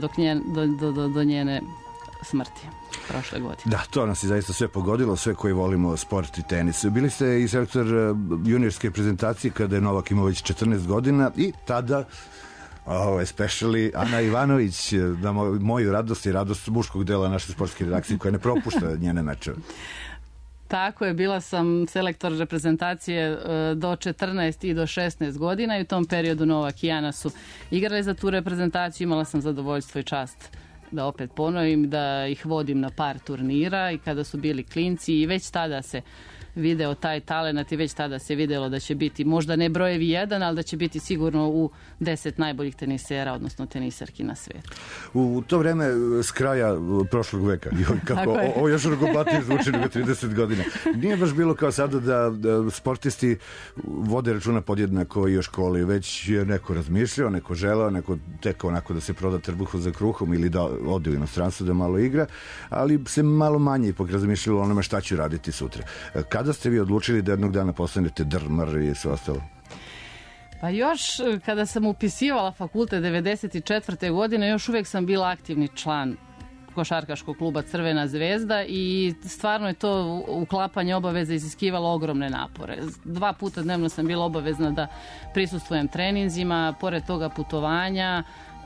do njene smrti prošle godine. Da, to nas je zaista sve pogodilo, sve koji volimo sport i tenis. Bili ste i selektor juniorske reprezentacije kada je Novak imao već 14 godina i tada especially Ana Ivanović, na moju radost i radost muškog dela naše sportske redakcije koja ne propušta njene mečeve. Tako je, bila sam selektor reprezentacije do 14 i do 16 godina i u tom periodu Novak i Ana su igrali za tu reprezentaciju. Imala sam zadovoljstvo i čast da opet ponovim, da ih vodim na par turnira i kada su bili klinci i već tada se video taj talenat i već tada se videlo da će biti možda ne brojevi 1, ali da će biti sigurno u 10 najboljih tenisera, odnosno tenisarki na svijetu. U to vreme s kraja prošlog veka, kako ovo još rogopatije zvuči nego 30 godina. Nije baš bilo kao sada da sportisti vode računa podjednako i o školi, već je neko razmišljao, neko želeo, neko tek onako da se proda trbuhu za kruhom ili da ode u inostranstvo da malo igra, ali se malo manje ipak razmišljalo o onome šta ću raditi sutra. Kada ste vi odlučili da jednog dana postanete drmar i sve ostalo? Pa još kada sam upisivala fakultet 94. godine, još uvijek sam bila aktivni član košarkaškog kluba Crvena zvezda i stvarno je to uklapanje obaveza iziskivalo ogromne napore. 2 puta dnevno sam bila obavezna da prisustvujem treninzima, pored toga putovanja.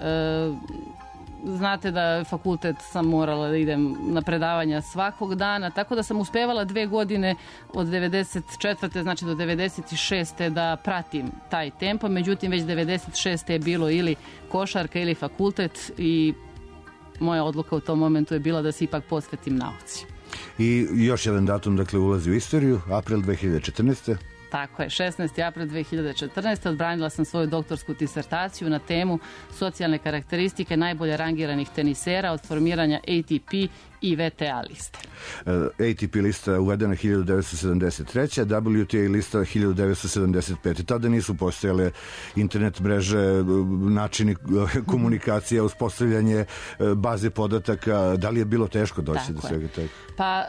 Znate da fakultet sam morala da idem na predavanja svakog dana, tako da sam uspevala 2 godine od 94. znači do 96. da pratim taj tempo, međutim već 96. je bilo ili košarka ili fakultet i moja odluka u tom momentu je bila da se ipak posvetim nauci. I još jedan datum, dakle, ulazi u istoriju, april 2014. Tako je, 16. april 2014. odbranila sam svoju doktorsku disertaciju na temu socijalne karakteristike najbolje rangiranih tenisera od formiranja ATP i VTA liste. ATP lista uvedena 1973. WTA lista 1975. Tada nisu postojale internet mreže, načini komunikacije, uspostavljanje baze podataka. Da li je bilo teško doći do svega toga? Pa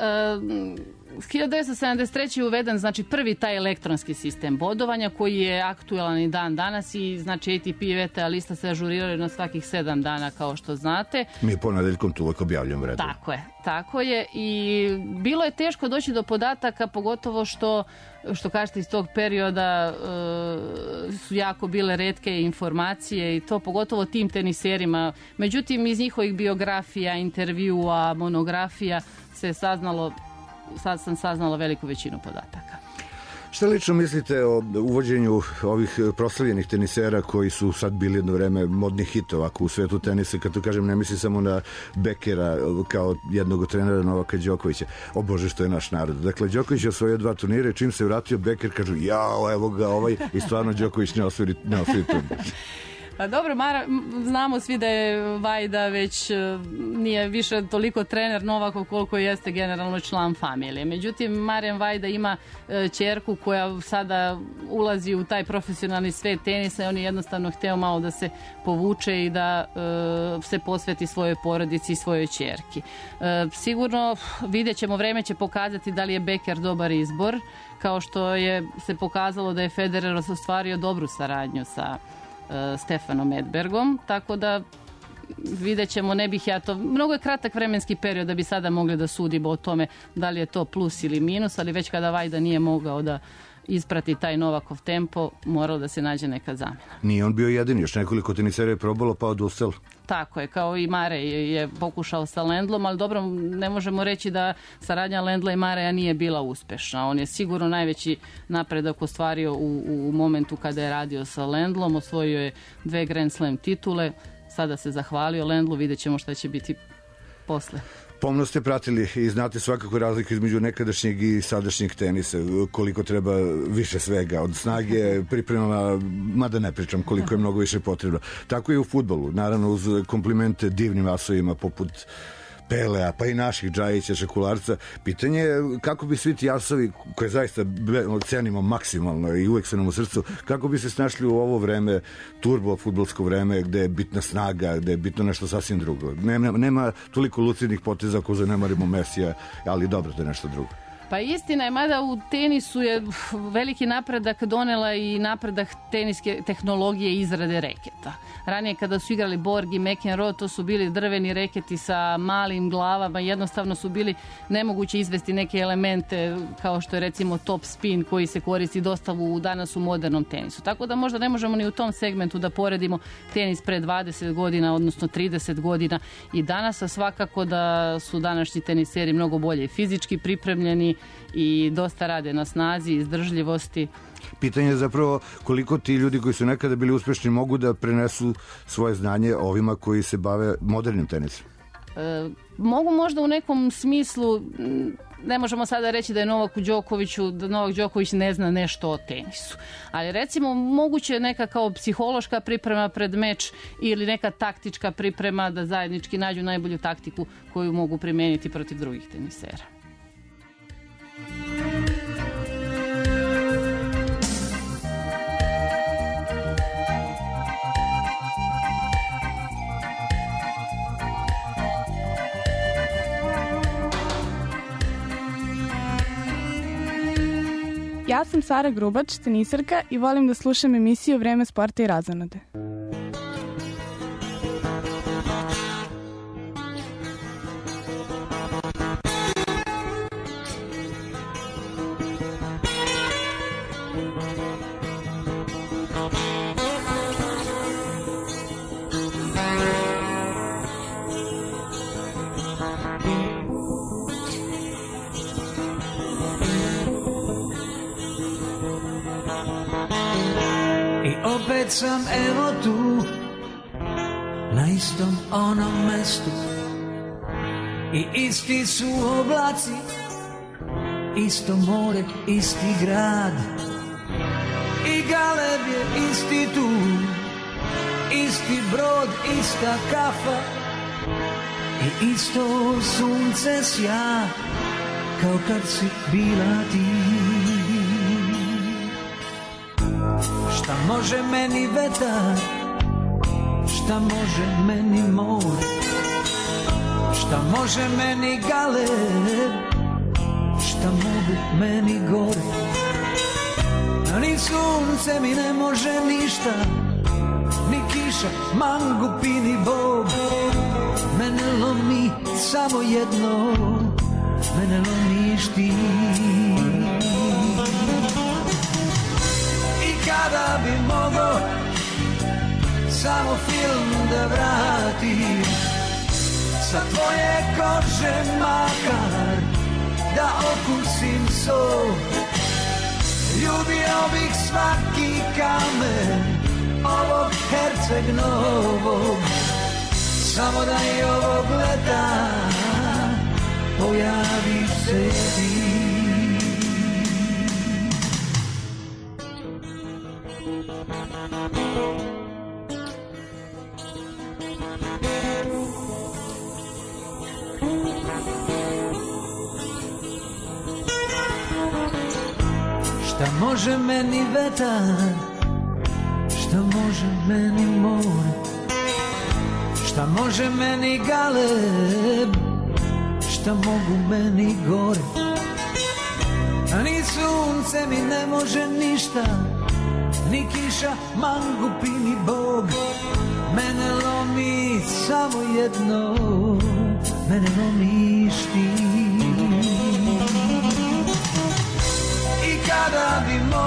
1973. je uveden znači prvi taj elektronski sistem bodovanja koji je aktualan i dan danas i znači ATP i VTA lista se ažuriraju na svakih 7 dana kao što znate. Mi ponedeljkom tu uvek objavljamo redom. Tako je i bilo je teško doći do podataka, pogotovo što kažete iz tog perioda su jako bile retke informacije i to pogotovo tim teniserima. Međutim, iz njihovih biografija, intervjua, monografija se saznalo, sad sam saznala veliku većinu podataka. Šta lično mislite o uvođenju ovih proslavljenih tenisera koji su sad bili jedno vreme modnih hitova u svetu tenisa? Kad to kažem, ne mislim samo na Bekera kao jednog trenera Novaka Đokovića. O Bože, što je naš narod. Dakle, Đoković je osvojio 2 turnire i čim se vratio Beker kažu, jao, evo ga ovaj, i stvarno Đoković ne osvoji turnir. Pa dobro, znamo svi da je Vajda već nije više toliko trener Novakov koliko jeste generalno član familije. Međutim, Marijan Vajda ima ćerku koja sada ulazi u taj profesionalni svet tenisa i on je jednostavno hteo malo da se povuče i da se posveti svojoj porodici i svojoj ćerki. Sigurno vidjet ćemo, vreme će pokazati da li je Beker dobar izbor, kao što je se pokazalo da je Federer ostvario dobru saradnju sa Stefanom Edbergom, tako da vidjet ćemo, ne bih ja to, mnogo je kratak vremenski period da bi sada mogli da sudimo o tome da li je to plus ili minus, ali već kada Vajda nije mogao da isprati taj Novakov tempo, moralo da se nađe neka zamena. Nije on bio jedini, još nekoliko tenisera je probalo pa odustalo. Tako je, kao i Marej je pokušao sa Lendlom, ali dobro, ne možemo reći da saradnja Lendla i Mareja nije bila uspešna. On je sigurno najveći napredak ostvario u momentu kada je radio sa Lendlom, osvojio je 2 Grand Slam titule, sada se zahvalio Lendlu, vidjet ćemo šta će biti posle. Pomno ste pratili i znate svakako razliku između nekadašnjeg i sadašnjeg tenisa, koliko treba više svega, od snage, priprema, mada ne pričam koliko je mnogo više potrebno. Tako i u fudbalu, naravno uz komplimente divnim asovima poput Pelea, pa i naših Džajića, Šekularca. Pitanje je kako bi svi ti asovi, koje zaista cenimo maksimalno i uvek su nam u srcu, kako bi se snašli u ovo vreme, turbo fudbalsko vreme, gde je bitna snaga, gde je bitno nešto sasvim drugo. Nema toliko lucidnih poteza ako zanemarimo Mesija, ali dobro, to je nešto drugo. Pa istina je, mada u tenisu je veliki napredak donela i napredak teniske tehnologije izrade reketa. Ranije kada su igrali Borg i McEnroe, to su bili drveni reketi sa malim glavama, jednostavno su bili nemoguće izvesti neke elemente kao što je recimo top spin koji se koristi dosta danas u modernom tenisu. Tako da možda ne možemo ni u tom segmentu da poredimo tenis pre 20 godina, odnosno 30 godina i danas, a svakako da su današnji teniseri mnogo bolje fizički pripremljeni i dosta rade na snazi, izdržljivosti. Pitanje je zapravo koliko ti ljudi koji su nekada bili uspešni mogu da prenesu svoje znanje ovima koji se bave modernim tenisom. Mogu možda u nekom smislu, ne možemo sada reći da je Novak Đoković ne zna nešto o tenisu. Ali recimo moguće je neka kao psihološka priprema pred meč ili neka taktička priprema da zajednički nađu najbolju taktiku koju mogu primijeniti protiv drugih tenisera. Ja sam Sara Grubač, tenisarka i volim da slušam emisiju Vreme sporta i razonode. Opet sam evo tu, na istom onom mestu, i isti su oblaci, isto more, isti grad, i galeb je isti tu, isti brod, ista kafa, i isto sunce sja, kao kad si bila ti. Šta može meni vetar, šta može meni more, šta može meni galeb, šta mogu meni gore. Ni sunce mi ne može ništa, ni kiša, mangupi, ni Bog. Mene lomi samo jedno, mene lomiš ti. Kada bi mogao samo film da vratim, sa tvoje kože makar da okusim so, ljubio bih svaki kamen ovog Herceg Novog, samo da i ovog leta pojaviš se ti. Šta može meni vetar, šta može meni more, šta može meni galeb, šta mogu meni gore. A ni sunce mi ne može ništa, ni kiša, mangupi, ni Bog. Mene lomi samo jedno, mene lomiš ti. I kada bi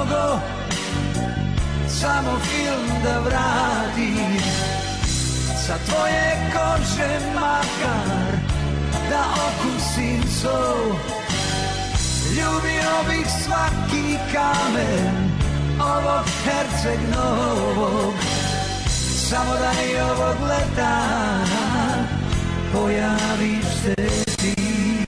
samo film da vratim, sa tvoje kože makar da okusim so. Ljubio bih svaki kamen ovog Herceg Novog, samo da i ovog leta pojaviš se ti.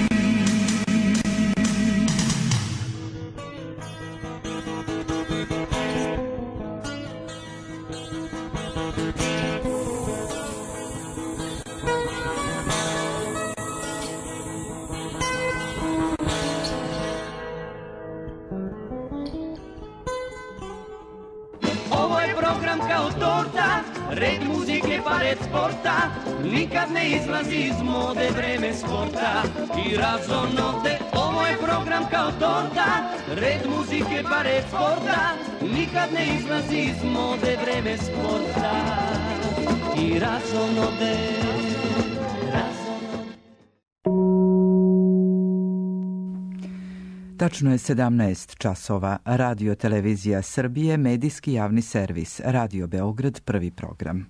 Red muzike pa red sporta, nikad ne izlazi iz mode vreme sporta i razonode. Ovo je program kao torta, red muzike pa red sporta, nikad ne izlazi iz mode vreme sporta i razonode. Tačno je 17 časova. Radio Televizija Srbije, medijski javni servis. Radio Beograd, prvi program.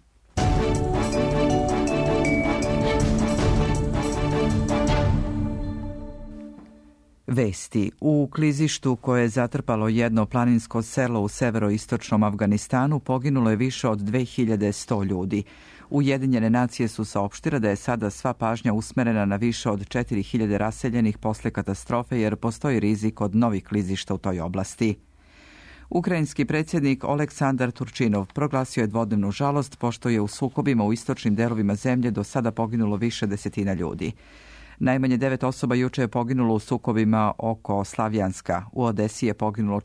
Vesti. U klizištu koje je zatrpalo jedno planinsko selo u severoistočnom Afganistanu poginulo je više od 2100 ljudi. Ujedinjene nacije su saopštile da je sada sva pažnja usmerena na više od 4000 raseljenih posle katastrofe jer postoji rizik od novih klizišta u toj oblasti. Ukrajinski predsjednik Oleksandar Turčinov proglasio je dvodnevnu žalost pošto je u sukobima u istočnim delovima zemlje do sada poginulo više desetina ljudi. Najmanje 9 osoba juče je poginulo u sukobima oko Slavjanska. U Odesi je poginulo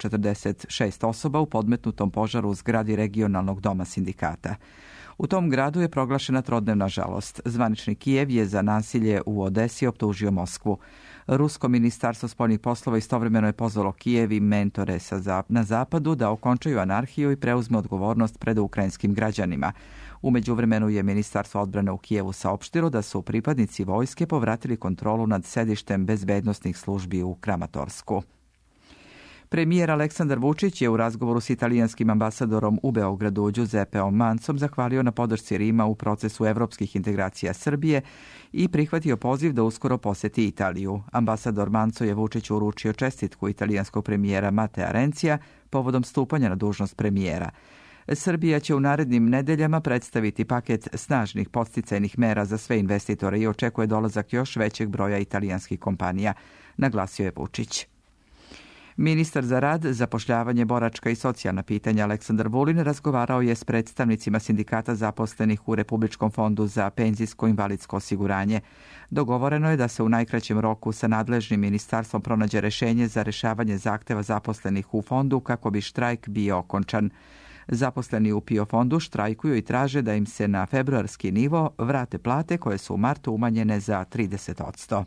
46 osoba u podmetnutom požaru u zgradi regionalnog doma sindikata. U tom gradu je proglašena trodnevna žalost. Zvanični Kijev je za nasilje u Odesi optužio Moskvu. Rusko ministarstvo spoljnih poslova istovremeno je pozvalo Kijev i mentore na zapadu da okončaju anarhiju i preuzme odgovornost pred ukrajinskim građanima. U međuvremenu je Ministarstvo odbrane u Kijevu saopštilo da su pripadnici vojske povratili kontrolu nad sedištem bezbednosnih službi u Kramatorsku. Premijer Aleksandar Vučić je u razgovoru s italijanskim ambasadorom u Beogradu Giuseppeom Mancom zahvalio na podršci Rima u procesu evropskih integracija Srbije i prihvatio poziv da uskoro poseti Italiju. Ambasador Manco je Vučiću uručio čestitku italijanskog premijera Matea Renzija povodom stupanja na dužnost premijera. Srbija će u narednim nedeljama predstaviti paket snažnih podsticajnih mera za sve investitore i očekuje dolazak još većeg broja italijanskih kompanija, naglasio je Vučić. Ministar za rad, zapošljavanje, boračka i socijalna pitanja Aleksandar Vulin razgovarao je s predstavnicima sindikata zaposlenih u Republičkom fondu za penzijsko invalidsko osiguranje. Dogovoreno je da se u najkraćem roku sa nadležnim ministarstvom pronađe rešenje za rešavanje zahteva zaposlenih u fondu kako bi štrajk bio okončan. Zaposleni u PIO fondu štrajkuju i traže da im se na februarski nivo vrate plate koje su u martu umanjene za 30%.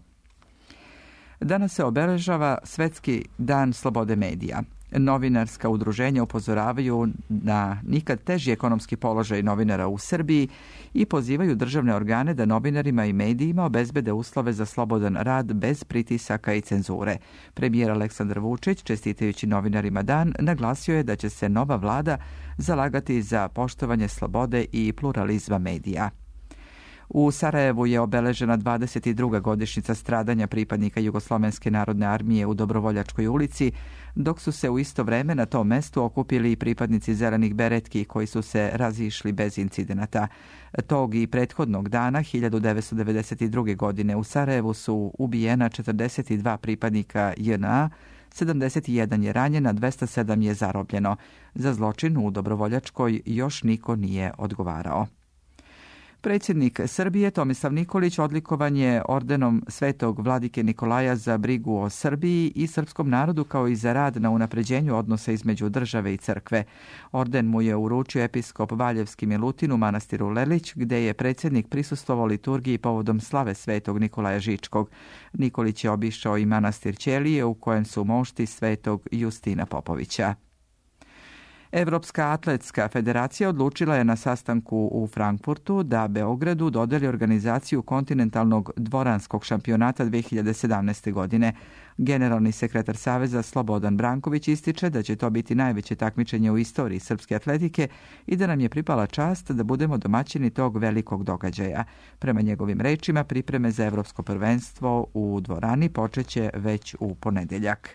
Danas se obeležava Svetski dan slobode medija. Novinarska udruženja upozoravaju na nikad teži ekonomski položaj novinara u Srbiji i pozivaju državne organe da novinarima i medijima obezbede uslove za slobodan rad bez pritisaka i cenzure. Premijer Aleksandar Vučić, čestitajući novinarima dan, naglasio je da će se nova vlada zalagati za poštovanje slobode i pluralizma medija. U Sarajevu je obeležena 22. godišnjica stradanja pripadnika Jugoslovenske narodne armije u Dobrovoljačkoj ulici, dok su se u isto vreme na tom mestu okupili i pripadnici zelenih beretki koji su se razišli bez incidenata. Tog i prethodnog dana, 1992. godine, u Sarajevu su ubijena 42 pripadnika JNA, 71 je ranjen, a 207 je zarobljeno. Za zločin u Dobrovoljačkoj još niko nije odgovarao. Predsjednik Srbije Tomislav Nikolić odlikovan je ordenom Svetog vladike Nikolaja za brigu o Srbiji i srpskom narodu kao i za rad na unapređenju odnosa između države i crkve. Orden mu je uručio episkop Valjevski Milutin u manastiru Lelić, gde je predsjednik prisustvovao liturgiji povodom slave Svetog Nikolaja Žičkog. Nikolić je obišao i manastir Ćelije u kojem su mošti Svetog Justina Popovića. Evropska atletska federacija odlučila je na sastanku u Frankfurtu da Beogradu dodeli organizaciju kontinentalnog dvoranskog šampionata 2017. godine. Generalni sekretar Saveza Slobodan Branković ističe da će to biti najveće takmičenje u istoriji srpske atletike i da nam je pripala čast da budemo domaćini tog velikog događaja. Prema njegovim rečima, pripreme za Evropsko prvenstvo u dvorani počeće već u ponedeljak.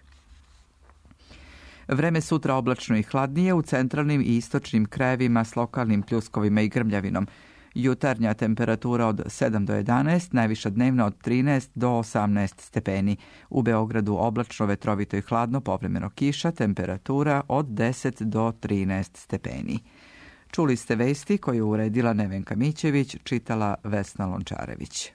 Vreme sutra oblačno i hladnije u centralnim i istočnim krajevima s lokalnim pljuskovima i grmljavinom. Jutarnja temperatura od 7 do 11, najviša dnevna od 13 do 18 stepeni. U Beogradu oblačno, vetrovito i hladno, povremeno kiša, temperatura od 10 do 13 stepeni. Čuli ste vesti koje je uredila Nevenka Mićević, čitala Vesna Lončarević.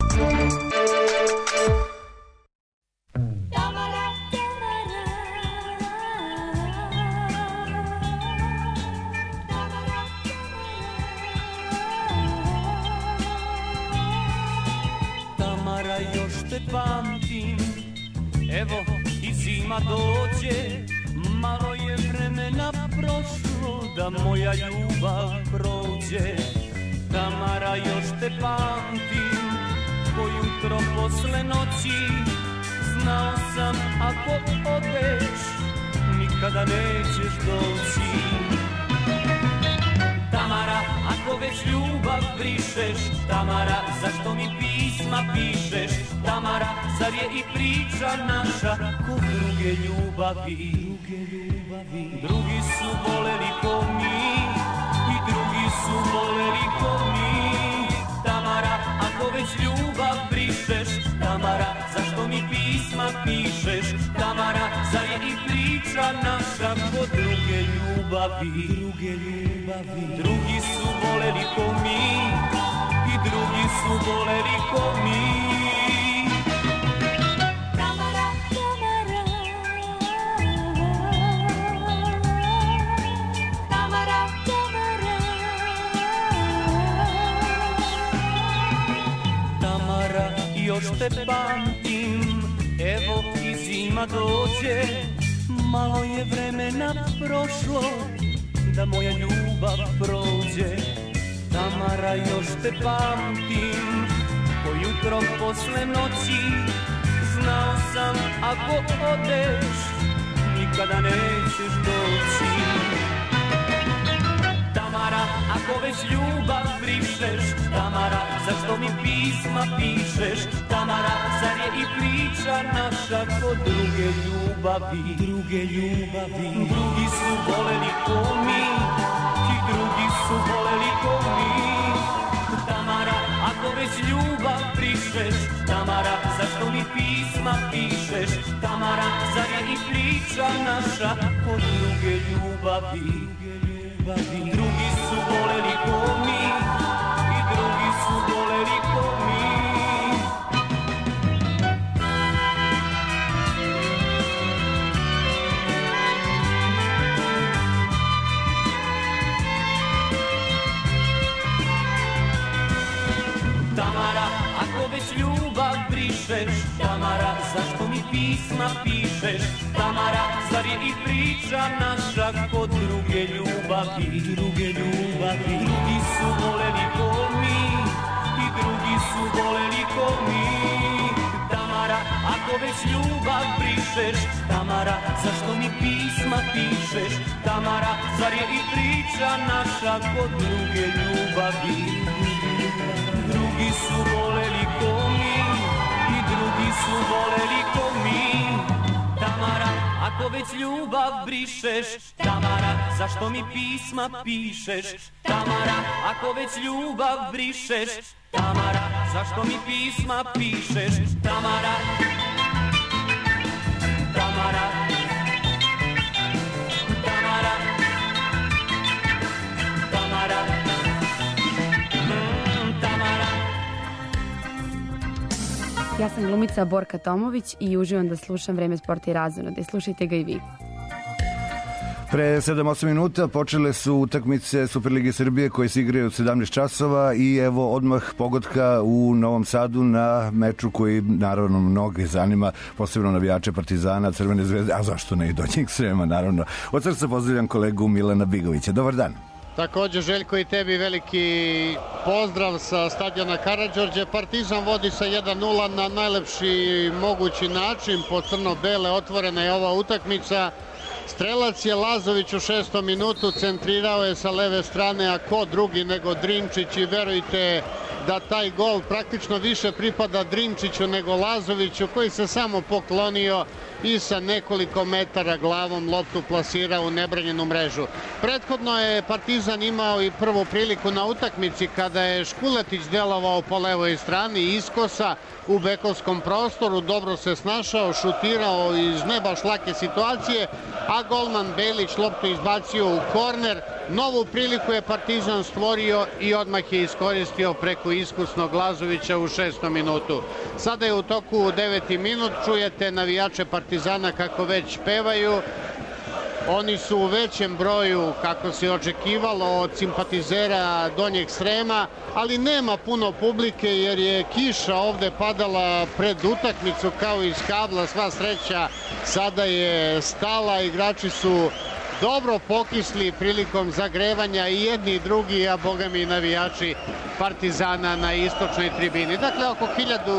Još te pamtim, evo i zima dođe, malo je vremena prošlo da moja ljubav prođe. Tamara, još te pamtim, pojutro posle noći, znao sam ako odeš, nikada nećeš doći. Tamara, ako već ljubav brišeš, Tamara, zašto mi pisma pišeš? Tamara, zar je i priča naša ko druge ljubavi? Drugi su voleli ko mi i drugi su voleli ko mi. Tamara, ako već ljubav brišeš, Tamara, zašto mi pisma pišeš? Tamara, zar je i priča naša ko druge ljubavi? Drugi su voleli ko mi i drugi su voleli ko mi. Tamara, Tamara, Tamara, Tamara, Tamara, još te pamtim, evo i zima dođe, malo je vremena prošlo da moja ljubav prođe. Tamara, još te pamtim, pojutro posle noći, znao sam ako odeš, nikada nećeš doći. Tamara, ako već ljubav brišeš, Tamara, zašto mi pisma pišeš? Tamara, zar je i priča naša ko druge ljubavi? Drugi su voleli ko mi i drugi su voleli ko mi. Tamara, ako već ljubav brišeš, Tamara, zašto mi pisma pišeš? Tamara, zar je i priča naša ko druge ljubavi? Drugi su voleli ko mi i drugi su voleli ko mi. Tamara, ako već ljubav brišeš, Tamara, zašto mi pisma pišeš? Tamara, zar je i priča naša kod druge ljubavi? Drugi su voleli ko mi i drugi su voleli ko mi. Tamara, ako već ljubav brišeš, Tamara, zašto mi pisma pišeš? Tamara, zar je i priča naša kod druge ljubavi? Drugi su voleli ko mi i drugi su voleli ko mi. Tamara, ako već ljubav brišeš, Tamara, zašto mi pisma pišeš? Tamara, ako već ljubav brišeš, Tamara, zašto mi pisma pišeš? Tamara, Tamara, Tamara, Tamara, Tamara. Ja sam glumica Borka Tomović i uživam da slušam Vreme sporta i razonode. Slušajte ga i vi. Pre 7-8 minuta počele su utakmice Superlige Srbije koje se igraju od 17 časova i evo odmah pogotka u Novom Sadu na meču koji naravno mnoge zanima, posebno navijače Partizana, Crvene zvezde, a zašto ne i Donjeg Srema, naravno. Od srca pozdravljam kolegu Milana Bigovića. Dobar dan. Također, Željko, i tebi veliki pozdrav sa stadiona Karađorđe. Partizan vodi sa 1-0 na najlepši mogući način. Po crno-bele otvorena je ova utakmica. Strelac je Lazović u 6. minutu, centrirao je sa leve strane, a ko drugi nego Drinčić, i verujte da taj gol praktično više pripada Drinčiću nego Lazoviću, koji se samo poklonio i sa nekoliko metara glavom loptu plasirao u nebranjenu mrežu. Prethodno je Partizan imao i prvu priliku na utakmici kada je Škuletić delovao po levoj strani iskosa u bekovskom prostoru, dobro se snašao, šutirao iz ne baš lake situacije, a golman Belić loptu izbacio u korner. Novu priliku je Partizan stvorio i odmah je iskoristio preko iskusnog Lazovića u 6. minutu. Sada je u toku 9. minut, čujete navijače Partizana kako već pevaju. Oni su u većem broju, kako se očekivalo, od simpatizera Donjeg Srema, ali nema puno publike jer je kiša ovde padala pred utakmicu kao iz kabla. Sva sreća sada je stala, igrači su dobro pokisli prilikom zagrevanja i jedni i drugi, a boga mi navijači Partizana na istočnoj tribini. Dakle, oko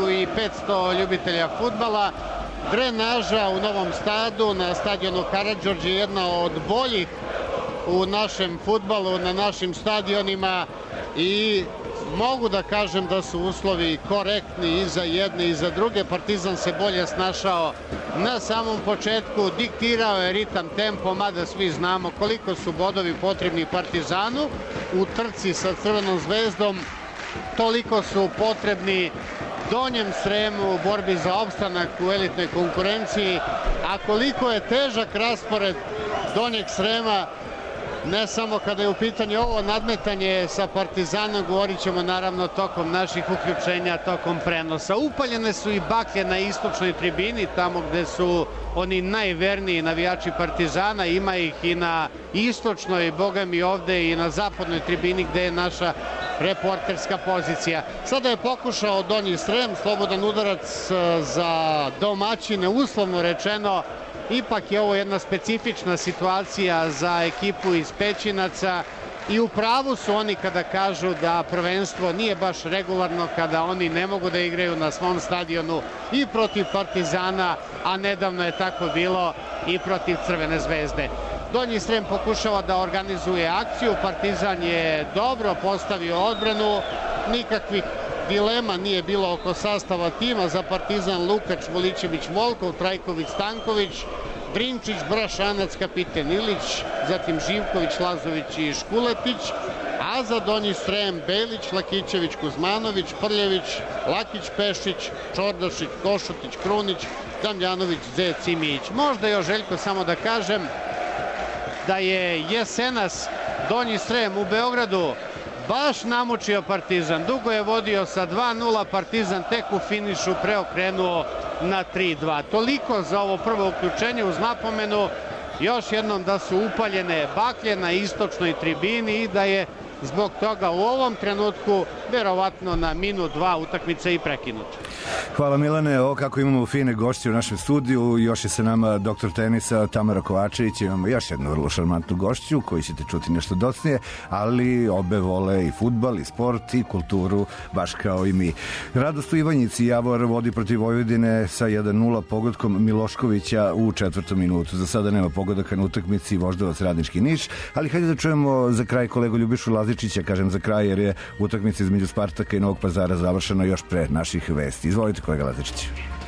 1500 ljubitelja fudbala. Drenaža u Novom Sadu na stadionu Karađorđe je jedna od boljih u našem fudbalu, na našim stadionima, i mogu da kažem da su uslovi korektni i za jedne i za druge. Partizan se bolje snašao na samom početku, diktirao je ritam, tempo, mada svi znamo koliko su bodovi potrebni Partizanu u trci sa Crvenom zvezdom, toliko su potrebni Donjem Sremu u borbi za opstanak u elitnoj konkurenciji, a koliko je težak raspored Donjeg Srema, ne samo kada je u pitanju ovo nadmetanje sa Partizanom, govorit ćemo naravno tokom naših uključenja, tokom prenosa. Upaljene su i baklje na istočnoj tribini, tamo gde su oni najverniji navijači Partizana, ima ih i na istočnoj, boga mi ovde i na zapadnoj tribini gde je naša reporterska pozicija. Sada je pokušao Donji Srem, slobodan udarac za domaćine, uslovno rečeno. Ipak je ovo jedna specifična situacija za ekipu iz Pećinaca i u pravu su oni kada kažu da prvenstvo nije baš regularno, kada oni ne mogu da igraju na svom stadionu i protiv Partizana, a nedavno je tako bilo i protiv Crvene zvezde. Donji Srem pokušava da organizuje akciju, Partizan je dobro postavio odbranu, nikakvih dilema nije bilo oko sastava tima. Za Partizan Lukač, Volićević, Volkov, Trajković, Stanković, Drinčić, Brašanac, kapiten Ilić, zatim Živković, Lazović i Škuletić, a za Donji Srem Belić, Lakićević, Kuzmanović, Prljević, Lakić, Pešić, Čordašić, Košutić, Krunić, Damljanović, Zec i Mijić. Možda još, Željko, samo da kažem da je jesenas Donji Srem u Beogradu baš namučio Partizan. Dugo je vodio sa 2-0, Partizan tek u finišu preokrenuo na 3-2. Toliko za ovo prvo uključenje, uz napomenu još jednom da su upaljene baklje na istočnoj tribini i da je zbog toga u ovom trenutku verovatno na minut, dva utakmice i prekinuta. Hvala Milane, o kako imamo fine gošće u našem studiju, još je sa nama doktor tenisa Tamara Kovačević, imamo još jednu vrlo šarmantnu gošću koju ćete čuti nešto docnije, ali obe vole i fudbal i sport i kulturu baš kao i mi. Radost u Ivanjici, Javor vodi protiv Vojvodine sa 1-0 pogodkom Miloškovića u 4. minutu. Za sada nema pogodaka na utakmici Voždovac Radnički Niš, ali hajde da čujemo za kraj kolegu Ljubišu Lazičića, kažem za kraj jer je utakmica između Spartaka i Novog Pazara završena još pre naših vesti. Izvolite kolega Lazičić.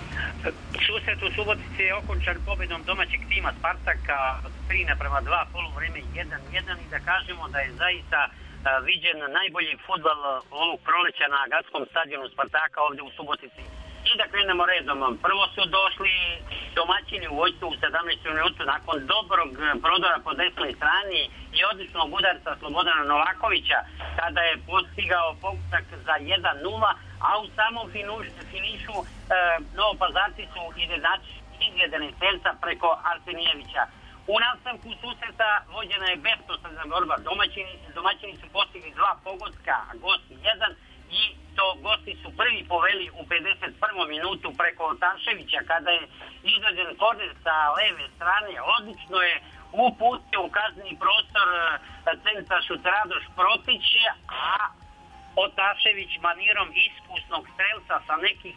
Susret u Subotici je okončan pobedom domaćeg tima Spartaka 3:2, poluvreme 1:1 i da kažemo da je zaista viđen najbolji fudbal ovog proleća na gradskom stadionu Spartaka ovde u Subotici. I da krenemo redom. Prvo su došli domaćini u vojstvu u 17. minutu nakon dobrog prodora po desnoj strani i odličnog udarca Slobodana Novakovića kada je postigao pogodak za 1:0, a u samom finišu Novopazarci su izvedeni strelca preko Arsenijevića. U nastavku susreta vođena je besposredna borba. Domaćini su postigli 2 pogotka, a gosti 1, i to gosti su prvi poveli u 51. minutu preko Otaševića kada je izrađen korner sa leve strane. Odlično je uputio u kazneni prostor centaršut Radoš Protić, a Otašević manirom iskusnog strelca sa nekih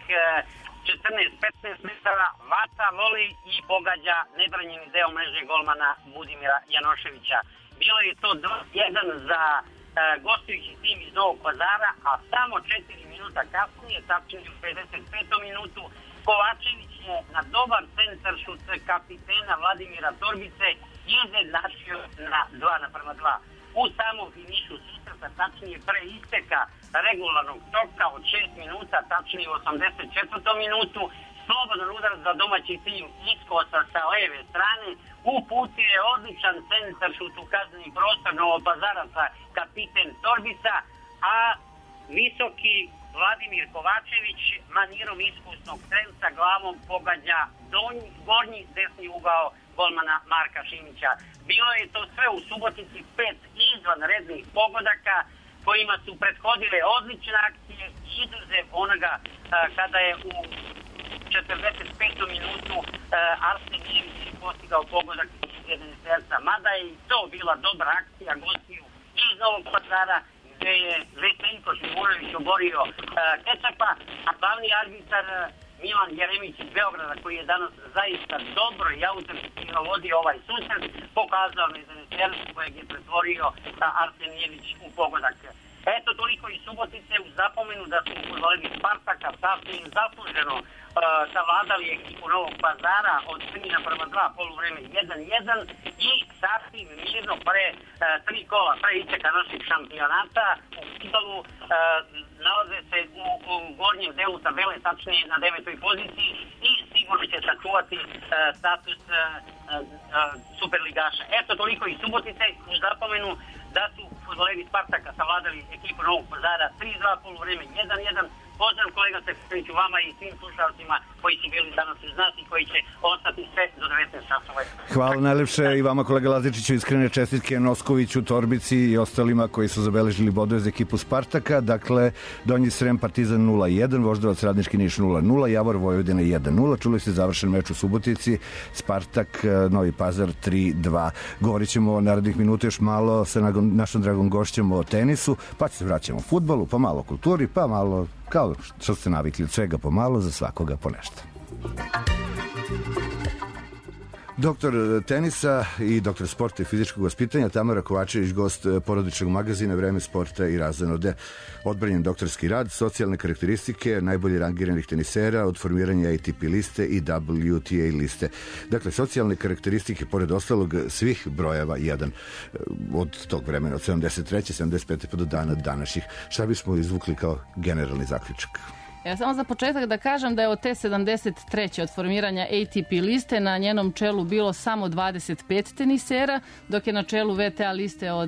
14-15 metara vaca, voli i pogađa nebranjeni deo mreže golmana Budimira Janoševića. Bilo je to 2-1 za gostujući tim iz Novog Pazara, a samo 4 minuta kasnije, tačnije u 55. minutu, Kovačević je na dobar centaršut kapitena Vladimira Torbice izjednačio na 2:2. U samom finišu susreta, tačnije pre isteka regularnog toka od 6 minuta, tačnije u 84. minutu, slobodan udar za domaći tim iskosa sa leve strane, uputio je odličan centaršut u kazneni prostor Novopazaraca kapiten Torbica, a visoki Vladimir Kovačević manirom iskusnog strelca glavom pogađa gornji desni ugao golmana Marka Šimića. Bilo je to sve u Subotici 5 izvanrednih pogodaka kojima su prethodile odlične akcije, izuzev onoga kada je u 45. minutu Arsen Jević postigao pogodak iz jedne serca. Mada je i to bila dobra akcija gostiju iz Novog Pazara, gde je Veseljko Šimurović oborio Kečapa, a glavni arbitar Milan Jeremić iz Beograda, koji je danas zaista dobro i autorski vodio ovaj susret, pokazao neizvene sercu kojeg je pretvorio Arsen Jević u pogodak. Eto, toliko iz Subotice, uz zapomenu da su fudbaleri Spartaka sasvim zasluženo savladali ekipu Novog Pazara od 3:2, poluvreme 1:1, i sasvim mirno pre 3 kola pre isteka naših šampionata u fudbalu nalaze se u gornjem delu tabele, tačnije na 9. poziciji, i sigurno će sačuvati status superligaša. Eto, toliko iz Subotice, uz zapomenu da su fudbaleri Spartaka savladali ekipu Novog Pazara 3:2, poluvreme 1:1. Pozdrav kolega Stefanoviću vama i svim slušalcima koji su bili danas uz nas i koji će ostati sve do 19 časova. Hvala najlepše i vama kolega Lazičiću, iskrene čestitke Noskoviću, Torbici i ostalima koji su zabeležili bodove za ekipu Spartaka. Dakle, Donji Srem Partizan 0:1, Voždovac Radnički Niš 0:0, Javor Vojvodina 1:0. Čuli ste završen meč u Subotici, Spartak Novi Pazar 3:2. Govorit ćemo narednih minuta još malo sa našom dragom gošćom o tenisu, pa se vraćamo u fudbalu, pa malo kulturi, pa malo, kao što ste navikli, od svega pomalo, za svakoga po nešto. Doktor tenisa i doktor sporta i fizičkog vaspitanja Tamara Kovačević, gost porodičnog magazina Vreme sporta i razonode. Odbranjen doktorski rad, socijalne karakteristike najbolje rangiranih tenisera od formiranja ATP liste i WTA liste. Dakle, socijalne karakteristike, pored ostalog svih brojeva 1 od tog vremena, od 73. 75. pa do dana današnjih. Šta bismo izvukli kao generalni zaključak? Ja samo za početak da kažem da je od te 73. od formiranja ATP liste na njenom čelu bilo samo 25 tenisera, dok je na čelu VTA liste od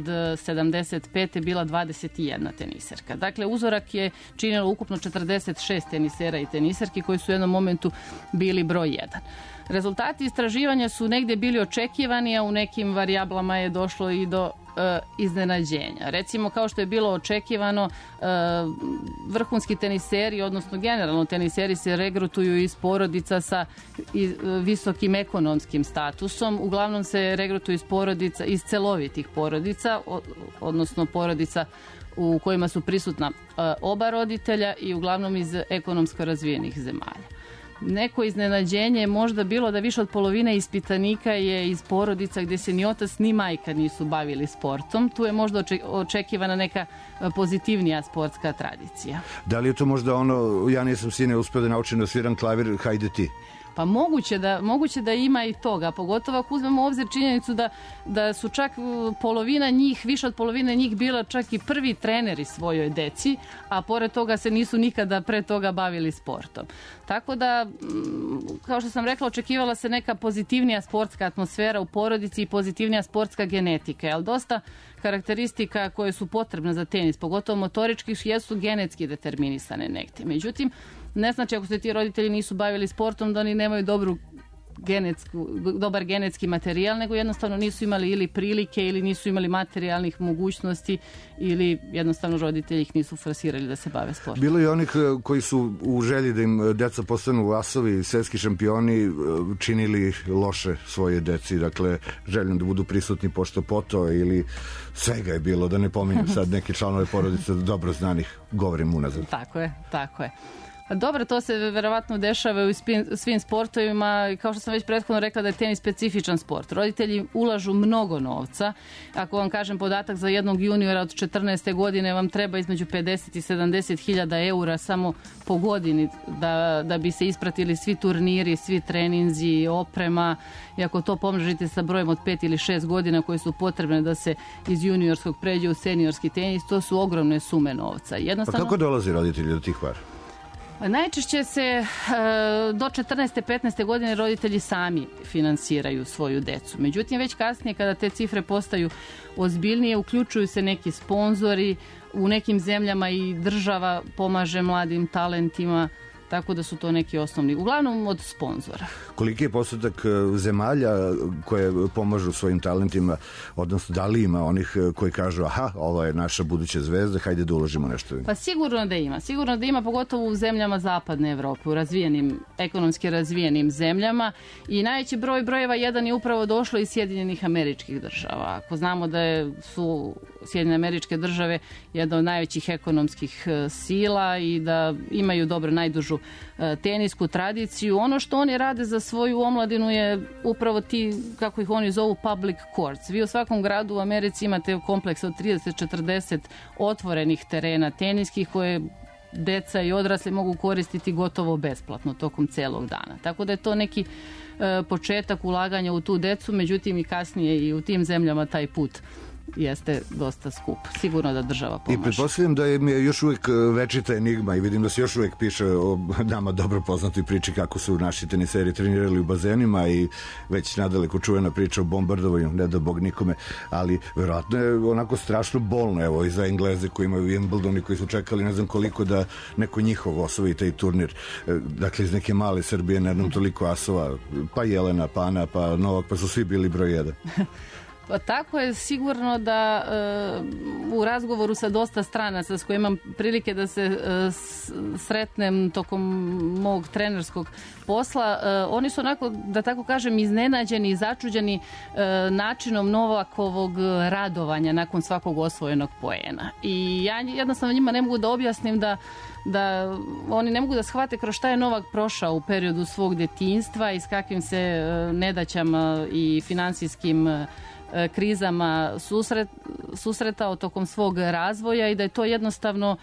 75. bila 21 teniserka. Dakle, uzorak je činilo ukupno 46 tenisera i teniserki koji su u jednom momentu bili broj 1. Rezultati istraživanja su negdje bili očekivani, a u nekim varijablama je došlo i do iznenađenja. Recimo, kao što je bilo očekivano, vrhunski teniseri, odnosno generalno teniseri se regrutuju iz porodica sa visokim ekonomskim statusom. Uglavnom se regrutuju iz porodica, iz celovitih porodica, odnosno porodica u kojima su prisutna oba roditelja i uglavnom iz ekonomsko razvijenih zemalja. Neko iznenađenje je možda bilo da više od polovine ispitanika je iz porodica gdje se ni otac ni majka nisu bavili sportom. Tu je možda očekivana neka pozitivnija sportska tradicija. Da li je to možda ono, ja nisam sine uspio da naučim da sviram klavir, hajde ti? Pa moguće da ima i toga, pogotovo ako uzmemo u obzir činjenicu da su čak polovina njih, više od polovine njih bila čak i prvi treneri svojoj deci, a pored toga se nisu nikada pre toga bavili sportom. Tako da, kao što sam rekla, očekivala se neka pozitivnija sportska atmosfera u porodici i pozitivnija sportska genetika, ali dosta karakteristika koje su potrebne za tenis, pogotovo motorički, jesu genetski determinisane negdje. Međutim, ne znači ako se ti roditelji nisu bavili sportom da oni nemaju dobru dobar genetski materijal, nego jednostavno nisu imali ili prilike ili nisu imali materijalnih mogućnosti ili jednostavno roditelji ih nisu forsirali da se bave sportom. Bilo je onih koji su u želji da im deca postanu asovi, svetski šampioni, činili loše svoje deci, dakle željom da budu prisutni pošto poto ili svega je bilo, da ne pominjem sad neke članove porodice dobro znanih, govorim unazad. Tako je. Dobro, to se verovatno dešava u svim sportovima. Kao što sam već prethodno rekla da je tenis specifičan sport. Roditelji ulažu mnogo novca. Ako vam kažem podatak za jednog juniora od 14. godine vam treba između 50 i 70 hiljada eura samo po godini da bi se ispratili svi turniri, svi treninzi, oprema. I ako to pomnožite sa brojem od 5 ili 6 godina koje su potrebne da se iz juniorskog pređe u seniorski tenis, to su ogromne sume novca. Pa kako dolazi roditelji do tih para? Najčešće se do 14. 15. godine roditelji sami finansiraju svoju decu. Međutim, već kasnije kada te cifre postaju ozbiljnije, uključuju se neki sponzori, u nekim zemljama i država pomaže mladim talentima, tako da su to neki osnovni, uglavnom od sponzora. Koliki je postotak zemalja koje pomažu svojim talentima, odnosno da li ima onih koji kažu aha, ovo je naša buduća zvezda, hajde da uložimo nešto? Pa sigurno da ima, pogotovo u zemljama zapadne Evrope, u ekonomski razvijenim zemljama, i najveći broj brojeva jedan je upravo došlo iz Sjedinjenih Američkih Država. Ako znamo da su Sjedinjene Američke Države jedna od najvećih ekonomskih sila i da imaju dobro najdužu tenisku tradiciju. Ono što oni rade za svoju omladinu je upravo ti, kako ih oni zovu, public courts. Vi u svakom gradu u Americi imate kompleks od 30-40 otvorenih terena teniskih koje deca i odrasli mogu koristiti gotovo besplatno tokom celog dana. Tako da je to neki početak ulaganja u tu decu, međutim i kasnije i u tim zemljama taj put jeste dosta skup. Sigurno da država pomaže. I pretpostavljam da je još uvijek večita enigma i vidim da se još uvijek piše o nama dobro poznatoj priči kako su naši teniseri trenirali u bazenima i već nadaleko čuvena priča o bombardovanju, ne da Bog nikome, ali verovatno je onako strašno bolno, evo, i za Engleze koji imaju Wimbledon i koji su čekali ne znam koliko da neko njihov osvoji taj turnir. Dakle, iz neke male Srbije ne znam toliko asova, pa Jelena, pa Ana, pa Novak, pa su svi bili broj 1. Pa tako je sigurno da u razgovoru sa dosta stranaca s kojima imam prilike da se sretnem tokom mog trenerskog posla, oni su onako, da tako kažem, iznenađeni i začuđeni načinom Novakovog radovanja nakon svakog osvojenog poena. I ja jednostavno njima ne mogu da objasnim da oni ne mogu da shvate kroz šta je Novak prošao u periodu svog djetinjstva i s kakvim se nedaćama i finansijskim krizama susretao tokom svog razvoja i da je to jednostavno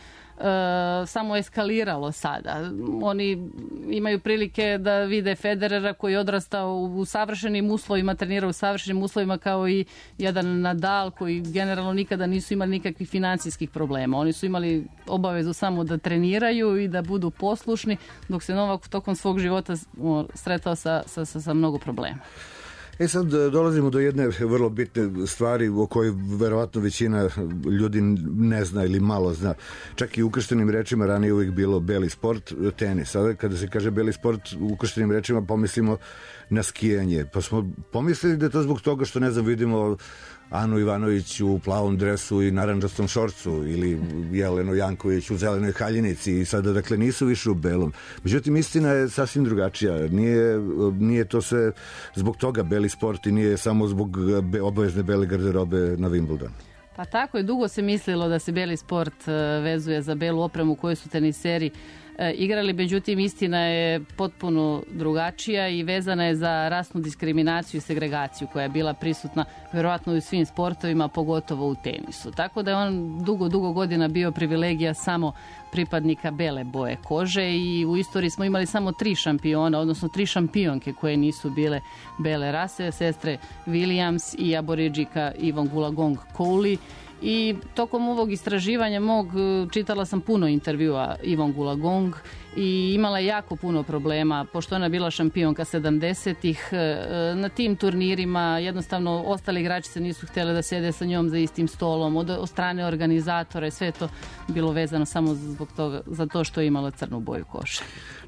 samo eskaliralo sada. Oni imaju prilike da vide Federera koji je odrastao u savršenim uslovima, trenirao u savršenim uslovima kao i jedan Nadal koji generalno nikada nisu imali nikakvih financijskih problema. Oni su imali obavezu samo da treniraju i da budu poslušni, dok se Novak tokom svog života sretao sa mnogo problema. Sad dolazimo do jedne vrlo bitne stvari o kojoj verovatno većina ljudi ne zna ili malo zna. Čak i u ukrštenim rečima ranije uvijek bilo beli sport, tenis. Sada kada se kaže beli sport u ukrštenim rečima pomislimo na skijanje. Pa smo pomislili da je to zbog toga što, ne znam, vidimo Anu Ivanović u plavom dresu i narandžastom šorcu ili Jelenu Janković u zelenoj haljinici i sada, dakle, nisu više u belom. Međutim, istina je sasvim drugačija. Nije to sve zbog toga beli sport i nije samo zbog obavezne bele garderobe na Wimbledon. Pa tako je, dugo se mislilo da se beli sport vezuje za belu opremu koju su teniseri igrali, međutim istina je potpuno drugačija i vezana je za rasnu diskriminaciju i segregaciju koja je bila prisutna verovatno u svim sportovima, pogotovo u tenisu. Tako da je on dugo godina bio privilegija samo pripadnika bele boje kože i u istoriji smo imali samo 3 šampiona, odnosno 3 šampionke koje nisu bile bele rase, sestre Williams i aboridžika Yvonne Goolagong Cowley. I tokom ovog istraživanja čitala sam puno intervjua Yvonne Goolagong i imala je jako puno problema, pošto ona je bila šampionka 70-ih. Na tim turnirima jednostavno ostali igrači se nisu htjeli da sede sa njom za istim stolom, od strane organizatora, sve to bilo vezano samo za to što je imala crnu boju kože.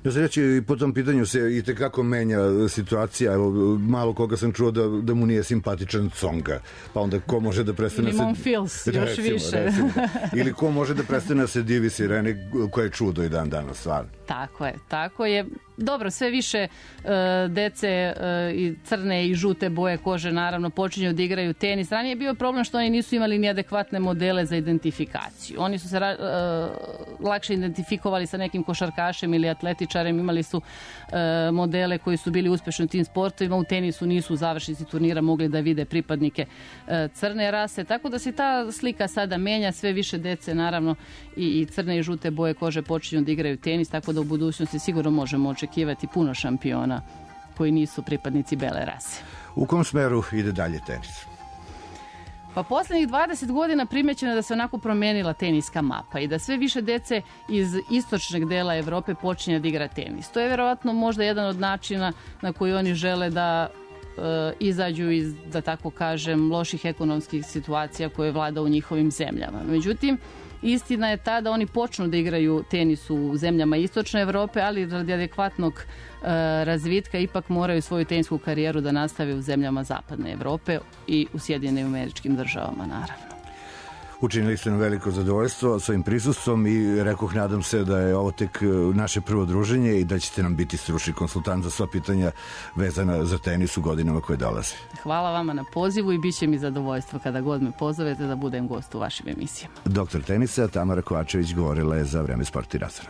Ja se reći, i po tom pitanju se i tekako menja situacija. Evo, malo koga sam čuo da mu nije simpatičan Tsonga. Pa onda ko može da prestane Ili Monfils, još više. Ili ko može da prestane da se divi Sireni, koje je čudo i dan danas, stvarno. Tako je. Dobro, sve više dece i crne i žute boje kože naravno počinju da igraju tenis. Ranije je bio problem što oni nisu imali ni adekvatne modele za identifikaciju. Oni su se lakše identifikovali sa nekim košarkašem ili atletičarem, imali su modele koji su bili uspešni u tim sportovima. U tenisu nisu u završnici turnira mogli da vide pripadnike crne rase. Tako da se ta slika sada menja, sve više dece naravno i crne i žute boje kože počinju da igraju tenis, tako da u budućnosti sigurno možemo očekivati puno šampiona koji nisu pripadnici bele rase. U kom smeru ide dalje tenis? Pa posljednjih 20 godina primećeno je da se onako promenila teniska mapa i da sve više dece iz istočnog dela Evrope počinje da igra tenis. To je vjerovatno možda jedan od načina na koji oni žele da izađu iz, da tako kažem, loših ekonomskih situacija koje vlada u njihovim zemljama. Međutim, istina je ta da oni počnu da igraju tenis u zemljama istočne Evrope, ali radi adekvatnog razvitka ipak moraju svoju tenisku karijeru da nastave u zemljama zapadne Evrope i u Sjedinjenim Američkim Državama, naravno. Učinili ste nam veliko zadovoljstvo svojim prisustvom i rekoh, nadam se da je ovo tek naše prvo druženje i da ćete nam biti stručni konsultant za sva pitanja vezana za tenis u godinama koje dolaze. Hvala vama na pozivu i bit će mi zadovoljstvo kada god me pozovete da budem gost u vašim emisijama. Doktor tenisa Tamara Kovačević govorila je za Vreme sporta i razonode.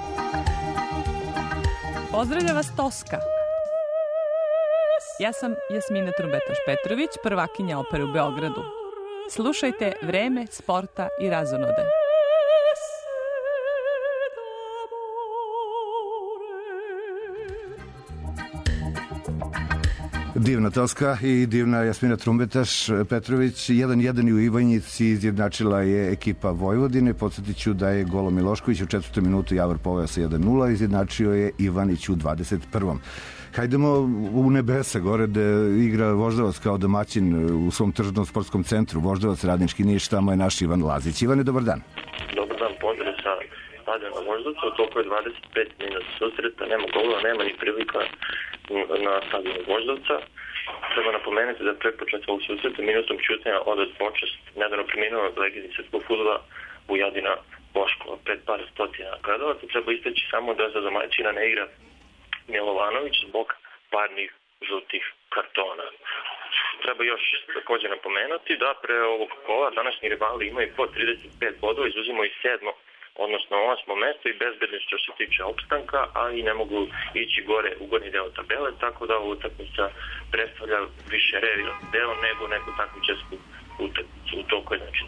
Pozdravlja vas Toska. Ja sam Jasmina Trumbetaš-Petrović, prvakinja opere u Beogradu. Slušajte Vreme sporta i razonode. Divna Toska i divna Jasmina Trumbetaš-Petrović. 1-1 i u Ivanjici izjednačila je ekipa Vojvodine. Podsjetit ću da je Golo Milošković u 4. minutu Javor poveo sa 1-0, izjednačio je Ivanić u 21. Hajdemo u nebesa gore da igra Voždovac kao domaćin u svom tržnom sportskom centru. Voždovac, Radnički Niš, tamo je naš Ivan Lazić. Ivane, dobar dan. Dobar dan, pozdrav sa stadiona Voždovca. U toku je 25 minuta susreta, nema golova, nema ni prilika na stadionu Voždovca. Treba napomenuti da prepočet ovog susreta minutom ćutanja odad počast nedavno preminuo legenda srpskog fudbala Vujadina Boškova pred par stotina gledalaca. Treba istaći samo da za domaćina ne igra Milovanović zbog parnih žutih kartona. Treba još također napomenuti da pre ovog kola današnji rivali imaju po 35 bodova, izuzimo i 7. odnosno 8. mesto i bezbedni što se tiče opstanka, a i ne mogu ići gore u gornji deo tabele, tako da ova utakmica predstavlja više reviran deo nego neku takmičarsku utakmicu. U toku je znači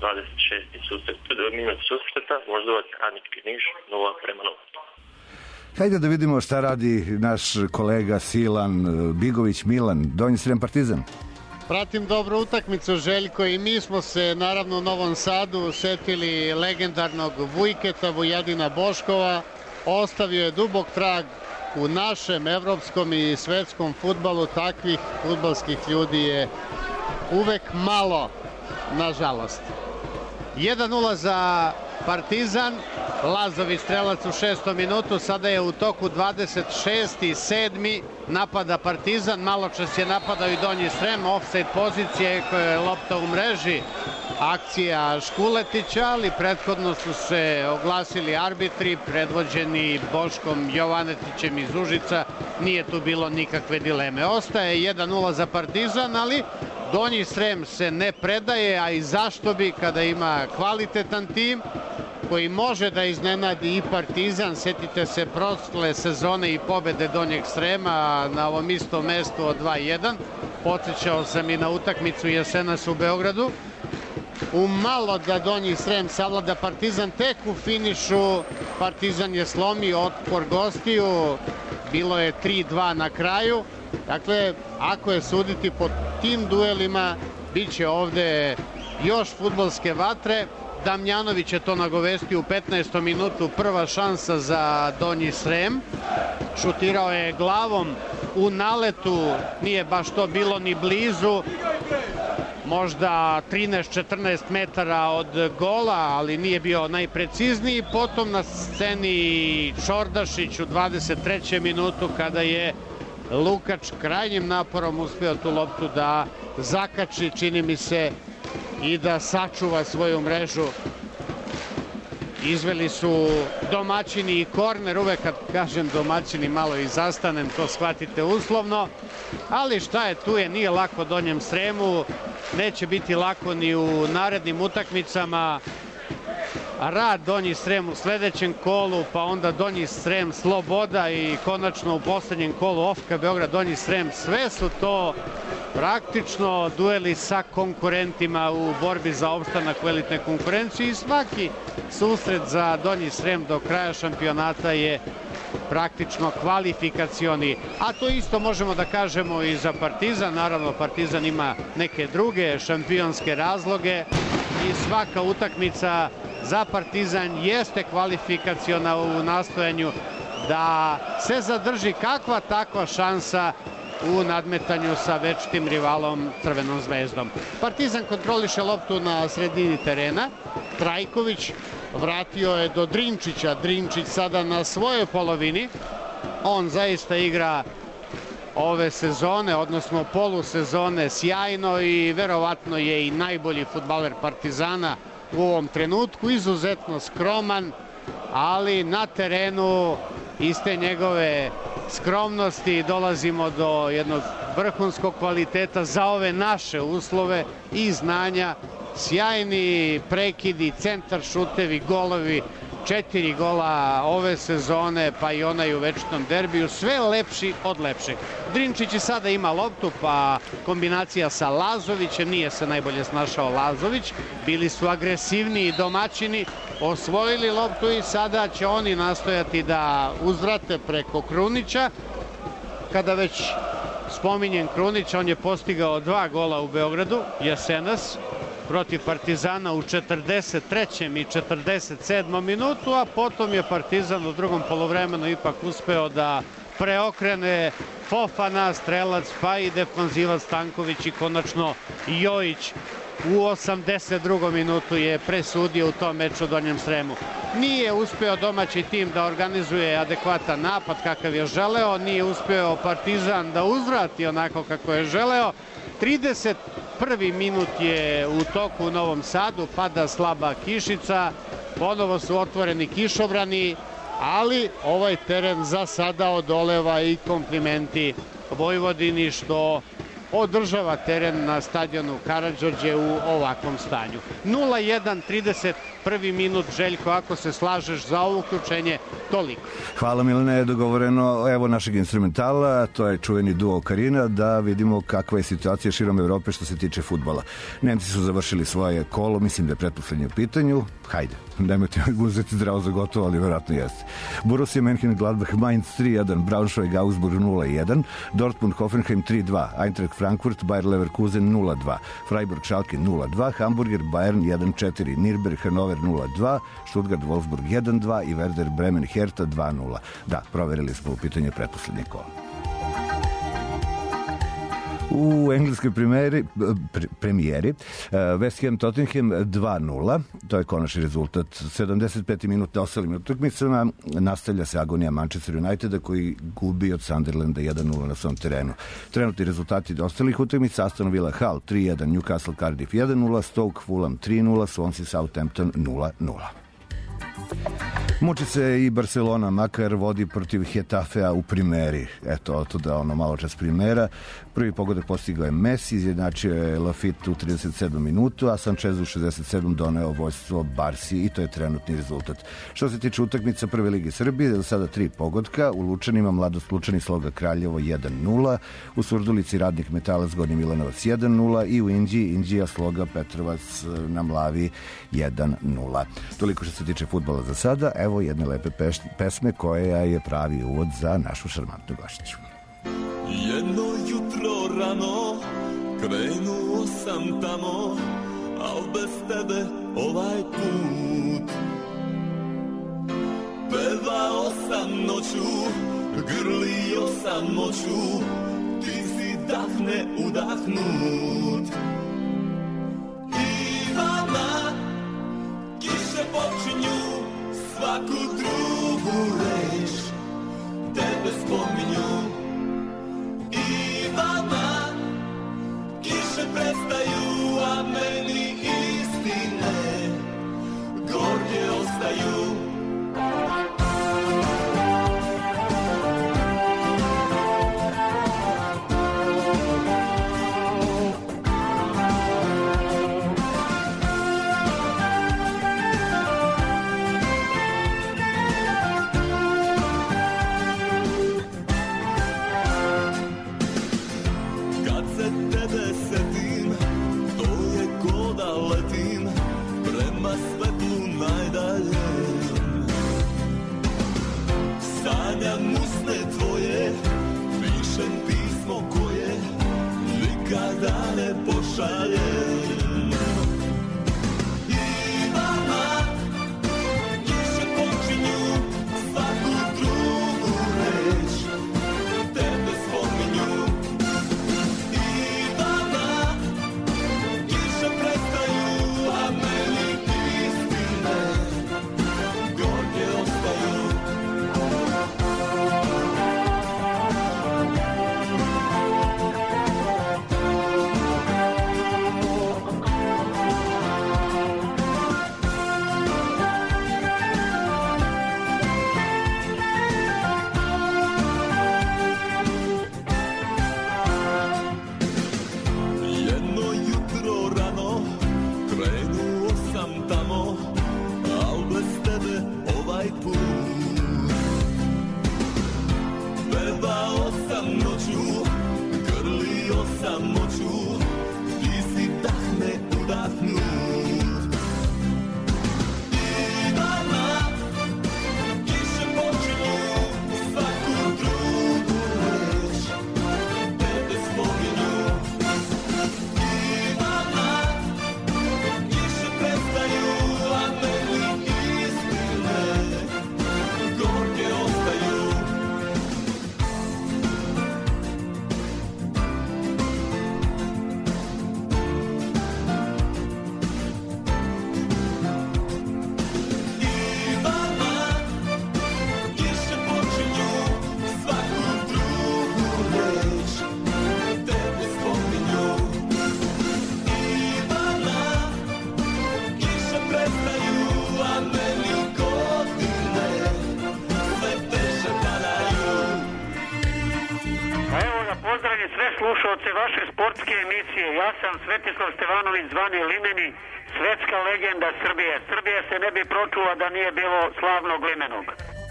26. minut susreta, Voždovac, Radnički Niš, 0-0. Hajde da vidimo šta radi naš kolega Silan Bigović Milan, Donji Srem Partizan. Pratim dobru utakmicu, Željko, i mi smo se naravno u Novom Sadu setili legendarnog Vujketa Vujadina Boškova. Ostavio je dubok trag u našem evropskom i svetskom fudbalu. Takvih fudbalskih ljudi je uvek malo, nažalost. 1-0 za Partizan, Lazović strelac u 6. minutu, sada je u toku 26. i 7. napada Partizan, malo čas je napadao i Donji Srem, ofsajd pozicije koja je lopta u mreži, akcija Škuletića, ali prethodno su se oglasili arbitri predvođeni Boškom Jovanetićem iz Užica, nije tu bilo nikakve dileme. Ostaje 1-0 za Partizan, ali Donji Srem se ne predaje, a i zašto bi kada ima kvalitetan tim koji može da iznenadi i Partizan. Sjetite se prošle sezone i pobede Donjeg Srema na ovom istom mestu od 2-1. Podsjećao sam i na utakmicu jesenas u Beogradu. Umalo da Donji Srem savlada Partizan, tek u finišu Partizan je slomio otpor gostiju. Bilo je 3-2 na kraju. Dakle, ako je suditi po tim duelima, bit će ovde još fudbalske vatre. Damjanović je to nagovestio u 15. minutu, prva šansa za Donji Srem. Šutirao je glavom u naletu, nije baš to bilo ni blizu. možda 13-14 metara od gola, ali nije bio najprecizniji. Potom na sceni Čordašić u 23. minutu kada je Lukač krajnjim naporom uspeo tu loptu da zakači, čini mi se, i da sačuva svoju mrežu. Izveli su domaćini i korner, uvek kad kažem domaćini malo i zastanem, to shvatite uslovno, ali šta je tu je, nije lako Donjem Sremu, neće biti lako ni u narednim utakmicama. Rad Donji Srem u sledećem kolu, pa onda Donji Srem Sloboda i konačno u poslednjem kolu Ofka Beograd Donji Srem, sve su to praktično dueli sa konkurentima u borbi za opstanak u elitne konkurencije i svaki susret za Donji Srem do kraja šampionata je praktično kvalifikacioni, a to isto možemo da kažemo i za Partizan. Naravno, Partizan ima neke druge šampionske razloge i svaka utakmica za Partizan jeste kvalifikaciona u nastojanju da se zadrži kakva takva šansa u nadmetanju sa večitim rivalom Crvenom zvezdom. Partizan kontroliše loptu na sredini terena. Trajković vratio je do Drinčića. Drinčić sada na svojoj polovini. On zaista igra ove sezone, odnosno polusezone, sjajno i verovatno je i najbolji fudbaler Partizana u ovom trenutku. Izuzetno skroman, ali na terenu iz te njegove skromnosti dolazimo do jednog vrhunskog kvaliteta za ove naše uslove i znanja. Sjajni prekidi, centar šutevi, golovi, 4 gola ove sezone, pa i onaj u večitom derbiju, sve lepši od lepšeg. Drinčić i sada ima loptu, pa kombinacija sa Lazovićem, nije se najbolje snašao Lazović, bili su agresivniji domaćini, osvojili loptu i sada će oni nastojati da uzvrate preko Krunića. Kada već spominjem Krunića, on je postigao 2 gola u Beogradu, jesenas, protiv Partizana u 43. i 47. minutu, a potom je Partizan u drugom polovremenu ipak uspeo da preokrene Fofana, strelac, pa i defanzivac Stanković i konačno Jojić u 82. minutu je presudio u tom meču u Donjem Sremu. Nije uspeo domaći tim da organizuje adekvatan napad kakav je želeo, nije uspeo Partizan da uzvrati onako kako je želeo. 31. minut je u toku u Novom Sadu, pada slaba kišica, ponovo su otvoreni kišobrani, ali ovaj teren za sada odoleva i komplimenti Vojvodini što održava teren na stadionu Karađorđe u ovakvom stanju. 0-1, 31. minut, Željko, ako se slažeš za ovo uključenje, toliko. Hvala Milena, je dogovoreno, evo našeg instrumentala, to je čuveni duo Karina, da vidimo kakva je situacija širom Evrope što se tiče fudbala. Nemci su završili svoje kolo, mislim da je pretposlednje u pitanju, hajde, nemojte mi uzeti zdravo za gotovo, ali vjerojatno jeste. Borussia Mönchengladbach Mainz 3-1, Braunschweig Augsburg 0-1, Dortmund Hoffenheim 3-2, Eintracht Frankfurt Bayer Leverkusen 0-2, Freiburg Schalke 0-2, Hamburger Bayern 1-4, Nürnberg Hannover 0-2, Stuttgart Wolfsburg 1-2 i Werder Bremen Hertha 2-0. Da, proverili smo u pitanju pretposlednje kola. U engleskoj premijeri West Ham Tottenham 2-0, to je konačni rezultat. 75. minut na ostalim utakmicama nastavlja se agonija Manchester Uniteda koji gubi od Sunderlanda 1-0 na svom terenu. Trenutni rezultati ostalih utakmica: Aston Villa Hull 3-1, Newcastle Cardiff 1-0, Stoke Fulham 3-0, Swansea Southampton 0-0. Muči se i Barcelona, makar vodi protiv Getafea u primeri. Eto, otuda ono malo čas primera. Prvi pogodak postigao je Messi, izjednačio je Lafitte u 37. minutu, a Sanchez u 67. doneo vojstvo Barsi i to je trenutni rezultat. Što se tiče utakmica Prve lige Srbije, do sada 3 pogotka. U Lučanima Mladost Lučani Sloga Kraljevo 1-0, u Surdulici Radnik Metalac Gornji Milanovac 1-0 i u Inđiji Inđija Sloga Petrovac na Mlavi 1-0. Toliko što se tiče fudbala za sada. Evo jedne lepe pesme koja je pravi uvod za našu šarmantnu gošću. Jedno jutro rano krenuo sam tamo, al bez tebe ovaj put. Pevao sam noću, grlio sam noću, ti si dah ne udahnut. svaku drugu reč tebe spominju. Ivana, kiše prestaju, a meni istine gorke ostaju. Sanjam usne tvoje, pišem pismo koje nikada ne pošaljem. Ivana, kiše počinju, svaku drugu reč tebe spominju. Ivana, kiše prestaju, a meni istine gorke ostaju. Samoću, ti si dah me udahnut. Ivana, kiše počinju, svaku drugu reč tebe spominju. Ivana, kiše prestaju, a meni istine gorke ostaju. Pozdravljam sve slušalce vaše sportske emisije. Ja sam Svetislav Stevanović, zvani Limeni, svetska legenda Srbije. Srbija se ne bi pročula da nije bilo slavnog Limenog.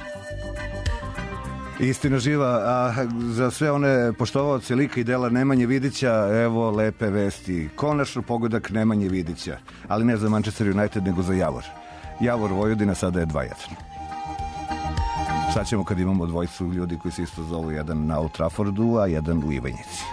Istina živa, a za sve one poštovaoce lika i dela Nemanje Vidića, evo lepe vesti. Konačno pogodak Nemanje Vidića, ali ne za Manchester United, nego za Javor. Javor Vojvodina sada je 2-1. Šta ćemo kad imamo dvojicu ljudi koji se isto zovu, jedan na Old Traffordu, a jedan u Ivanjici?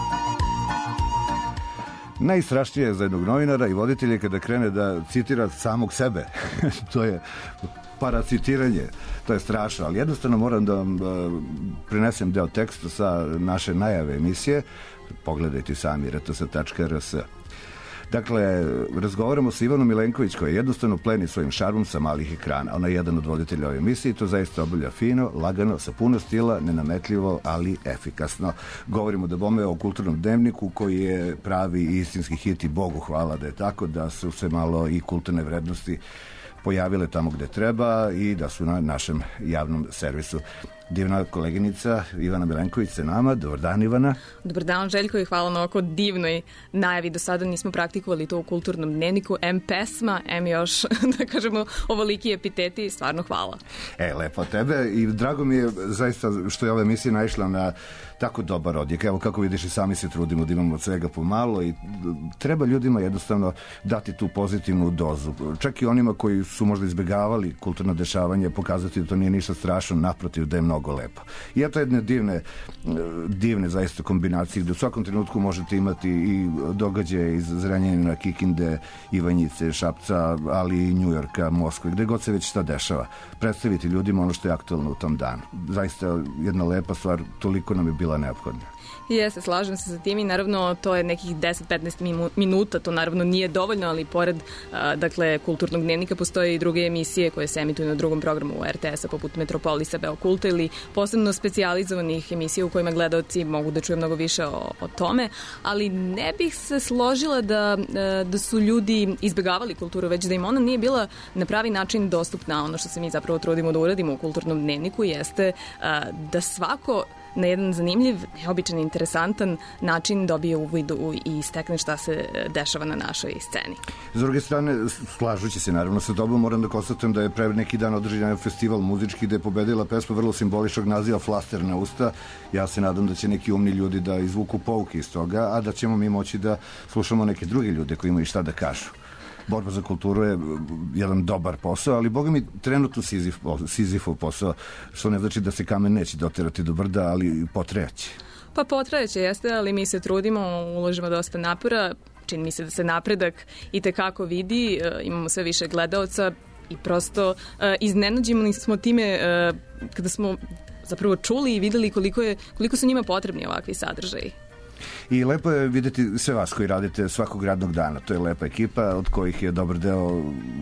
Najstrašnije za jednog novinara i voditelja kada krene da citira samog sebe. To je paracitiranje, to je strašno, ali jednostavno moram da vam prenesem deo teksta sa naše najave emisije. Pogledajte sami rts.rs. Dakle, razgovaramo sa Ivanom Milenković, koja jednostavno pleni svojim šarmom sa malih ekrana. Ona je jedan od voditelja ove emisije i to zaista obavlja fino, lagano, sa puno stila, nenametljivo, ali efikasno. Govorimo da bome o kulturnom dnevniku koji je pravi istinski hit i Bogu hvala da je tako, da su se malo i kulturne vrednosti pojavile tamo gde treba i da su na našem javnom servisu. Divna koleginica Ivana Milenković sa nama. Dobar dan, Ivana. Dobar dan, Željko, i hvala na ovako divnoj najavi. Do sada nismo praktikovali to u kulturnom dnevniku. M pesma, M još, da kažemo, ovoliki epiteti. Stvarno hvala. Lepo od tebe i drago mi je zaista što je ova emisija naišla na tako dobar odjek. Evo, kako vidiš, i sami se trudimo da imamo od svega pomalo i treba ljudima jednostavno dati tu pozitivnu dozu. Čak i onima koji su možda izbjegavali kulturno dešavanje, pokazati da to nije ništa strašno, naprotiv, da je mnogo lepo. I eto jedne divne zaista kombinacije gde u svakom trenutku možete imati i događaje iz Zrenjanina, Kikinde, Ivanjice, Šapca, ali i Njujorka, Moskve, gde god se već šta dešava. Predstaviti ljudima ono što je aktualno u tom danu. Zaista jedna lepa stvar, toliko nam je bila neophodna. Jeste, slažem se sa tim i naravno to je nekih 10-15 minuta, to naravno nije dovoljno, ali pored dakle, kulturnog dnevnika postoje i druge emisije koje se emituju na drugom programu RTS-a poput Metropolisa, Beokulta ili posebno specijalizovanih emisija u kojima gledaoci mogu da čuju mnogo više o tome, ali ne bih se složila da su ljudi izbegavali kulturu, već da im ona nije bila na pravi način dostupna. Ono što se mi zapravo trudimo da uradimo u kulturnom dnevniku jeste da svako na jedan zanimljiv, neobičan, interesantan način dobije uvid i stekne šta se dešava na našoj sceni. S druge strane, slažući se naravno sa tobom, moram da konstatujem da je pre neki dan održan festival muzički gde je pobedila pesma vrlo simboličnog naziva Flaster na usta. Ja se nadam da će neki umni ljudi da izvuku pouke iz toga, a da ćemo mi moći da slušamo neke druge ljude koji imaju šta da kažu. Borba za kulturu je jedan dobar posao, ali boga mi trenutno Sizifov posao, što ne znači da se kamen neće doterati do brda, ali potrejaće. Pa potrajeće, jeste, ali mi se trudimo, uložimo dosta napora, čini mi se da se napredak i tekako vidi, imamo sve više gledaoca i prosto iznenađeni smo time kada smo zapravo čuli i videli koliko su njima potrebni ovakvi sadržaji. I lepo je videti sve vas koji radite svakog radnog dana. To je lepa ekipa od kojih je dobar deo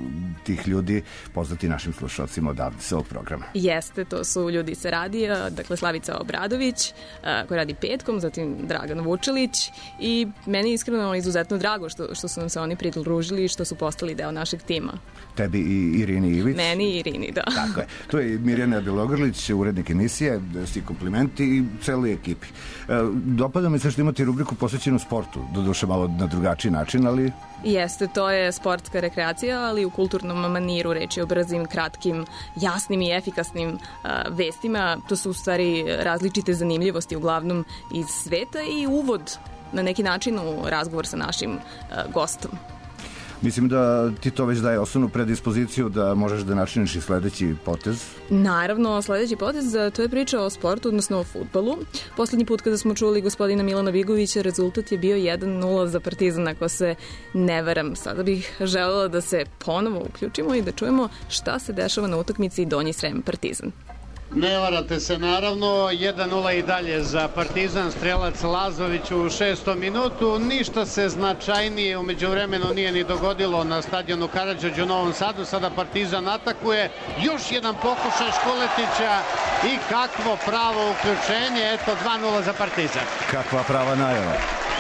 tih ljudi poznati našim slušalcima odavde sa ovog programa. Jeste, to su ljudi sa radija, dakle Slavica Obradović koji radi petkom, zatim Dragan Vučelić i meni je iskreno izuzetno drago što su nam se oni pridružili i što su postali deo našeg tima. Tebi i Irini Ivić. Meni i Irini, da. Tako je. To je Mirjana Bjelogrlić, urednik emisije, svi komplimenti i celoj ekipi. Dopada mi se što imate rubriku posvećenu sportu, doduše malo na drugačiji način, ali... Jeste, to je sportska rekreacija, ali u kulturnom maniru, reč je o brzim, kratkim, jasnim i efikasnim vestima. To su u stvari različite zanimljivosti, uglavnom iz sveta i uvod na neki način u razgovor sa našim gostom. Mislim da ti to već daje osnovnu predispoziciju da možeš da načiniš i sledeći potez. Naravno, sledeći potez, to je priča o sportu, odnosno o fudbalu. Poslednji put kada smo čuli gospodina Milana Vigovića, rezultat je bio 1-0 za Partizan, ako se ne varam. Sada bih želela da se ponovo uključimo i da čujemo šta se dešava na utakmici Donji Srem Partizan. Ne varate se, naravno, 1-0 i dalje za Partizan, strelac Lazović u 6. minutu. Ništa se značajnije u međuvremenu nije ni dogodilo na stadionu Karađorđe u Novom Sadu. Sada Partizan atakuje, još jedan pokušaj Škuletića i kakvo pravo uključenje, eto 2-0 za Partizan. Kakva prava najava.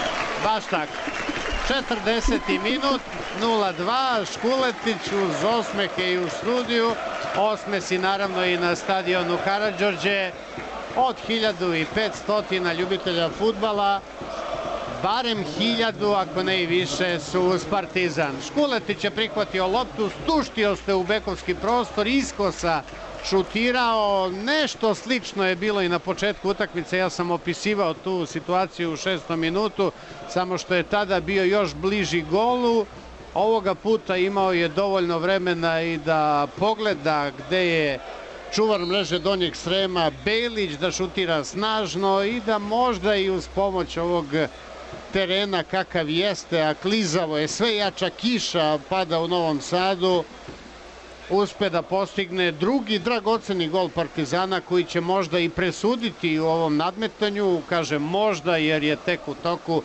Baš tako. 40. minut, 0-2, Škuletić uz osmehe i u studiju, osmesi naravno i na stadionu Karađorđe. Od 1500 ljubitelja fudbala, barem 1000, ako ne i više, su uz Partizan. Škuletić je prihvatio loptu, stuštio se u bekovski prostor, iskosa šutirao, nešto slično je bilo i na početku utakmice, ja sam opisivao tu situaciju u 6. minutu, samo što je tada bio još bliži golu. Ovoga puta imao je dovoljno vremena i da pogleda gde je čuvar mreže Donjeg Srema Belić, da šutira snažno i da možda i uz pomoć ovog terena kakav jeste, a klizavo je, sve jača kiša pada u Novom Sadu, uspe da postigne drugi dragoceni gol Partizana koji će možda i presuditi u ovom nadmetanju. Kažem možda jer je tek u toku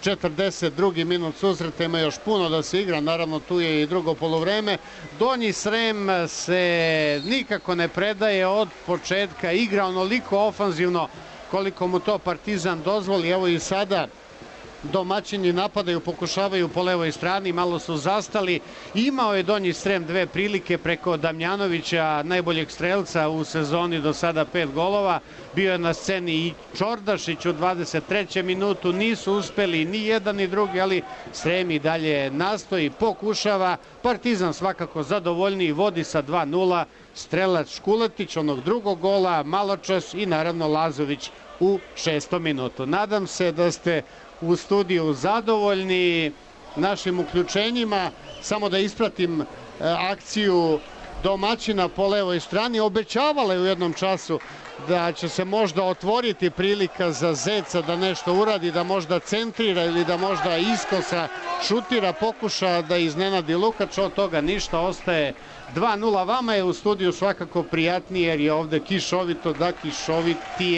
42. minut susreta, ima još puno da se igra, naravno tu je i drugo poluvreme. Donji Srem se nikako ne predaje od početka, igra onoliko ofanzivno koliko mu to Partizan dozvoli. Evo i sada domaćini napadaju, pokušavaju po levoj strani, malo su zastali. Imao je Donji Srem dve prilike preko Damjanovića, najboljeg strelca u sezoni, do sada 5 golova. Bio je na sceni i Čordašić u 23. minutu, nisu uspeli ni jedan ni drugi, ali Srem i dalje nastoji, pokušava. Partizan svakako zadovoljniji, vodi sa 2-0, strelac Škuletić onog drugog gola, maločas i naravno Lazović u 6. minutu. Nadam se da ste u studiju zadovoljni našim uključenjima. Samo da ispratim akciju domaćina po levoj strani. Obećavala je u jednom času da će se možda otvoriti prilika za Zeca da nešto uradi, da možda centrira ili da možda iskosa šutira, pokuša da iznenadi Lukač. Od toga ništa, ostaje 2-0. Vama je u studiju svakako prijatnije jer je ovde kišovito, da kišovitije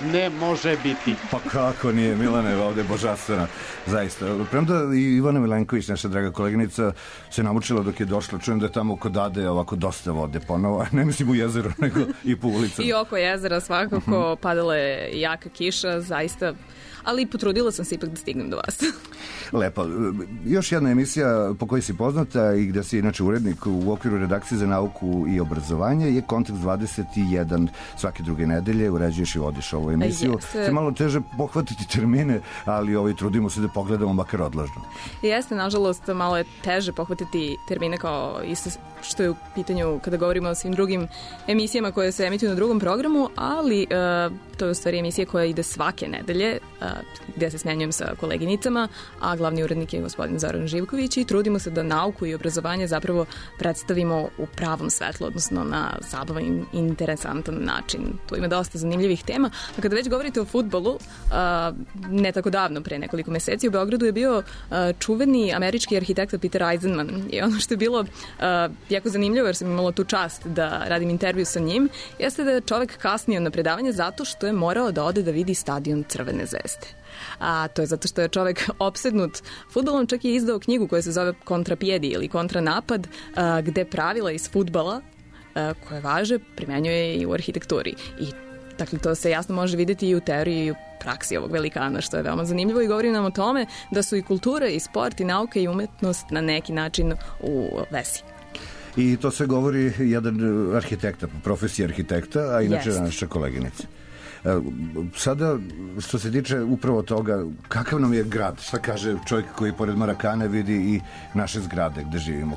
ne može biti. Pa kako nije, Milane, ovde je božanstvena, zaista. Premda i Ivana Milenković, naša draga koleginica, se namučila dok je došla. Čujem da je tamo kod Ade ovako dosta vode ponovo, ne mislim u jezeru, nego i po ulicama. I oko jezera svakako padala je jaka kiša, zaista, ali potrudila sam se ipak da stignem do vas. Lepo. Još jedna emisija po kojoj si poznata i gde si inače urednik u okviru redakcije za nauku i obrazovanje je Kontekst 21. Svake druge nedelje uređuješ i vodiš ovu emisiju. Se malo teže pohvatiti termine, ali trudimo se da pogledamo makar odložno. Jeste, nažalost, malo je teže pohvatiti termine kao isto što je u pitanju kada govorimo o svim drugim emisijama koje se emituju na drugom programu, ali to je u stvari emisija koja ide svake nedelje, gde se smenjujem sa koleginicama, a glavni urednik je gospodin Zoran Živković i trudimo se da nauku i obrazovanje zapravo predstavimo u pravom svetlu, odnosno na zabavan i interesantan način. Tu ima dosta zanimljivih tema, a kada već govorite o fudbalu, ne tako davno, pre nekoliko meseci u Beogradu je bio čuveni američki arhitekta Peter Eisenman i ono što je bilo jako zanimljivo, jer sam imala tu čast da radim intervju sa njim, jeste da je čovek kasnio na predavanje zato što je morao da ode da vidi stadion Crvene zvezde. A to je zato što je čovek opsednut fudbalom, čak je izdao knjigu koja se zove Kontrapjedi ili Kontranapad, gde pravila iz fudbala koje važe primenjuje i u arhitekturi. I dakle, to se jasno može vidjeti i u teoriji i u praksi ovog velikana, što je veoma zanimljivo i govori nam o tome da su i kultura i sport i nauka i umetnost na neki način u vezi. I to sve govori jedan arhitekta, po profesiji arhitekta, a inače naša koleginica. Sada, što se tiče upravo toga, kakav nam je grad? Šta kaže čovjek koji pored Marakane vidi i naše zgrade gde živimo?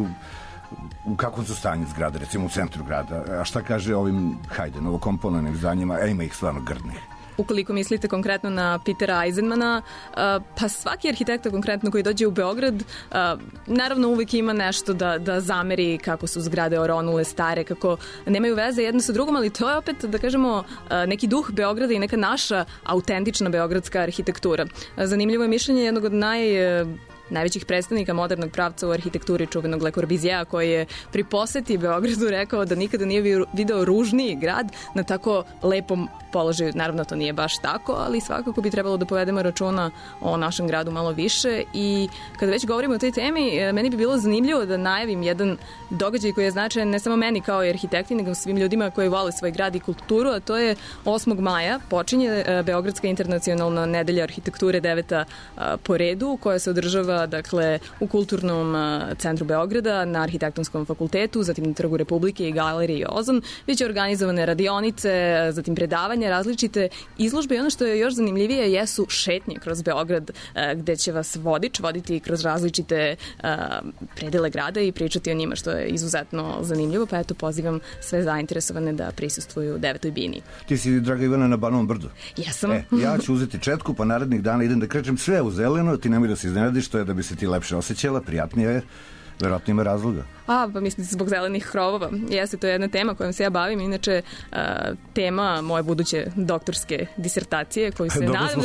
U kakvom su stanju zgrade, recimo u centru grada? A šta kaže ovim, novokomponovanim zdanjima? Ima ih stvarno grdnih. Ukoliko mislite konkretno na Petera Eisenmana, pa svaki arhitekta konkretno koji dođe u Beograd, naravno uvek ima nešto da zameri kako su zgrade oronule, stare, kako nemaju veze jedno sa drugom, ali to je opet, da kažemo, neki duh Beograda i neka naša autentična beogradska arhitektura. Zanimljivo je mišljenje jednog od najvećih predstavnika modernog pravca u arhitekturi, čuvenog Le Corbusieja, koji je pri poseti Beogradu rekao da nikada nije video ružniji grad na tako lepom položaju. Naravno, to nije baš tako, ali svakako bi trebalo da povedemo računa o našem gradu malo više. I kada već govorimo o toj temi, meni bi bilo zanimljivo da najavim jedan događaj koji je značajan ne samo meni kao i arhitekti, nego svim ljudima koji vole svoj grad i kulturu, a to je 8. maja počinje Beogradska internacionalna nedelja arhitekture, 9. po redu, koja se održava u Kulturnom centru Beograda, na Arhitektonskom fakultetu, zatim na Trgu Republike i Galeriji Ozon. Biće organizovane radionice, zatim predavanja, različite izložbe i ono što je još zanimljivije jesu šetnje kroz Beograd, gde će vas vodič voditi kroz različite predele grada i pričati o njima, što je izuzetno zanimljivo, pa eto pozivam sve zainteresovane da prisustvuju 9. bini. Ti si, draga Ivana, na Banovom brdu? Jesam. Ja ću uzeti četku, pa narednih dana idem da krećem sve u zeleno, ti nemoj da se iznenadiš, to je da bi se ti lepše osjećala, prijatnije je, verovatno ima razloga. Pa mislite zbog zelenih krovova. Jeste, to je jedna tema kojom se ja bavim, inače tema moje buduće doktorske disertacije koju se nadam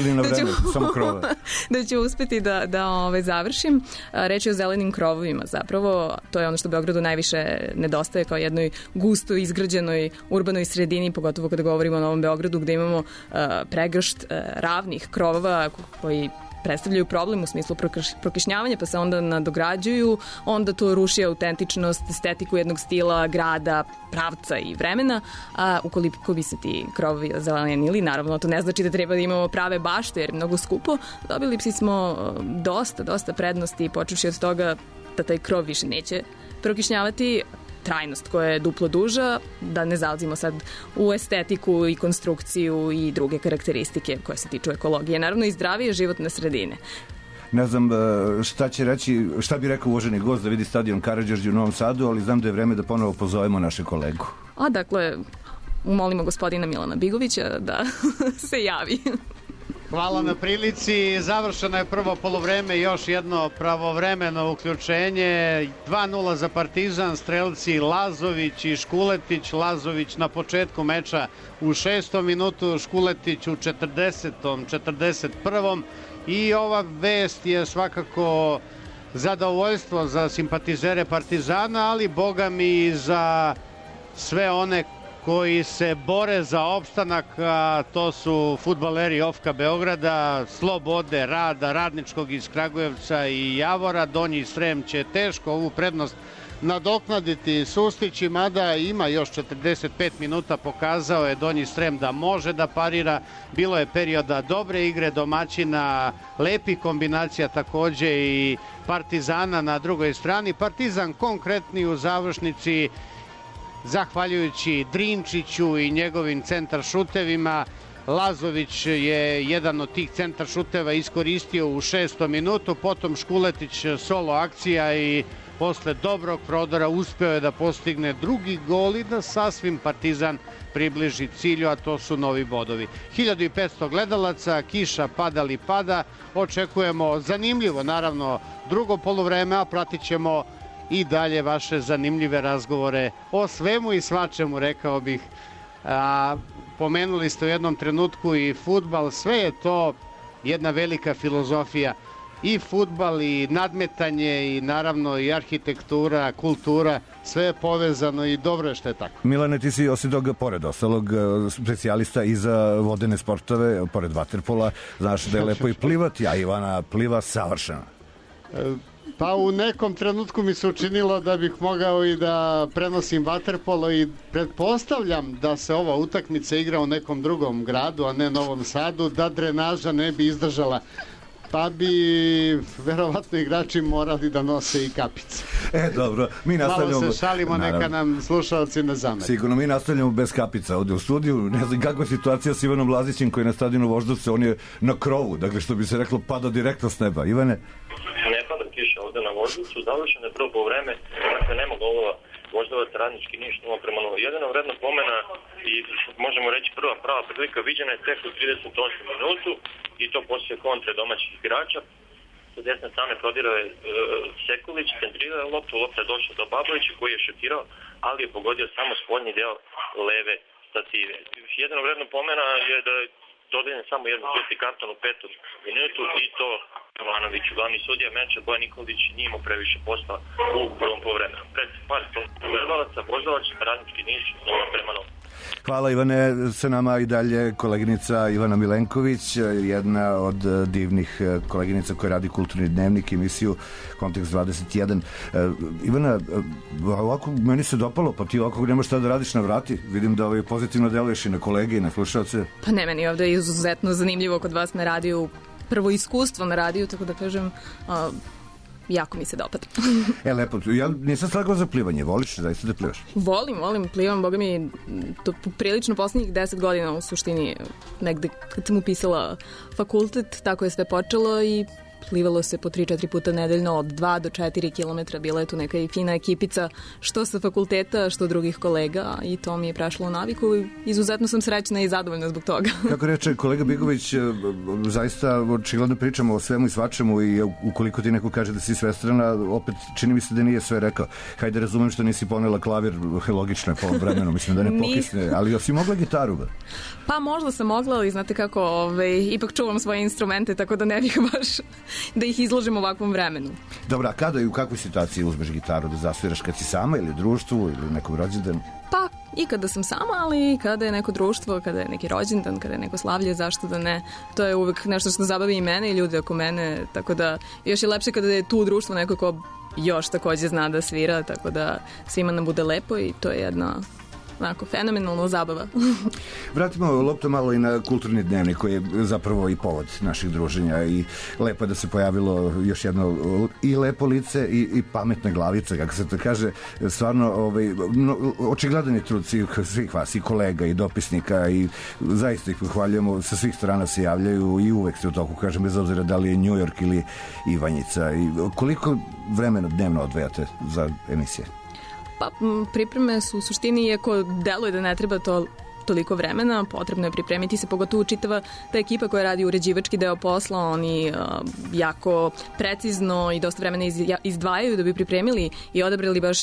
da ću uspeti da završim. Reč je o zelenim krovovima zapravo. To je ono što Beogradu najviše nedostaje kao jednoj gusto izgrađenoj urbanoj sredini, pogotovo kada govorimo o Novom Beogradu gde imamo pregršt ravnih krovova koji predstavljaju problem u smislu prokišnjavanja, pa se onda nadograđuju, onda to ruši autentičnost, estetiku jednog stila, grada, pravca i vremena, a ukoliko bi se ti krovovi ozelenili, naravno to ne znači da treba da imamo prave bašte jer je mnogo skupo, dobili smo dosta prednosti, počevši od toga da taj krov više neće prokišnjavati, trajnost koja je duplo duža, da ne zalazimo sad u estetiku i konstrukciju i druge karakteristike koje se tiču ekologije. Naravno i zdravije životne sredine. Ne znam šta bi rekao uvaženi gost da vidi stadion Karađorđe u Novom Sadu, ali znam da je vreme da ponovo pozovemo naše kolegu. Dakle, molimo gospodina Milana Bigovića da se javi. Hvala na prilici. Završeno je prvo poluvreme, još jedno pravovremeno uključenje. 2:0 za Partizan, strelci Lazović i Škuletić. Lazović na početku meča u 6. minutu, Škuletić u 40. 41. I ova vest je svakako zadovoljstvo za simpatizere Partizana, ali boga mi i za sve one koji se bore za opstanak, a to su fudbaleri OFK-a Beograda, Slobode, Rada, Radničkog iz Kragujevca i Javora. Donji Srem će teško ovu prednost nadoknaditi, sustići, mada ima još 45 minuta, pokazao je Donji Srem da može da parira. Bilo je perioda dobre igre domaćina, lepih kombinacija takođe i Partizana na drugoj strani. Partizan konkretni u završnici, zahvaljujući Drinčiću i njegovim centar šutevima. Lazović je jedan od tih centar šuteva iskoristio u 6. minutu, potom Škuletić solo akcija i posle dobrog prodora uspeo je da postigne drugi gol i da sasvim Partizan približi cilju, a to su novi bodovi. 1500 gledalaca, kiša pada li pada, očekujemo zanimljivo, naravno, drugo poluvreme, a pratit ćemo i dalje vaše zanimljive razgovore o svemu i svačemu, rekao bih. Pomenuli ste u jednom trenutku i fudbal, sve je to jedna velika filozofija. I fudbal, i nadmetanje, i naravno i arhitektura, kultura, sve je povezano i dobro je što je tako. Milane, ti si osim toga, pored ostalog, specijalista i za vodene sportove, pored vaterpola, znaš da je lepo i plivati, a Ivana pliva savršeno. Pa u nekom trenutku mi se učinilo da bih mogao i da prenosim vaterpolo i pretpostavljam da se ova utakmica igra u nekom drugom gradu, a ne Novom Sadu, da drenaža ne bi izdržala. Pa bi verovatno igrači morali da nose i kapice. Dobro, mi nastavljamo... Malo se šalimo, naravno. Neka nam slušalci ne zamere. Sigurno, mi nastavljamo bez kapica ovde u studiju. Ne znam kakva je situacija s Ivanom Lazićem koji je na stadionu Voždovce, on je na krovu, dakle što bi se reklo pada direktno s neba. Ivane? Ne pada kiša ovde na Voždovcu, završeno je prvo vreme, dakle nema golova. Voždovac Radnički Niš 0:0. Jedino vredno pomena i možemo reći prva prava prilika viđena je tek u 38 minutu i to poslije kontre domaćih igrača. Sa desne strane prodirao je Sekulić, centrirao je loptu, lopta je došla do Babovića koji je šutirao, ali je pogodio samo spoljni deo leve stative. Jedino vredno pomena je da je dodeljen samo jedan žuti karton u 5. minutu i to Jovanović, glavni sudija meča, Bojan Nikolić, nije imao previše posla u prvom poluvremenu. Pred par gledalaca, Voždovac, Radnički Niš, 0:0. Hvala Ivane, sa nama i dalje koleginica Ivana Milenković, jedna od divnih koleginica koja radi Kulturni dnevnik, emisiju Kontekst 21. Ivana, ovako meni se dopalo, pa ti ovako nemaš šta da radiš na vrati, vidim da pozitivno deluješ i na kolege i na slušalce. Pa ne, meni ovde je izuzetno zanimljivo kod vas na radiju, prvo iskustvo na radiju, tako da kažem, jako mi se dopada. Lepo, ja nisam slagao za plivanje, voliš zaista da plivaš? Volim, plivam, boga mi, to prilično poslednjih 10 godina u suštini, negde kad sam upisala fakultet, tako je sve počelo i plivalo se po 3-4 puta nedeljno od 2 do 4 kilometra, bila je tu neka i fina ekipica, što sa fakulteta, što drugih kolega i to mi je prešlo u naviku i izuzetno sam srećna i zadovoljna zbog toga. Kako reče kolega Bigović, zaista očigledno pričamo o svemu i svačemu i ukoliko ti neko kaže da si svestrana, opet čini mi se da nije sve rekao. Hajde, razumem što nisi ponela klavir, logično je po vremenu, mislim da ne pokisne, ali si mogla gitaru? Pa možda sam mogla, ali znate kako, ipak čuvam svoje instrumente, tako da ne bih baš da ih izložim u ovakvom vremenu. Dobra, a kada i u kakvoj situaciji uzmeš gitaru da zasviraš, kad si sama ili u društvu ili nekom rođendanu? Pa i kada sam sama, ali i kada je neko društvo, kada je neki rođendan, kada je neko slavlje, zašto da ne? To je uvek nešto što zabavi i mene i ljude oko mene, tako da još je lepše kada je tu u društvu neko ko još takođe zna da svira, tako da svima nam bude lepo i to je jedna onako fenomenalna zabava. Vratimo loptu malo i na Kulturni dnevnik koji je zapravo i povod naših druženja i lepo je da se pojavilo još jedno i lepo lice i pametna glavica, kako se to kaže, stvarno očigledan je trud svih vas i kolega i dopisnika i zaista ih pohvaljujemo, sa svih strana se javljaju i uvek se u toku, kažem, bez obzira da li je New York ili Ivanjica. I koliko vremena dnevno odvajate za emisije? Pa pripreme su u suštini, iako deluje da ne treba toliko vremena, potrebno je pripremiti se, pogotovo čitava ta ekipa koja radi uređivački deo posla, oni jako precizno i dosta vremena izdvajaju da bi pripremili i odabrali baš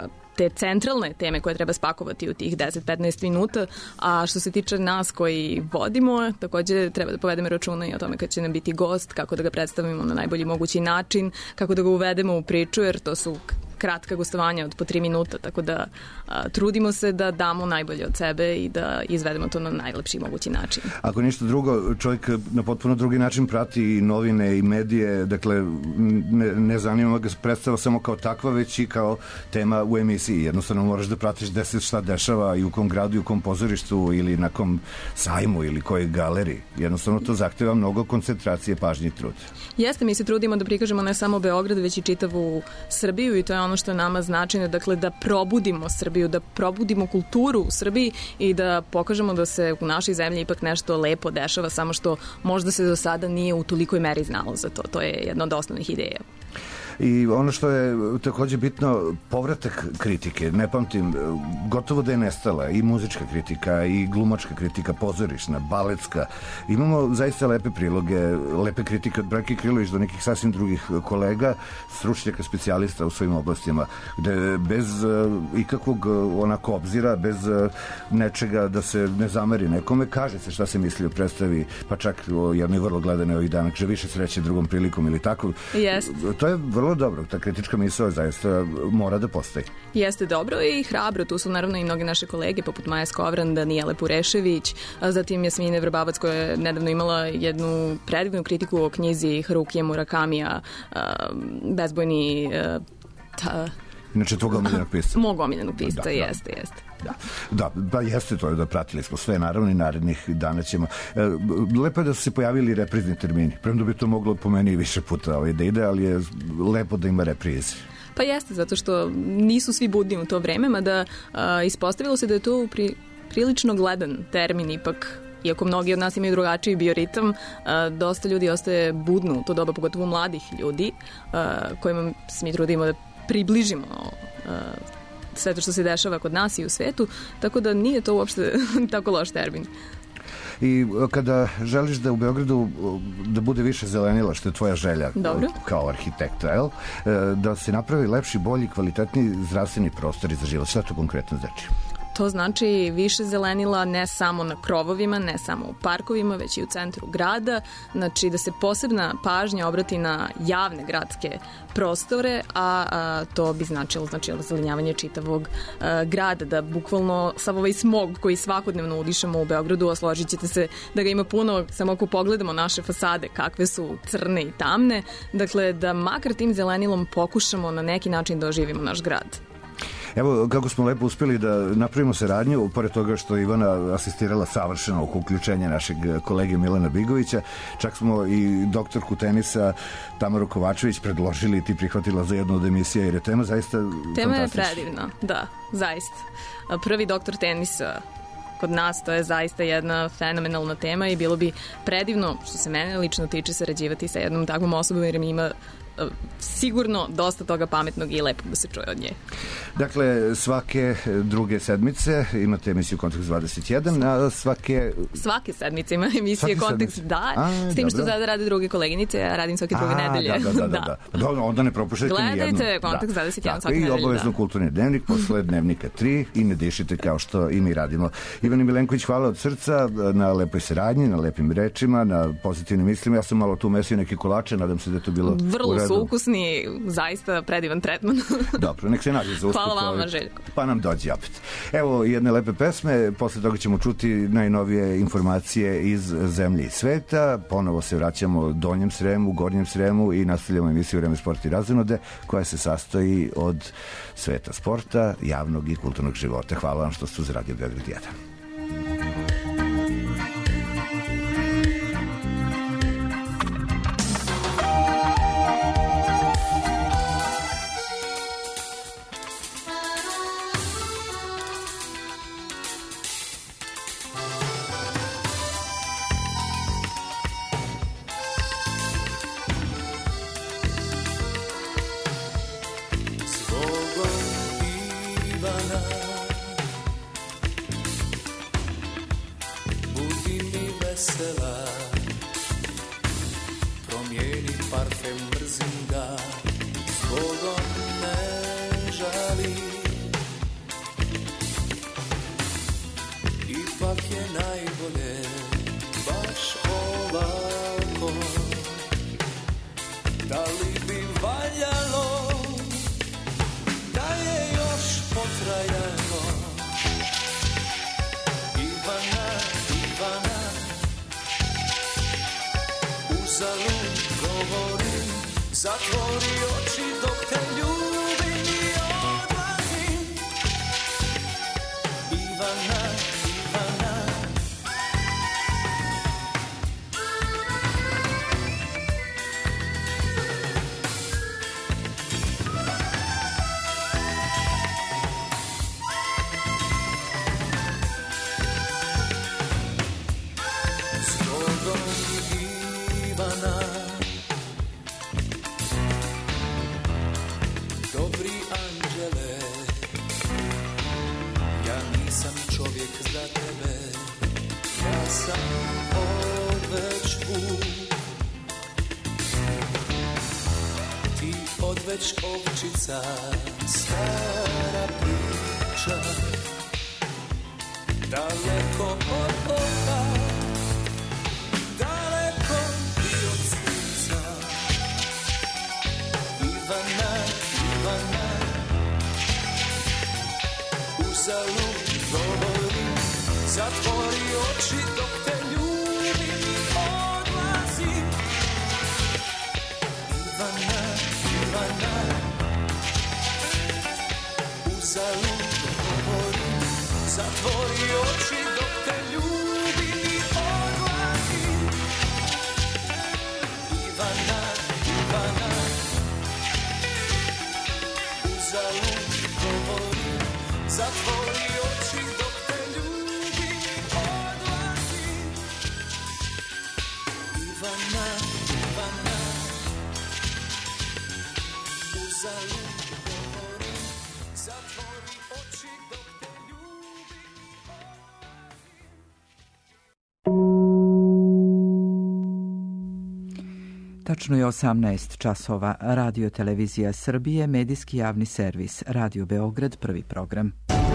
te centralne teme koje treba spakovati u tih 10-15 minuta, a što se tiče nas koji vodimo, takođe treba da povedemo računa i o tome kad će nam biti gost, kako da ga predstavimo na najbolji mogući način, kako da ga uvedemo u priču, jer to su kratka gostovanja od po 3 minuta, tako da trudimo se da damo najbolje od sebe i da izvedemo to na najlepši mogući način. Ako ništa drugo, čovjek na potpuno drugi način prati i novine i medije, dakle ne zanima ga predstava samo kao takva, već i kao tema u emisiji. Jednostavno moraš da pratiš gde se šta dešava i u kom gradu i u kom pozorištu ili na kom sajmu ili kojoj galeriji. Jednostavno to zahteva mnogo koncentracije, pažnje i trud. Jeste, mi se trudimo da prikažemo ne samo Beograd, već i čitavu Srbiju i to je ono što je nama značajno, dakle da probudimo Srbiju, da probudimo kulturu u Srbiji i da pokažemo da se u našoj zemlji ipak nešto lepo dešava, samo što možda se do sada nije u tolikoj meri znalo za to. To je jedna od osnovnih ideja. I ono što je takođe bitno, povratak kritike. Ne pamtim, gotovo da je nestala i muzička kritika i glumačka kritika, pozorišna, baletska. Imamo zaista lepe priloge, lepe kritike od Branke Krilović do nekih sasvim drugih kolega, stručnjaka, specijalista u svojim oblastima, gde bez ikakvog onako obzira, bez nečega da se ne zameri nekome, kaže se šta se misli o predstavi, pa čak o jednoj vrlo gledanoj ovih dana, že više sreće drugom prilikom ili tako. Yes. To je vrlo dobro, ta kritička misao zaista mora da postoji. Jeste dobro i hrabro, tu su naravno i mnogi naše kolege poput Maja Skovran, Danijele Purešević, zatim Jasmine Vrbavac koja je nedavno imala jednu predivnu kritiku o knjizi Harukija Murakamija, Bezbojni... Inače, tvog omiljenog pisca. Mog omiljenog pisca, jeste. Da, pa jeste to, da pratili smo sve, naravno i narednih dana ćemo. Lepo je da su se pojavili reprizni termini, premda bi to moglo po meni više puta da ide, ali je lepo da ima reprize. Pa jeste, zato što nisu svi budni u to vreme, mada ispostavilo se da je to prilično gledan termin ipak. Iako mnogi od nas imaju drugačiji bioritam, dosta ljudi ostaje budno u to doba, pogotovo mladih ljudi, kojima se mi trudimo da približimo sve to što se dešava kod nas i u svetu, tako da nije to uopšte tako loš termin. I kada želiš da u Beogradu da bude više zelenila, što je tvoja želja kao arhitekta, jel? Da se napravi lepši, bolji, kvalitetni zdravstveni prostor za život. Šta to konkretno znači? To znači više zelenila ne samo na krovovima, ne samo u parkovima, već i u centru grada. Znači da se posebna pažnja obrati na javne gradske prostore, a to bi značilo ozelenjavanje čitavog grada, da bukvalno sav ovaj smog koji svakodnevno udišemo u Beogradu, a složit ćete se da ga ima puno, samo ako pogledamo naše fasade, kakve su crne i tamne, dakle da makar tim zelenilom pokušamo na neki način da oživimo naš grad. Evo kako smo lepo uspeli da napravimo saradnju, pored toga što je Ivana asistirala savršeno oko uključenja našeg kolege Milana Bigovića, čak smo i doktorku tenisa Tamaru Kovačević predložili i ti prihvatila za jednu od emisija, jer je tema zaista fantastična. Tema je predivna, da, zaista. Prvi doktor tenisa kod nas, to je zaista jedna fenomenalna tema i bilo bi predivno, što se mene lično tiče, sarađivati sa jednom takvom osobom, jer mi ima sigurno dosta toga pametnog i lepog da se čuje od nje. Dakle, svake druge sedmice imate emisiju Kontekst 21, a svake sedmice ima emisije Kontekst, da, s tim što sada rade druge koleginice, ja radim svake druge nedelje. Da. Onda ne propuštajte ni jednu. Gledajte Kontekst 21 svake nedelje. I obavezno kulturni dnevnik posle dnevnika 3 i ne dišite kao što i mi radimo. Ivana Milenković, hvala od srca na lepoj saradnji, na lepim rečima, na pozitivnim mislima. Ja sam malo tu mesio neke kolače, nadam se da je to bilo vrlo su ukusni, zaista predivan tretman. Dobro, nek se nađe za usput. Hvala vama, Željko. Pa nam dođe opet. Evo jedne lepe pesme, posle toga ćemo čuti najnovije informacije iz zemlje i sveta. Ponovo se vraćamo Donjem Sremu, Gornjem Sremu i nastavljamo emisiju Vreme sporta i razonode, koja se sastoji od sveta sporta, javnog i kulturnog života. Hvala vam što ste uz Radio Beograd 1. govorim, zatvori oči dok te ljubim i odlazim. Ivana, Ivana, zgodom Ivana, dobri anđele, ja nisam čovjek za tebe, ja sam odveć vuk, ti odveć ovčica, stara priča, daleko od oka, daleko i od sunca. Ivana, Ivana, uzalud govorim, zatvori oči dok te ljubim i odlazim. Ivana, Ivana, uzalud govorim, zatvori oči dok te ljubim i odlazim. Ivana, Ivana, uzalud govorim, zatvori oči dok te ljubim i odlazim. Ivana, Ivana, uzalud govorim, zatvori oči dok te ljubim. Tačno je 18 časova. Radio Televizija Srbije, medijski javni servis. Radio Beograd, prvi program.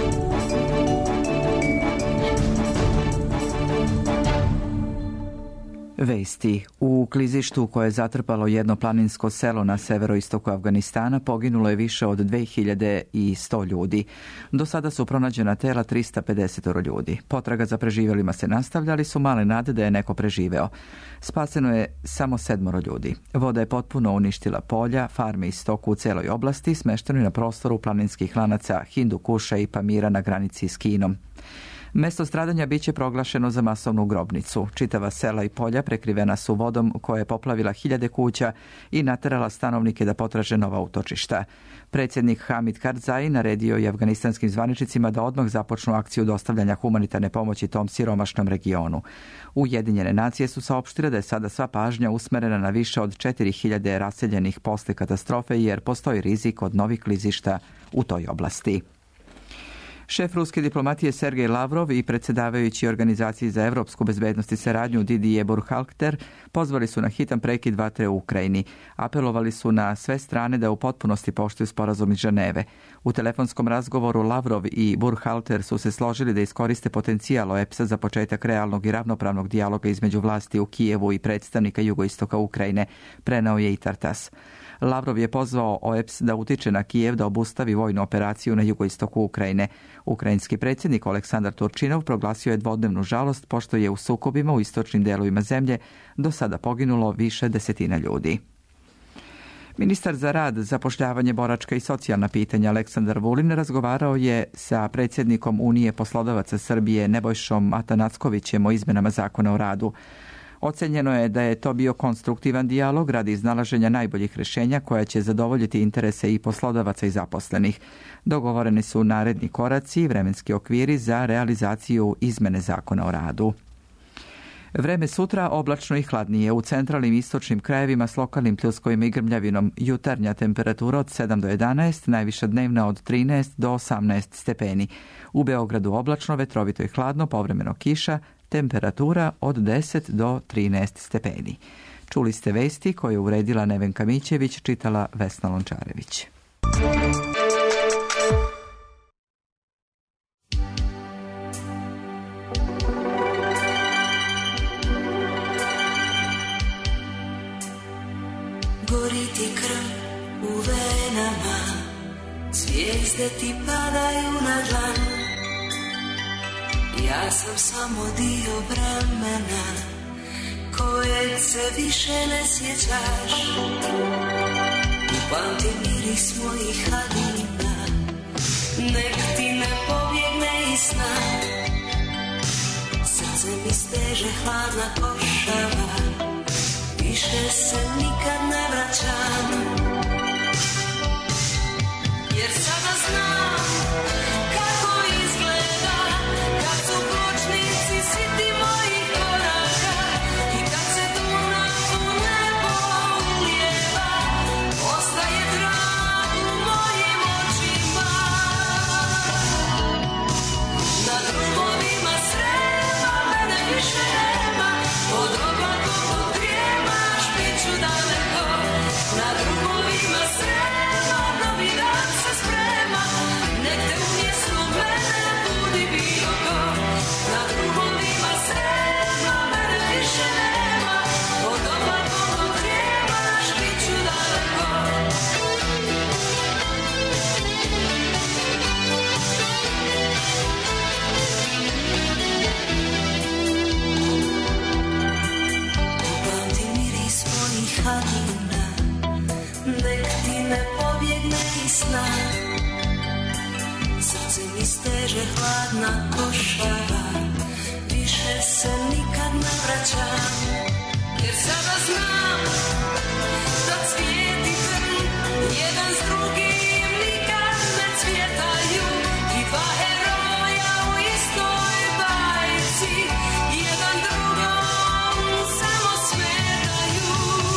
Vesti. U klizištu koje je zatrpalo jedno planinsko selo na severoistoku Afganistana poginulo je više od 2100 ljudi. Do sada su pronađena tela 350 ljudi. Potraga za preživjelima se nastavlja, ali su male nade da je neko preživeo. Spaseno je samo 7 ljudi. Voda je potpuno uništila polja, farme i stoku u celoj oblasti, smješteno je na prostoru planinskih lanaca Hindu Kuša i Pamira na granici s Kinom. Mesto stradanja biće proglašeno za masovnu grobnicu. Čitava sela i polja prekrivena su vodom koja je poplavila hiljade kuća i naterala stanovnike da potraže nova utočišta. Predsjednik Hamid Karzai naredio je afganistanskim zvaničnicima da odmah započnu akciju dostavljanja humanitarne pomoći tom siromašnom regionu. Ujedinjene nacije su saopštile da je sada sva pažnja usmerena na više od 4000 raseljenih posle katastrofe jer postoji rizik od novih klizišta u toj oblasti. Šef ruske diplomatije Sergej Lavrov i predsjedavajući Organizaciji za evropsku bezbednost i saradnju Didier Burkhalter pozvali su na hitan prekid vatre u Ukrajini. Apelovali su na sve strane da u potpunosti poštuju sporazum iz Ženeve. U telefonskom razgovoru Lavrov i Burkhalter su se složili da iskoriste potencijal OEPS-a za početak realnog i ravnopravnog dijaloga između vlasti u Kijevu i predstavnika jugoistoka Ukrajine, preneo je i Tartas. Lavrov je pozvao OEPS da utiče na Kijev da obustavi vojnu operaciju na jugoistoku Ukrajine. Ukrajinski predsjednik Aleksandar Turčinov proglasio je dvodnevnu žalost pošto je u sukobima u istočnim delovima zemlje do sada poginulo više desetina ljudi. Ministar za rad, zapošljavanje, boračka i socijalna pitanja Aleksandar Vulin razgovarao je sa predsjednikom Unije poslodavaca Srbije Nebojšom Atanackovićem o izmenama zakona o radu. Ocenjeno je da je to bio konstruktivan dijalog radi iznalaženja najboljih rješenja koja će zadovoljiti interese i poslodavaca i zaposlenih. Dogovoreni su naredni koraci i vremenski okviri za realizaciju izmene zakona o radu. Vreme sutra oblačno i hladnije. U centralnim i istočnim krajevima s lokalnim pljuskovima i grmljavinom. Jutarnja temperatura od 7 do 11, najviša dnevna od 13 do 18 stepeni. U Beogradu oblačno, vetrovito i hladno, povremeno kiša, temperatura od 10 do 13 stepeni. Čuli ste vesti koje je uredila Nevenka Mićević, čitala Vesna Lončarević. Gori ti krv u venama, zvijezde ti padaju na dlan. Ja sam samo dio vremena kojeg se više ne sjećaš. Upamti miris mojih haljina, nek ti ne pobjegne iz sna. Srce mi steže hladna košava, više se nikad ne vraćam. Jer sada znam kako izgleda kad su pločnici siti mojih koraka i kad se Dunav u nebo ulijeva, ostaje trag u mojim očima. Na drugovima Srema mene više nema, od oblakom do drijemaš bit ću daleko. Na drugovima Srema novi dan se sprema, nek te umjesto mene budi bilo ko. Na drugovima Srema mene više nema, od oblakom do drijemaš bit ću daleko. Upamti miris mojih haljina, nek ti ne pobjegne iz sna. Srce mi steže hladna košava, više se nikad ne vraćam. Jer sada znam da cvijet i trn jedan s drugim nikad ne cvjetaju. I dva heroja u istoj bajci, jedan drugom samo smetaju.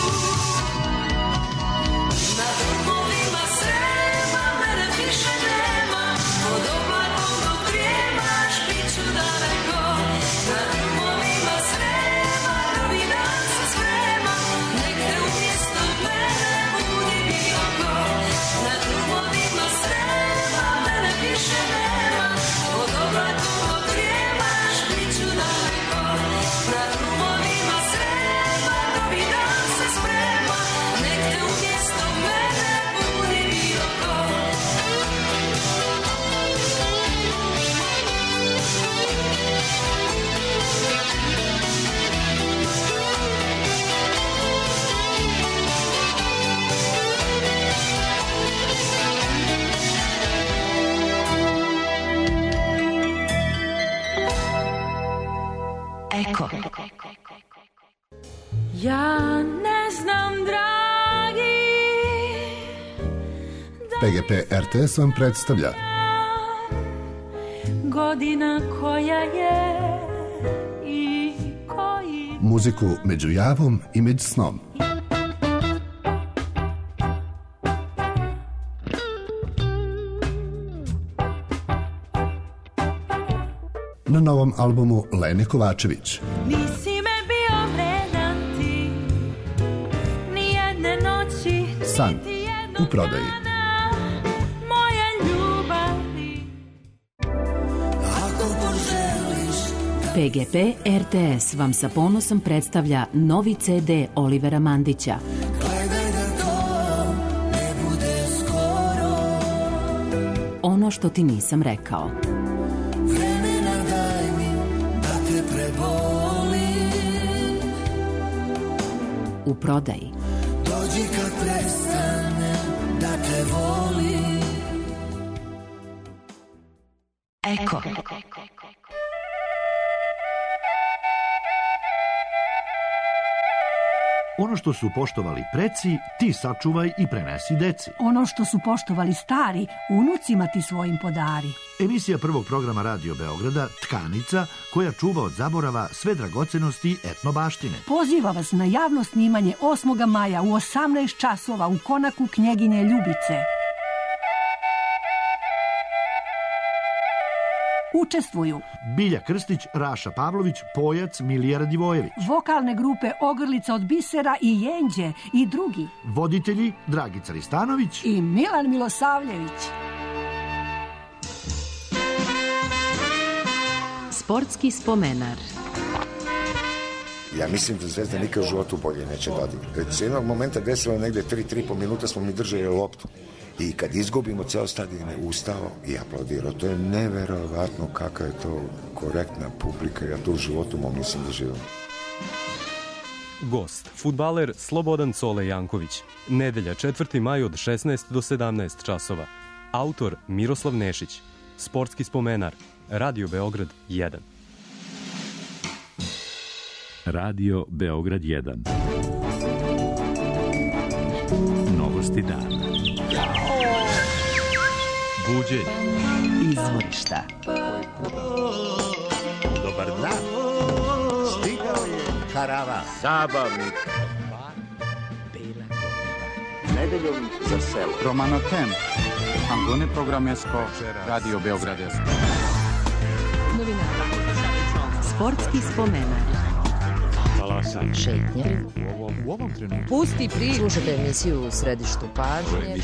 Na drugovima Srema mene više nema, od oblakom do drijemaš bit ću daleko. Na drugovima Srema novi dan se sprema, nek te umjesto mene budi bilo ko. Na drugovima Srema mene više nema, od oblakom do drijemaš bit ću daleko. Na drugovima Srema novi dan se sprema, nek te umjesto mene budi bilo ko. Eko. Ja ne znam, dragi, PGP RTS vam predstavlja godina koja je i koji... muziku među javom i među snom. Na novom albumu Lene Kovačević. Nisi me bio vredan ti, nijedne noći, San niti jednog u prodaji. dana moje ljubavi. Ako poželiš PGP RTS vam sa ponosom predstavlja novi CD Olivera Mandića. gledaj da to ne bude skoro, Ono što ti nisam rekao. vremena daj mi da te prebolim. U prodaji. Dođi kad prestanem da te volim. Eko. Ono što su poštovali preci, ti sačuvaj i prenesi deci. Ono što su poštovali stari, unucima ti svojim podari. Emisija prvog programa Radio Beograda, Tkanica, koja čuva od zaborava sve dragocenosti etnobaštine. Poziva vas na javno snimanje 8. maja u 18 časova u konaku Knjeginje Ljubice. Učestvuju Bilja Krstić, Raša Pavlović, Pojac, Milija Radivojević. vokalne grupe Ogrlica od bisera i Jenđe i drugi. Voditelji Dragica Ristanović I Milan Milosavljević. Sportski spomenar. Ja mislim da Zvezda nikad u životu bolje neće dodigrati. S jednog momenta desilo negde 3,5 minuta smo mi držali loptu. I kad izgubimo, ceo stadion je ustao i aplaudirao. To je neverovatno kakva je to korektna publika. Ja to u životu mom nisam doživio. Gost, fudbaler Slobodan Cole Janković. Nedelja 4. maj od 16 do 17 časova. Autor Miroslav Nešić. Sportski spomenar. Radio Beograd 1. Radio Beograd 1. Novosti dana. Buđenje. Izvorišta. Dobar dan. Stigao je karavan. Zabavnik. Nedeljom za selo. Romano Tem. Angone programesko. Radio Beograd 1. Sportski spomenar. Šetnje. U ovom trenutku. Pusti priču. Slušajte emisiju u središtu pažnje.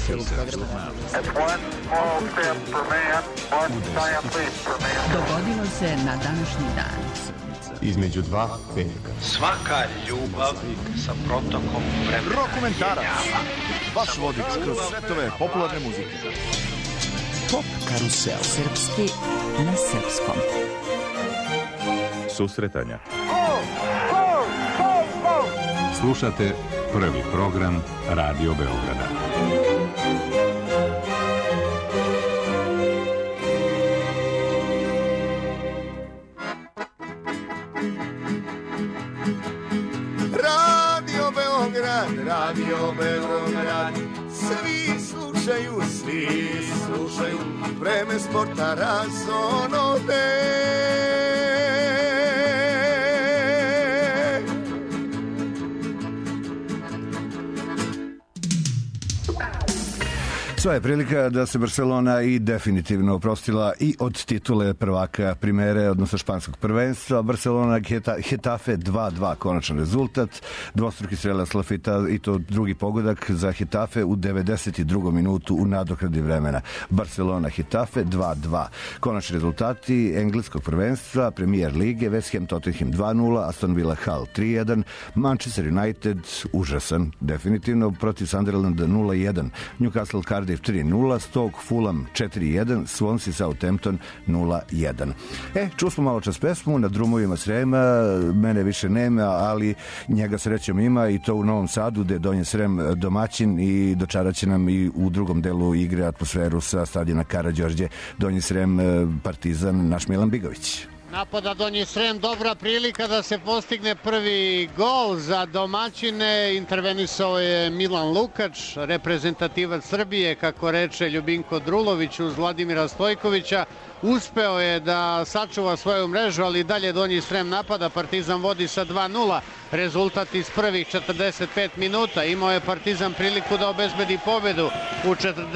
Dogodilo se na današnji dan. Između dva petka. Svaka ljubav sa protokom vremena. Rokomentarac. Vaš vodič kroz svetove popularne muzike. Pop karusel. Srpski na srpskom. Susretanja. Slušate prvi program Radio Beograda. Radio Beograd, Radio Beograd, svi slušaju, vreme sporta razonode. Sva je prilika da se Barcelona i definitivno oprostila i od titule prvaka Primere, odnosno španskog prvenstva. Barcelona Getafe 2-2 konačan rezultat. Dvostruki strelac Lafita i to drugi pogodak za Getafe u 92. minutu u nadoknadi vremena. Barcelona Getafe 2-2. Konačni rezultati engleskog prvenstva, Premier lige, West Ham Tottenham 2-0, Aston Villa Hull 3-1, Manchester United užasan, definitivno, protiv Sunderlanda 0-1, Newcastle Cardiff 3-0, Stoke Fulham 4-1, Swansea Southampton 0-1. Čuli smo malo čas pesmu na drumovima Srema, mene više nema, ali njega srećom ima i to u Novom Sadu, gde je Donji Srem domaćin i dočarat će nam i u drugom delu igre atmosferu sa stadiona Karađorđe. Donji Srem, Partizan, naš Milan Bigović. Napada Donji Srem, dobra prilika da se postigne prvi gol za domaćine. Intervenisao je Milan Lukač, reprezentativac Srbije, kako reče Ljubinko Drulović uz Vladimira Stojkovića. Uspeo je da sačuva svoju mrežu, ali dalje Donji Srem napada. Partizan vodi sa 2-0. Rezultat iz prvih 45 minuta. Imao je Partizan priliku da obezbedi pobedu u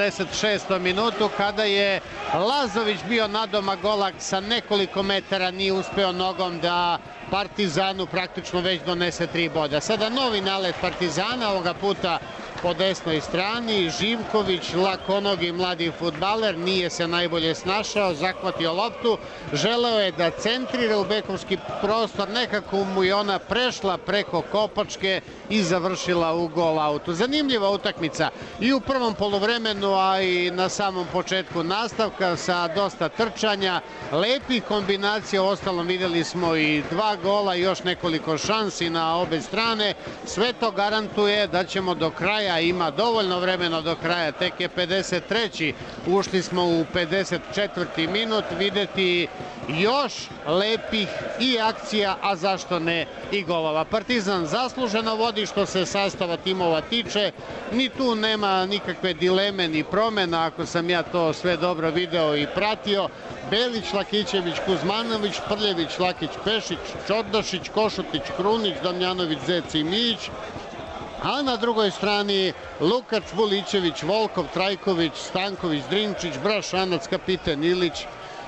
46. minutu, kada je Lazović bio nadomak gola sa nekoliko metara, nije uspeo nogom da Partizanu praktično već donese 3 boda. Sada novi nalet Partizana, ovoga puta po desnoj strani. Živković, lakonogi mladi fudbaler, nije se najbolje snašao, zahvatio loptu, želeo je da centrira u bekovski prostor, nekako mu je ona prešla preko kopačke i završila u gol autu. Zanimljiva utakmica i u prvom poluvremenu, a i na samom početku nastavka, sa dosta trčanja, lepih kombinacija. Ostalom videli smo i 2 gola i još nekoliko šansi na obe strane. Sve to garantuje da ćemo do kraja, ima dovoljno vremena do kraja, tek je 53. Ušli smo u 54. minut, videti još lepih i akcija, a zašto ne i golova. Partizan zasluženo vodi što se sastava timova tiče, ni tu nema nikakve dileme ni promena, ako sam ja to sve dobro video i pratio. Belić, Lakićević, Kuzmanović, Prljević, Lakić, Pešić, Čordošić, Košutić, Krunić, Damjanović, Zec i Mijić. A na drugoj strani Lukač, Vulićević, Volkov, Trajković, Stanković, Drinčić, Brašanac, kapiten Ilić,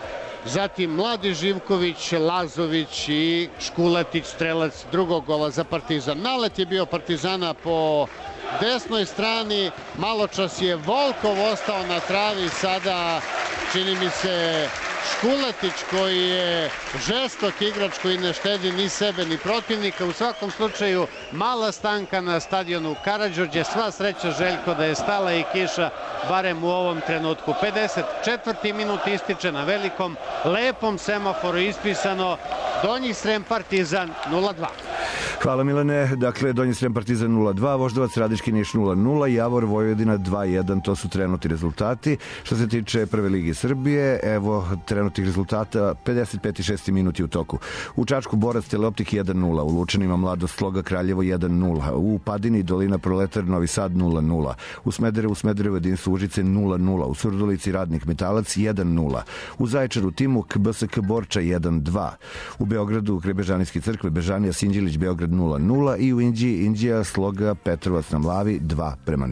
zatim Mladi Živković, Lazović i Škuletić, strelac drugog gola za Partizan. Nalet je bio Partizana po desnoj strani, malo čas je Volkov ostao na travi, sada čini mi se Škuletić, koji je žestok igrač, koji ne štedi ni sebe ni protivnika. U svakom slučaju mala stanka na stadionu Karađorđe, sva sreća Željko da je stala i kiša, barem u ovom trenutku. 54. minut ističe na velikom, lepom semaforu ispisano Donji Srem Partizan 0-2. Hvala Milane. Dakle, Donji Srem Partizan 0-2, Voždovac Radički Niš 0-0, Javor Vojvodina 2-1, to su trenutni rezultati. Što se tiče Prve ligi Srbije, evo trenutnih rezultata, 55. i 6. minuti u toku. U Čačku Borac Teleoptik 1-0, u Lučanima Mladost Sloga Kraljevo 1-0, u Padini Dolina Proletar Novi Sad 0-0, u Smederevo Jedinstvo Užice 0-0, u Surdulici Radnik Metalac 1-0, u Zaječaru Timuk BSK Borča 1-2, u Beogradu kraj Bežanijske crkve Bežanija Sinđilić Beograd 0-0 i u Inđiji Inđija Sloga Petrovac na Mlavi 2-0.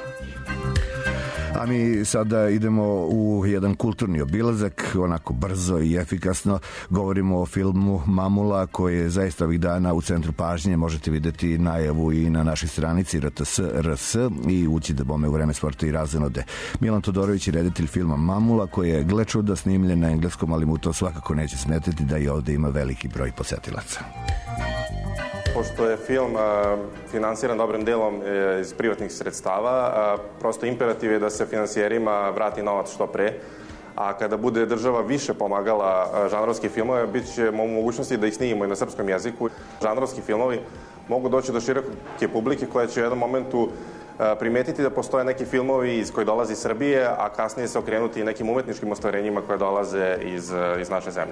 A mi sada idemo u jedan kulturni obilazak, onako brzo i efikasno. Govorimo o filmu Mamula, koji je zaista ovih dana u centru pažnje. Možete videti najavu i na našoj stranici RTS i ući da bome u Vreme sporta i razonode. Milan Todorović je reditelj filma Mamula, koji je, gle čuda, snimljen na engleskom, ali mu to svakako neće smetati da i ovde ima veliki broj posetilaca. Pošto je film finansiran dobrim delom iz privatnih sredstava, prosto imperativ je da se finansijerima vrati novac što pre, a kada bude država više pomagala žanrovski filmove, bit ćemo u mogućnosti da ih snimimo i na srpskom jeziku. Žanrovski filmovi mogu doći do široke publike koja će u jednom momentu primetiti da postoje neki filmovi iz koji dolaze iz Srbije, a kasnije se okrenuti nekim umetničkim ostvarenjima koje dolaze iz naše zemlje.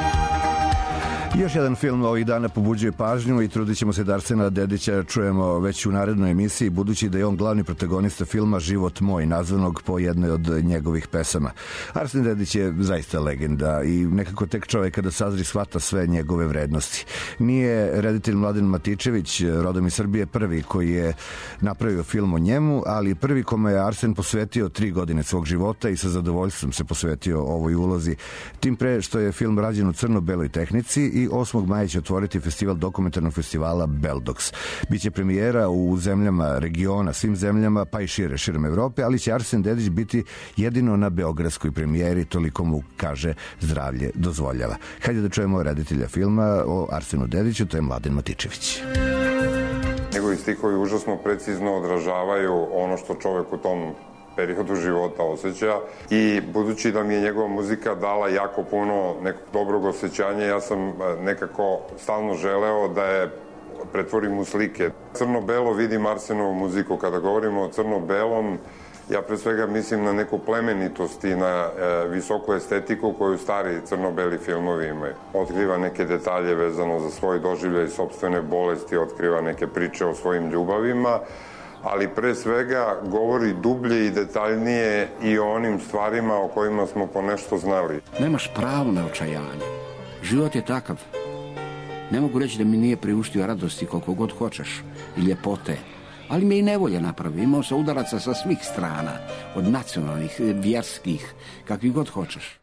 Još jedan film ovih dana pobuđuje pažnju i trudit ćemo se da Arsena Dedića čujemo već u narednoj emisiji, budući da je on glavni protagonista filma Život moj, nazvanog po jednoj od njegovih pesama. Arsen Dedić je zaista legenda i nekako tek čovjek kada sazri shvata sve njegove vrednosti. Nije reditelj Mladen Matičević, rodom iz Srbije, prvi koji je napravio film o njemu, ali prvi kome je Arsen posvetio 3 godine svog života i sa zadovoljstvom se posvetio ovoj ulozi. Tim pre što je film rađen u crno-beloj tehnici i 8. maja će otvoriti festival dokumentarnog festivala Beldox. Biće premijera u zemljama regiona, svim zemljama, pa i širom Evrope, ali će Arsen Dedić biti jedino na beogradskoj premijeri, toliko mu, kaže, zdravlje dozvoljava. Hajde da čujemo reditelja filma o Arsenu Dediću, to je Mladen Matičević. Njegovi stihovi užasno precizno odražavaju ono što čovek u tom periodu života osjeća i budući da mi je njegova muzika dala jako puno nekog dobrog osjećanja, ja sam nekako stalno želeo da je pretvorim u slike. Crno-belo vidim Arsenovu muziku. Kada govorimo o crno-belom, ja pre svega mislim na neku plemenitost i na visoku estetiku koju stari crno-beli filmovi imaju. Otkriva neke detalje vezano za svoj doživljaj i sopstvene bolesti, otkriva neke priče o svojim ljubavima, ali pre svega govori dublje i detaljnije i o onim stvarima o kojima smo ponešto znali. Nemaš pravo na očajanje. Život je takav. Ne mogu reći da mi nije priuštio radosti koliko god hoćeš i ljepote, ali me i nevolje napravi. Imao sam udaraca sa svih strana, od nacionalnih, vjerskih, kakvih god hoćeš.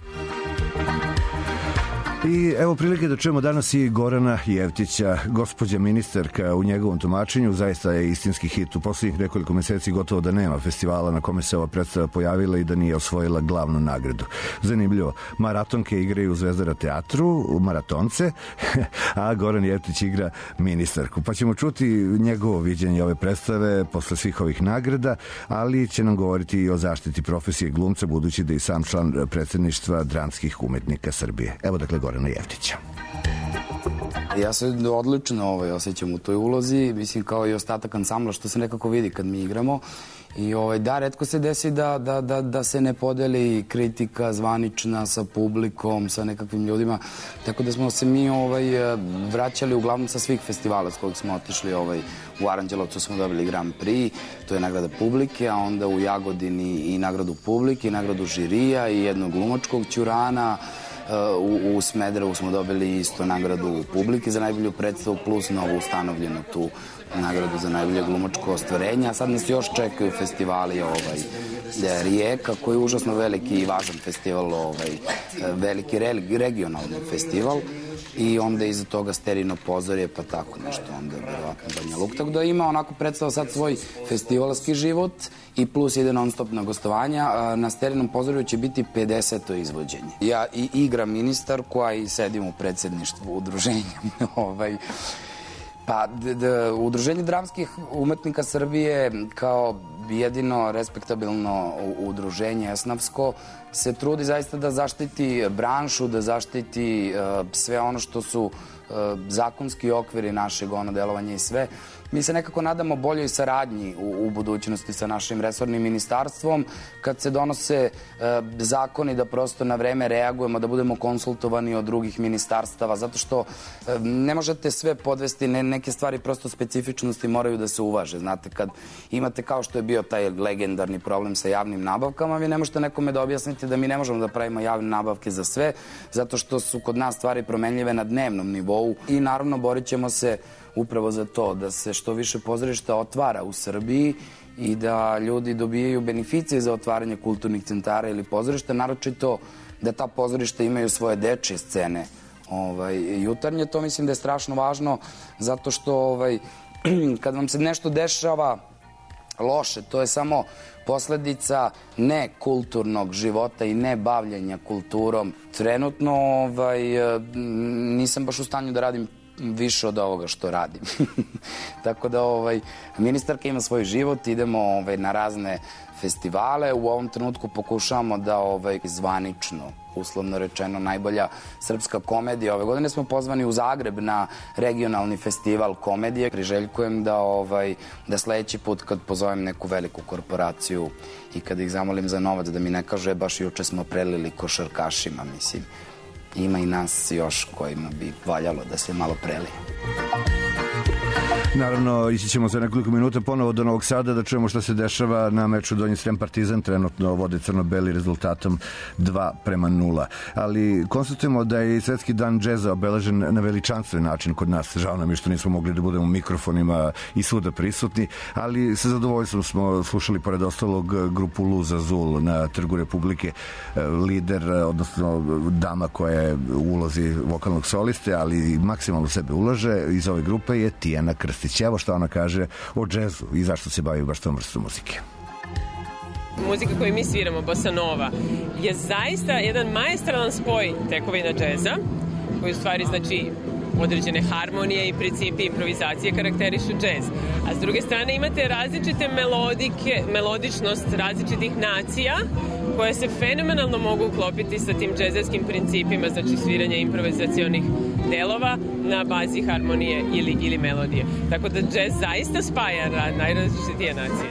I evo prilike da čujemo danas i Gorana Jevtića, gospođa ministarka u njegovom tumačenju, zaista je istinski hit. U poslednjih nekoliko meseci gotovo da nema festivala na kome se ova predstava pojavila i da nije osvojila glavnu nagradu. Zanimljivo, maratonke igraju u Zvezdara teatru, maratonce, a Goran Jevtić igra ministarku. Pa ćemo čuti njegovo viđenje ove predstave posle svih ovih nagrada, ali će nam govoriti i o zaštiti profesije glumca, budući da je sam član predsjedništva dramskih umetnika Srbije. Evo dakle Gorana Jevtića. Ja se odlično osjećam u toj ulozi, mislim kao i ostatak ansambla što se nekako vidi kad mi igramo. I da, retko se desi da se ne podeli kritika zvanična sa publikom, sa nekakvim ljudima. Tako da smo se mi vraćali uglavnom sa svih festivala s kojeg smo otišli. U Aranđelovcu smo dobili Grand Prix, to je nagrada publike, a onda u Jagodini i nagradu publike, i nagradu žirija i jednog glumačkog ćurana. U Smederevu smo dobili isto nagradu publike za najbolju predstavu plus novu ustanovljenu tu nagradu za najbolje glumačko ostvarenje. A sad nas još čekaju festivali Rijeka, koji je užasno veliki i važan festival, veliki regionalni festival. I onda iza toga Sterino pozorje, pa tako nešto, onda je verovatno Banja Luka. Tako da ima onako predstava sad svoj festivalski život i plus ide non stop na gostovanja. Na Sterinom pozorju će biti 50. izvođenje. Ja i igram ministarku, a i sedim u predsjedništvu udruženja. Pa, Udruženje dramskih umetnika Srbije kao jedino respektabilno udruženje esnafsko se trudi zaista da zaštiti branšu, da zaštiti sve ono što su zakonski okviri našeg delovanja i sve. Mi se nekako nadamo boljoj saradnji u budućnosti sa našim resornim ministarstvom kad se donose zakoni da prosto na vreme reagujemo, da budemo konsultovani od drugih ministarstava, zato što ne možete sve podvesti, neke stvari prosto specifičnosti moraju da se uvaže. Znate, kad imate kao što je bio taj legendarni problem sa javnim nabavkama, vi ne možete nekome da objasnite da mi ne možemo da pravimo javne nabavke za sve, zato što su kod nas stvari promenljive na dnevnom nivou i naravno borit ćemo se upravo za to, da se što više pozorišta otvara u Srbiji i da ljudi dobijaju beneficije za otvaranje kulturnih centara ili pozorišta, naročito da ta pozorišta imaju svoje dečje scene jutarnje. To mislim da je strašno važno, zato što kad vam se nešto dešava loše, to je samo posledica nekulturnog života i ne bavljenja kulturom. Trenutno nisam baš u stanju da radim više od ovoga što radim. Tako da ministarka ima svoj život, idemo na razne festivale, u ovom trenutku pokušavamo da zvanično, uslovno rečeno, najbolja srpska komedija. Ove godine smo pozvani u Zagreb na regionalni festival komedije. Priželjkujem da sledeći put kad pozovem neku veliku korporaciju i kad ih zamolim za novac da mi ne kaže baš juče smo prelili košarkašima, mislim. Ima i nas još kojima bi valjalo da se malo prelije. Naravno, ići ćemo za nekoliko minuta ponovo do Novog Sada da čujemo šta se dešava na meču Donji Srem Partizan. Trenutno vode crno-beli rezultatom 2:0. Ali konstatujemo da je i Svetski dan džeza obeležen na veličanstven način kod nas. Žao nam je što nismo mogli da budemo u mikrofonima i svuda prisutni, ali sa zadovoljstvom smo slušali pored ostalog grupu Luz Azul na Trgu Republike. Lider, odnosno dama koja je u ulozi vokalnog soliste, ali maksimalno sebe ulaže iz ove grupe je Tijana Krstić. Evo što ona kaže o džezu i zašto se bavi baš tom vrstom muzike. Muzika koju mi sviramo, bossa nova, je zaista jedan maestralan spoj tekovina džeza, koji u stvari znači određene harmonije i principi improvizacije karakterišu džez. A s druge strane imate različite melodičnost različitih nacija koje se fenomenalno mogu uklopiti sa tim džezerskim principima, znači sviranja improvizacionih delova na bazi harmonije ili melodije. Tako da džez zaista spaja najrazličitije nacije.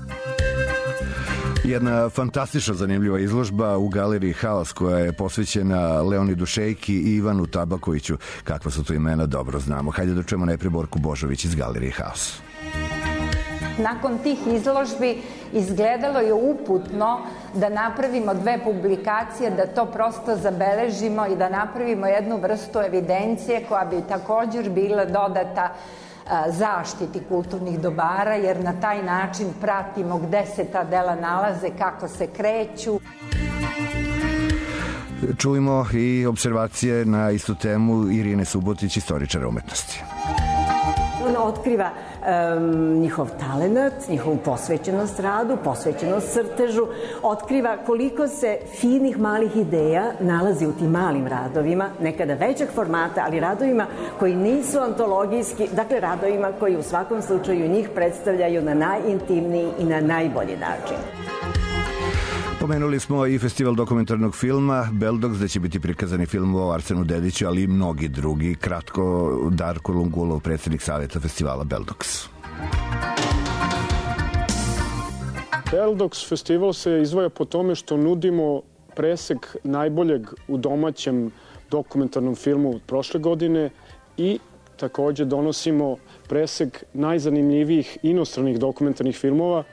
Jedna fantastično zanimljiva izložba u galeriji Haos koja je posvećena Leonidu Šejki i Ivanu Tabakoviću. Kakva su to imena, dobro znamo. Hajde da čujemo najprije Borku Božović iz galerije Haos. Nakon tih izložbi izgledalo je uputno da napravimo 2 publikacije, da to prosto zabeležimo i da napravimo jednu vrstu evidencije koja bi također bila dodata zaštiti kulturnih dobara, jer na taj način pratimo gde se ta dela nalaze, kako se kreću. Čujemo i observacije na istu temu Irine Subotić, istoričara umetnosti. Ona otkriva njihov talenat, njihovu posvećenost radu, posvećenost crtežu, otkriva koliko se finih malih ideja nalazi u tim malim radovima, nekada većeg formata, ali radovima koji nisu antologijski, dakle radovima koji u svakom slučaju njih predstavljaju na najintimniji i na najbolji način. Pomenuli smo i festival dokumentarnog filma Beldox, gde će biti prikazani film o Arsenu Dediću, ali i mnogi drugi. Kratko, Darko Lungulov, predsjednik savjeta festivala Beldox. Beldox festival se izdvaja po tome što nudimo presek najboljeg u domaćem dokumentarnom filmu od prošle godine i takođe donosimo presek najzanimljivijih inostranih dokumentarnih filmova.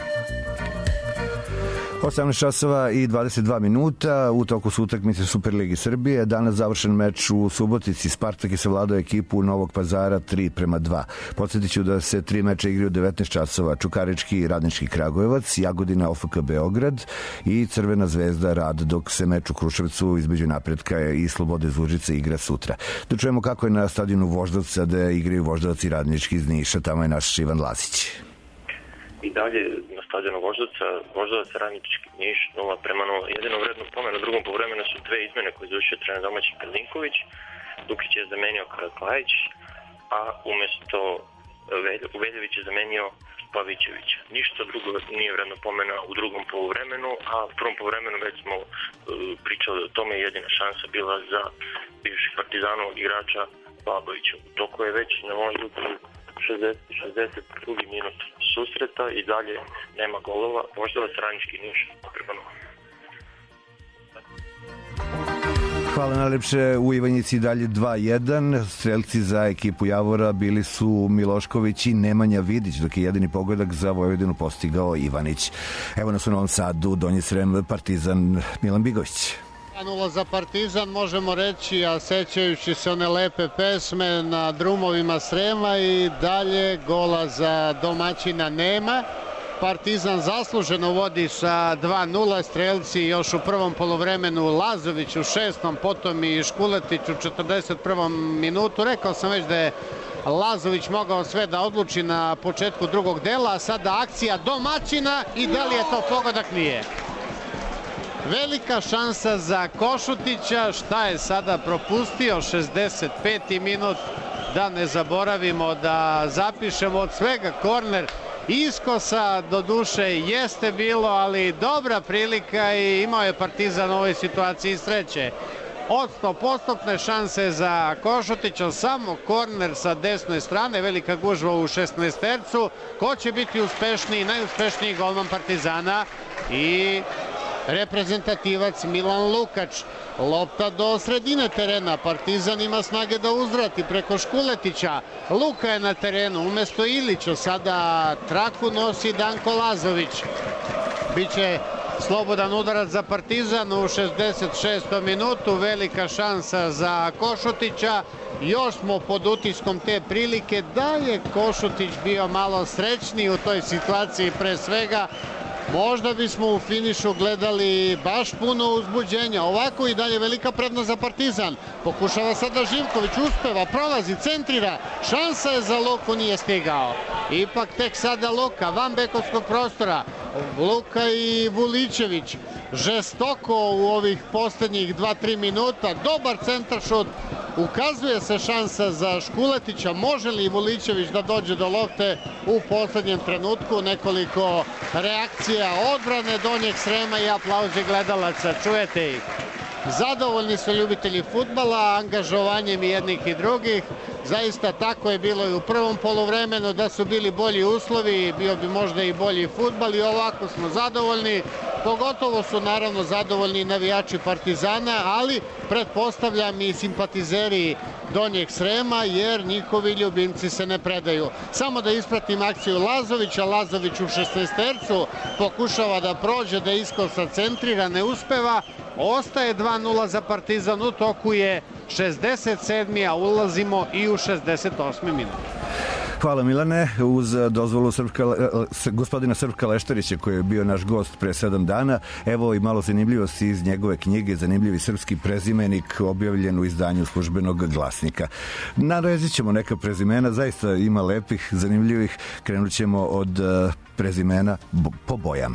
18 časova i 22 minuta u toku su utakmice Superligi Srbije. Danas završen meč u Subotici. Spartak je savladao ekipu Novog Pazara 3:2. Podsjetit ću da se 3 meča igraju 19 časova. Čukarički i Radnički Kragujevac, Jagodina OFK Beograd i Crvena zvezda Rad, dok se meč u Kruševcu između Napretka i Slobode iz Užica igra sutra. Da čujemo kako je na stadionu Voždovca da igraju Voždovac i Radnički iz Niša. Tamo je naš Ivan Lazić. I dalje na stadionu Voždovac Radnički Niš 0:0. Jedino vredno pomena u drugom povremenu su 2 izmene koje izvršio trener domaći Krlinković. Dukić je zamenio Karaklajić, a umesto Veljević je zamenio Pavićevića. Ništa drugo nije vredno pomena u drugom poluvremenu, a u prvom poluvremenu već smo pričali o tome, jedina šansa bila za bivših Partizanovog igrača Babovića. U toku je već na možda 62. minut susreta i dalje nema golova. Voždovac Radnički Niš prema novom. Hvala najlepše. U Ivanjici dalje 2-1. Strelci za ekipu Javora bili su Milošković i Nemanja Vidić, dok je jedini pogodak za Vojvodinu postigao Ivanić. Evo nas u Novom Sadu, Donji Srem, Partizan, Milan Bigović. 2-0 za Partizan, možemo reći, a sećajući se one lepe pesme na drumovima Srema, i dalje gola za domaćina nema. Partizan zasluženo vodi sa 2-0, strelci još u prvom poluvremenu, Lazović u 6., potom i Škuletić u 41. minutu. Rekao sam već da je Lazović mogao sve da odluči na početku drugog dela, a sada akcija domaćina i da li je to pogodak? Nije. Velika šansa za Košutića, šta je sada propustio, 65. minut, da ne zaboravimo da zapišemo od svega korner. Iskosa do duše jeste bilo, ali dobra prilika i imao je Partizan u ovoj situaciji sreće. Od 100% šanse za Košutića, samo korner sa desne strane, velika gužva u 16-tercu. Ko će biti uspešniji? Najuspešniji golman Partizana i reprezentativac Milan Lukač. Lopta do sredine terena, Partizan ima snage da uzvrati preko Škuletića. Luka je na terenu umesto Ilića, sada traku nosi Danko Lazović. Biće slobodan udarac za Partizan u 66. minutu, velika šansa za Košutića. Još smo pod utiskom te prilike. Da je Košutić bio malo srećniji u toj situaciji pre svega, možda bismo u finišu gledali baš puno uzbuđenja. Ovako i dalje velika prednost za Partizan. Pokušava sada Živković, uspeva, prolazi, centrira. Šansa je za Luku, nije stigao. Ipak tek sada Luka, van bekovskog prostora. Luka i Vulićević žestoko u ovih poslednjih 2-3 minuta. Dobar centaršut. Ukazuje se šansa za Škuletića. Može li Vulićević da dođe do lopte u poslednjem trenutku? Nekoliko reakcija odbrane Donjeg Srema i aplauzi gledalaca. Čujete ih. Zadovoljni su ljubitelji fudbala, angažovanjem jednih i drugih. Zaista tako je bilo i u prvom poluvremenu, da su bili bolji uslovi, bio bi možda i bolji fudbal, i ovako smo zadovoljni. Pogotovo su naravno zadovoljni navijači Partizana, ali pretpostavljam i simpatizeri Donjeg Srema, jer njihovi ljubimci se ne predaju. Samo da ispratim akciju Lazovića. Lazović u 16-tercu pokušava da prođe, da iskosa centrira, ne uspeva. Ostaje 2-0 za Partizan, u toku je 67. a ulazimo i u 68. minut. Hvala Milane. Uz dozvolu gospodina Srpka Leštarića, koji je bio naš gost pre 7 dana, evo i malo zanimljivosti iz njegove knjige Zanimljivi srpski prezimenik, objavljen u izdanju Službenog glasnika. Narezit ćemo neka prezimena, zaista ima lepih, zanimljivih. Krenut ćemo od prezimena po bojama.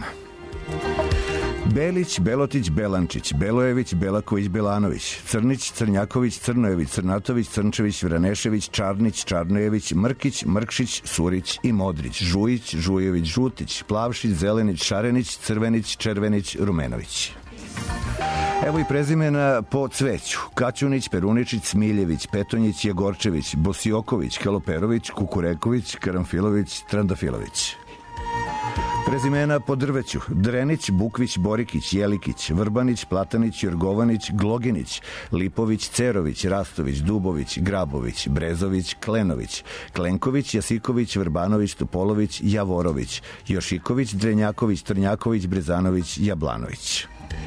Belić, Belotić, Belančić, Belojević, Belaković, Belanović, Crnić, Crnjaković, Crnojević, Crnatović, Crnčević, Vranešević, Čarnić, Čarnojević, Mrkić, Mrkšić, Surić i Modrić, Žujić, Žujević, Žutić, Plavšić, Zelenić, Šarenić, Crvenić, Červenić, Rumenović. Evo i prezimena po cveću. Kaćunić, Peruničić, Smiljević, Petonjić, Jegorčević, Bosioković, Keloperović, Kukureković, Karamfilović, Trandafilović. Prezimena po drveću. Drenić, Bukvić, Borikić, Jelikić, Vrbanić, Platanić, Jorgovanić, Gloginić, Lipović, Cerović, Rastović, Dubović, Grabović, Brezović, Klenović, Klenković, Jasiković, Vrbanović, Topolović, Javorović, Jošiković, Drenjaković, Trnjaković, Brezanović, Jablanović.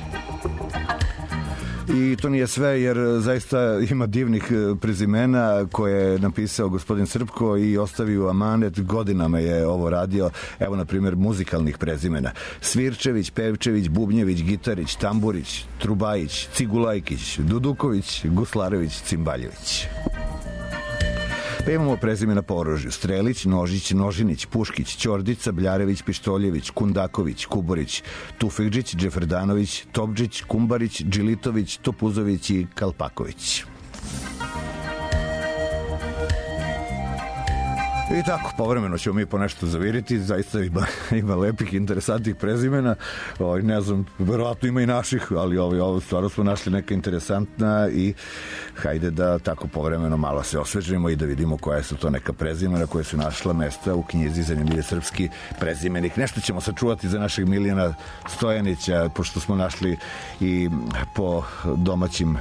I to nije sve, jer zaista ima divnih prezimena koje je napisao gospodin Srpko i ostavio amanet. Godinama je ovo radio. Evo, na primjer, muzikalnih prezimena. Svirčević, Pevčević, Bubnjević, Gitarić, Tamburić, Trubajić, Cigulajkić, Duduković, Guslarević, Cimbaljević. Pa imamo prezimena po oružju. Strelić, Nožić, Nožinić, Puškić, Ćordica, Bljarević, Pištoljević, Kundaković, Kuborić, Tufekđić, Džeferdanović, Topđić, Kumbarić, Džilitović, Topuzović i Kalpaković. I tako, povremeno ćemo mi po nešto zaviriti, zaista ima lepih, interesantnih prezimena, ne znam, verovatno ima i naših, ali ovo stvarno smo našli neka interesantna i hajde da tako povremeno malo se osvežimo i da vidimo koja su to neka prezimena koja su našla mesta u knjizi Zanimljivi srpski prezimenik. Nešto ćemo sačuvati za našeg Milijana Stojanića, pošto smo našli i po domaćim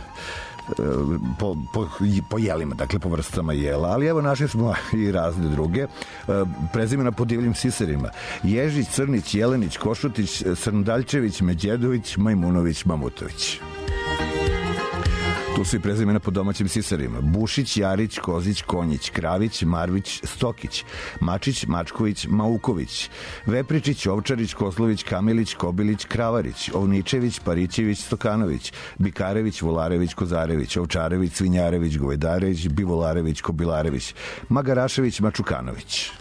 po jelima, dakle po vrstama jela, ali evo našli smo i razne druge prezimena po divljim siserima: Ježić, Crnić, Jelenić, Košutić, Srndaljčević, Međedović, Majmunović, Mamutović. Tu su i prezimena po domaćim sisarima: Bušić, Jarić, Kozić, Konjić, Kravić, Marvić, Stokić, Mačić, Mačković, Mauković, Vepričić, Ovčarić, Kozlović, Kamilić, Kobilić, Kravarić, Ovničević, Parićević, Stokanović, Bikarević, Volarević, Kozarević, Ovčarević, Svinjarević, Govedarević, Bivolarević, Kobilarević, Magarašević, Mačukanović.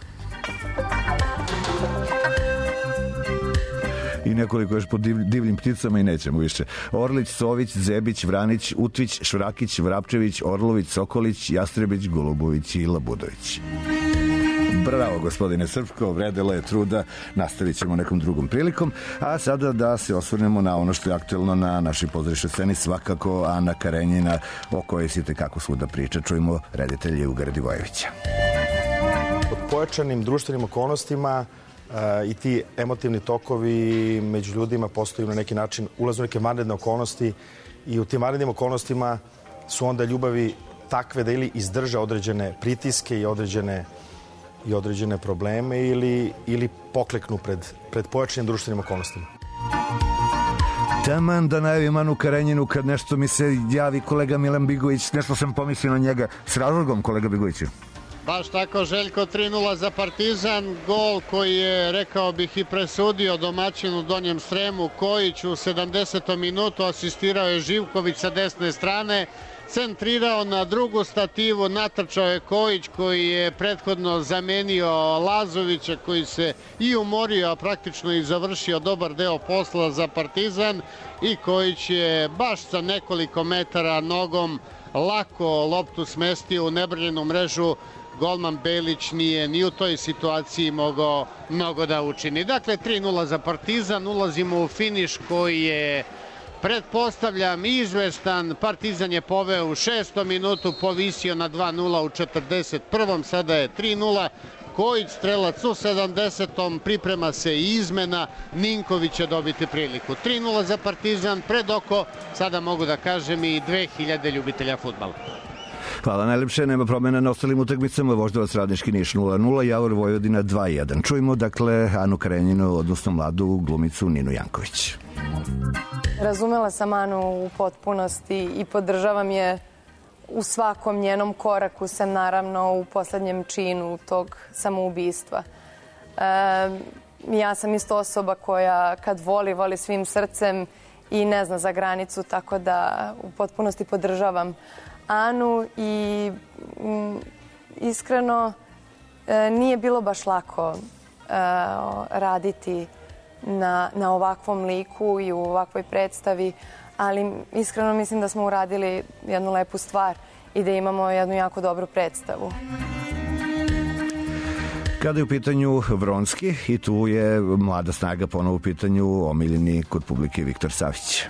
I nekoliko još po divljim pticama i nećemo više: Orlić, Sović, Zebić, Vranić, Utvić, Švrakić, Vrapčević, Orlović, Sokolić, Jastrebić, Golubović i Labudović. Bravo, gospodine Srpko, vredelo je truda, nastavit ćemo nekom drugom prilikom, a sada da se osvrnemo na ono što je aktuelno na našoj pozorišnoj sceni, svakako Ana Karenjina, o kojoj si tekako svuda priča. Čujemo reditelja Ugara Divojevića. Pod pojačanim društvenim okolnostima i ti emotivni tokovi među ljudima postaju na neki način, ulaze u neke vanredne okolnosti i u tim vanrednim okolnostima su onda ljubavi takve da ili izdrža određene pritiske i određene probleme ili pokleknu pred pojačanim društvenim okolnostima. Taman da najavim Anu Karenjinu kad nešto mi se javi kolega Milan Bigović, nešto sam pomislio na njega. S razlogom, kolega Bigoviću. Baš tako, Željko, 3:0 za Partizan. Gol koji je, rekao bih, i presudio domaćinu Donjem Sremu. Kojić u 70. minutu, asistirao je Živković sa desne strane, centrirao na drugu stativu, natrčao je Kojić koji je prethodno zamenio Lazovića, koji se i umorio, a praktično i završio dobar deo posla za Partizan, i Kojić je baš sa nekoliko metara nogom lako loptu smestio u nebrljenu mrežu. Golman Belić nije ni u toj situaciji mogao mnogo da učini. Dakle, 3:0 za Partizan, ulazimo u finiš koji je, pretpostavljam, izvestan. Partizan je poveo u 6. minutu, povisio na 2:0 u 41. Sada je 3:0. Kojić, strelac u 70. Priprema se i izmena. Ninković će dobiti priliku. 3:0 za Partizan, pred oko, sada mogu da kažem, i 2000 ljubitelja fudbala. Hvala najlepše, nema promjena na ostalim utakmicama. Voždovac Radnički Niš 0:0, Javor Vojvodina 2:1. Čujemo, dakle, Anu Karenjinu, odnosno mladu glumicu Ninu Janković. Razumela sam Anu u potpunosti i podržavam je u svakom njenom koraku, sem naravno u poslednjem činu tog samoubistva. Ja sam isto osoba koja kad voli svim srcem i ne zna za granicu, tako da u potpunosti podržavam Anu i iskreno nije bilo baš lako raditi na ovakvom liku i u ovakvoj predstavi, ali iskreno mislim da smo uradili jednu lepu stvar i da imamo jednu jako dobru predstavu. Kada je u pitanju Vronski, i tu je mlada snaga ponovo u pitanju, omiljeni kod publike Viktor Savić.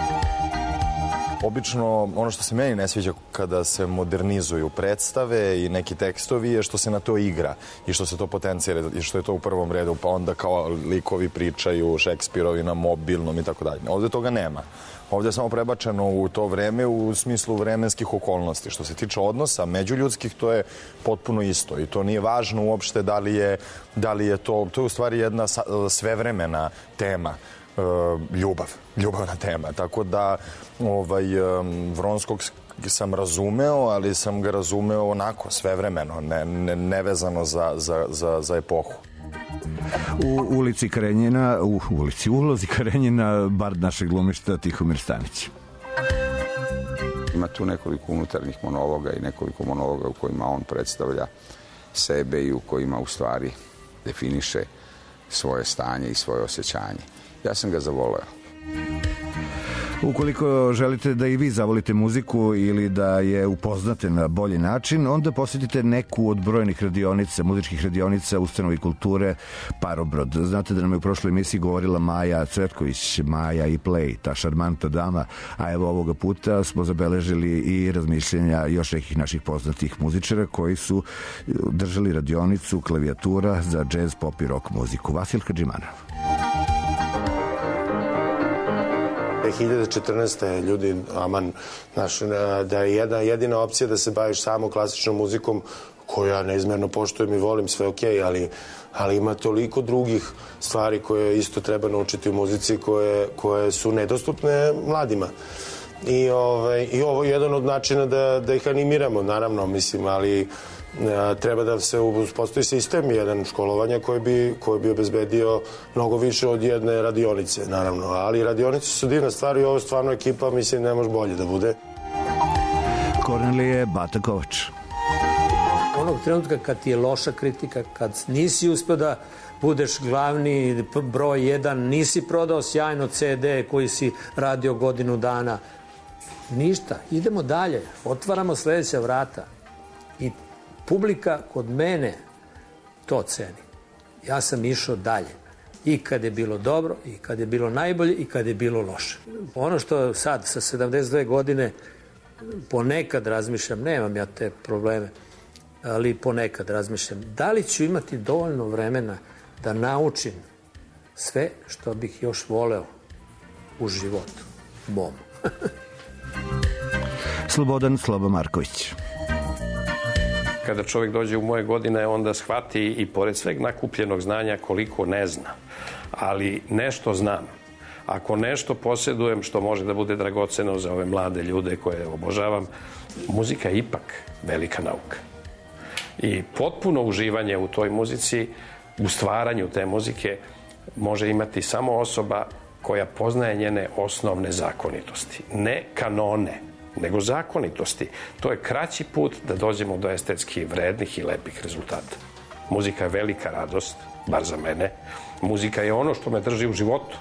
Obično ono što se meni ne sviđa kada se modernizuju predstave i neki tekstovi je što se na to igra i što se to potencira i što je to u prvom redu, pa onda kao likovi pričaju Šekspirovi na mobilnom i tako dalje. Ovde toga nema. Ovde je samo prebačeno u to vreme u smislu vremenskih okolnosti. Što se tiče odnosa međuljudskih, to je potpuno isto i to nije važno uopšte da li je to je u stvari jedna svevremena tema. Ljubavna tema. Tako da Vronskog sam razumeo, ali sam ga razumeo onako, svevremeno, nevezano za epohu. U ulici Karenjina, u ulozi Karenjina, bard našeg glumišta Tihomir Stanić. Ima tu nekoliko unutarnjih monologa i nekoliko monologa u kojima on predstavlja sebe i u kojima u stvari definiše svoje stanje i svoje osjećanje. Ja sam ga zavoleo. Ukoliko želite da i vi zavolite muziku ili da je upoznate na bolji način, onda posjetite neku od brojnih radionica, muzičkih radionica Ustanovi kulture Parobrod. Znate da nam je u prošloj emisiji govorila Maja Cvetković, Maja i Play, ta šarmanta dama, a evo ovoga puta smo zabeležili i razmišljenja još nekih naših poznatih muzičara koji su držali radionicu klavijatura za džez, pop i rock muziku. Vasil Hadžimanov. 2014. ljudi, aman, znaš, da je jedina opcija da se baviš samo klasičnom muzikom, koju ja neizmerno poštujem i volim, sve okej, ali ima toliko drugih stvari koje isto treba naučiti u muzici koje su nedostupne mladima. I ovo je jedan od načina da ih animiramo, naravno, mislim, ali treba da se uspostavi sistem, jedan školovanja koji bi obezbedio mnogo više od jedne radionice, naravno. Ali radionice su divna stvar i ovo stvarno ekipa, mislim, ne može bolje da bude. Kornelije Batakovač. Onog trenutka kad ti je loša kritika, kad nisi uspio da budeš glavni broj 1, nisi prodao sjajno CD koji si radio godinu dana, ništa, idemo dalje, otvaramo sledeća vrata. I publika kod mene to ceni. Ja sam išao dalje. I kad je bilo dobro, i kad je bilo najbolje, i kad je bilo loše. Ono što sad sa 72 godine ponekad razmišljam, nemam ja te probleme, ali ponekad razmišljam, da li ću imati dovoljno vremena da naučim sve što bih još voleo u životu mom. Slobodan Slobo Marković. Kada čovjek dođe u moje godine, onda shvati i pored sveg nakupljenog znanja koliko ne zna. Ali nešto znam. Ako nešto posjedujem što može da bude dragoceno za ove mlade ljude koje obožavam, muzika je ipak velika nauka. I potpuno uživanje u toj muzici, u stvaranju te muzike, može imati samo osoba koja poznaje njene osnovne zakonitosti. Ne kanone, nego zakonitosti. To je kraći put da dođemo do estetski vrednih i lepih rezultata. Muzika je velika radost, bar za mene. Muzika je ono što me drži u životu.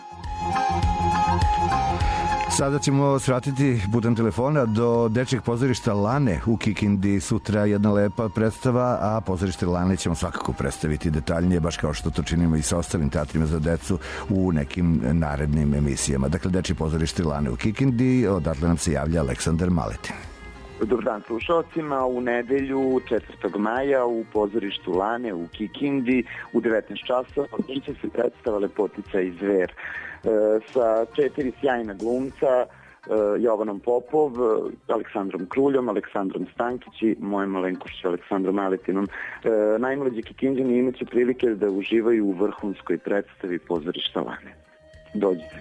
Sada ćemo svratiti putem telefona do dečjeg pozorišta Lane u Kikindi. Sutra jedna lepa predstava, a pozorište Lane ćemo svakako predstaviti detaljnije, baš kao što to činimo i sa ostalim teatrima za decu u nekim narednim emisijama. Dakle, dečje pozorište Lane u Kikindi, odatle nam se javlja Aleksandar Maletin. Dobar dan slušalcima. U nedelju 4. maja u pozorištu Lane u Kikindi u 19 časova će se predstava Lepotica i zver sa 4 sjajna glumca, Jovanom Popov, Aleksandrom Kruljom, Aleksandrom Stankić i mojom malenkošću Aleksandrom Maletinom. Najmlađi Kikinđani imaće prilike da uživaju u vrhunskoj predstavi pozorišta Lane. Dođite.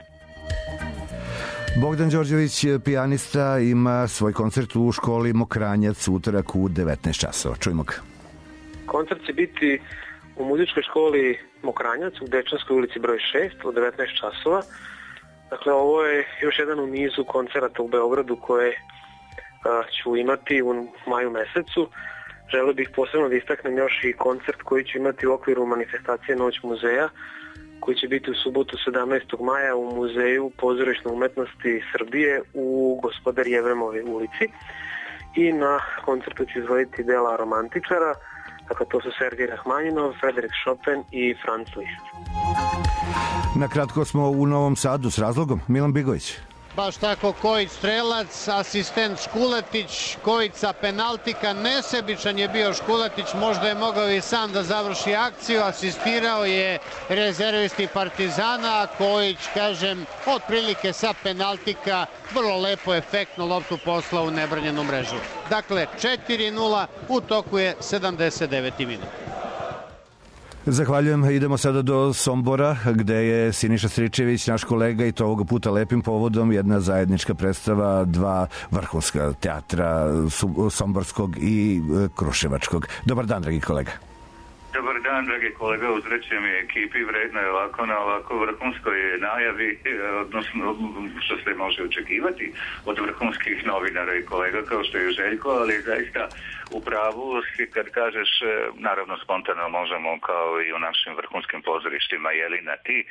Bogdan Đorđević, pijanista, ima svoj koncert u školi Mokranjac utorak u 19 časova. Čujmo ga. Koncert će biti u muzičkoj školi Mokranjac u Dečanskoj ulici broj 6 u 19 časova. Dakle, ovo je još jedan u nizu koncerata u Beogradu koje ću imati u maju mesecu. Želeo bih posebno da istaknem još i koncert koji ću imati u okviru manifestacije Noć muzeja, koji će biti u subotu 17. maja u Muzeju pozorišne umetnosti Srbije u Gospodar Jevremovoj ulici. I na koncertu ću izvoditi dela romantičara, dakle to su Sergej Rahmaninov, Frederik Chopin i Franz Liszt. Na kratko smo u Novom Sadu s razlogom. Milan Bigović. Baš tako, Kojić strelac, asistent Škuletić, Kojica penaltika, nesebičan je bio Škuletić, možda je mogao i sam da završi akciju, asistirao je rezervisti Partizana, Kojić, kažem, otprilike sa penaltika, vrlo lepo, efektno loptu poslao u nebranjenu mrežu. Dakle, 4-0, u toku je 79. minut. Zahvaljujem. Idemo sada do Sombora, gde je Siniša Stričević, naš kolega, i to ovoga puta lepim povodom, jedna zajednička predstava, dva vrhunska teatra, somborskog i kruševačkog. Dobar dan, dragi kolega. Dobar dan, dragi kolega, uzrećem je ekipi, vredno je ovako na ovako vrhunskoj najavi, odnosno što se može očekivati od vrhunskih novinara i kolega kao što je Željko, ali zaista u pravu si kad kažeš, naravno spontano možemo kao i u našim vrhunskim pozorištima, Jelina ti,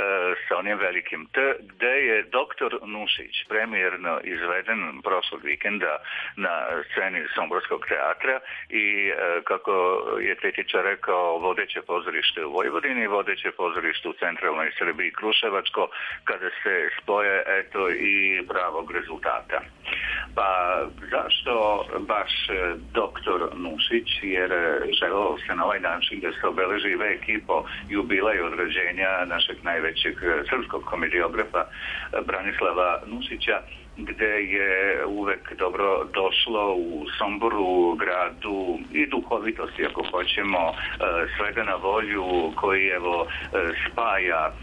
sa onim velikim T, gde je doktor Nušić premijerno izveden prošlog vikenda na sceni Somborskog teatra i kako je kritičar rekao, vodeće pozorište u Vojvodini, vodeće pozorište u centralnoj Srbiji, Kruševačko, kada se spoje eto i pravog rezultata. Pa zašto baš doktor Nušić, jer želeo se na ovaj način da se obeleži vek i po jubilej od rođenja našeg najvećeg srpskog komediografa Branislava Nušića, gde je uvek dobro došlo u Somboru, gradu i duhovitosti, ako hoćemo, svega na volju koji evo spaja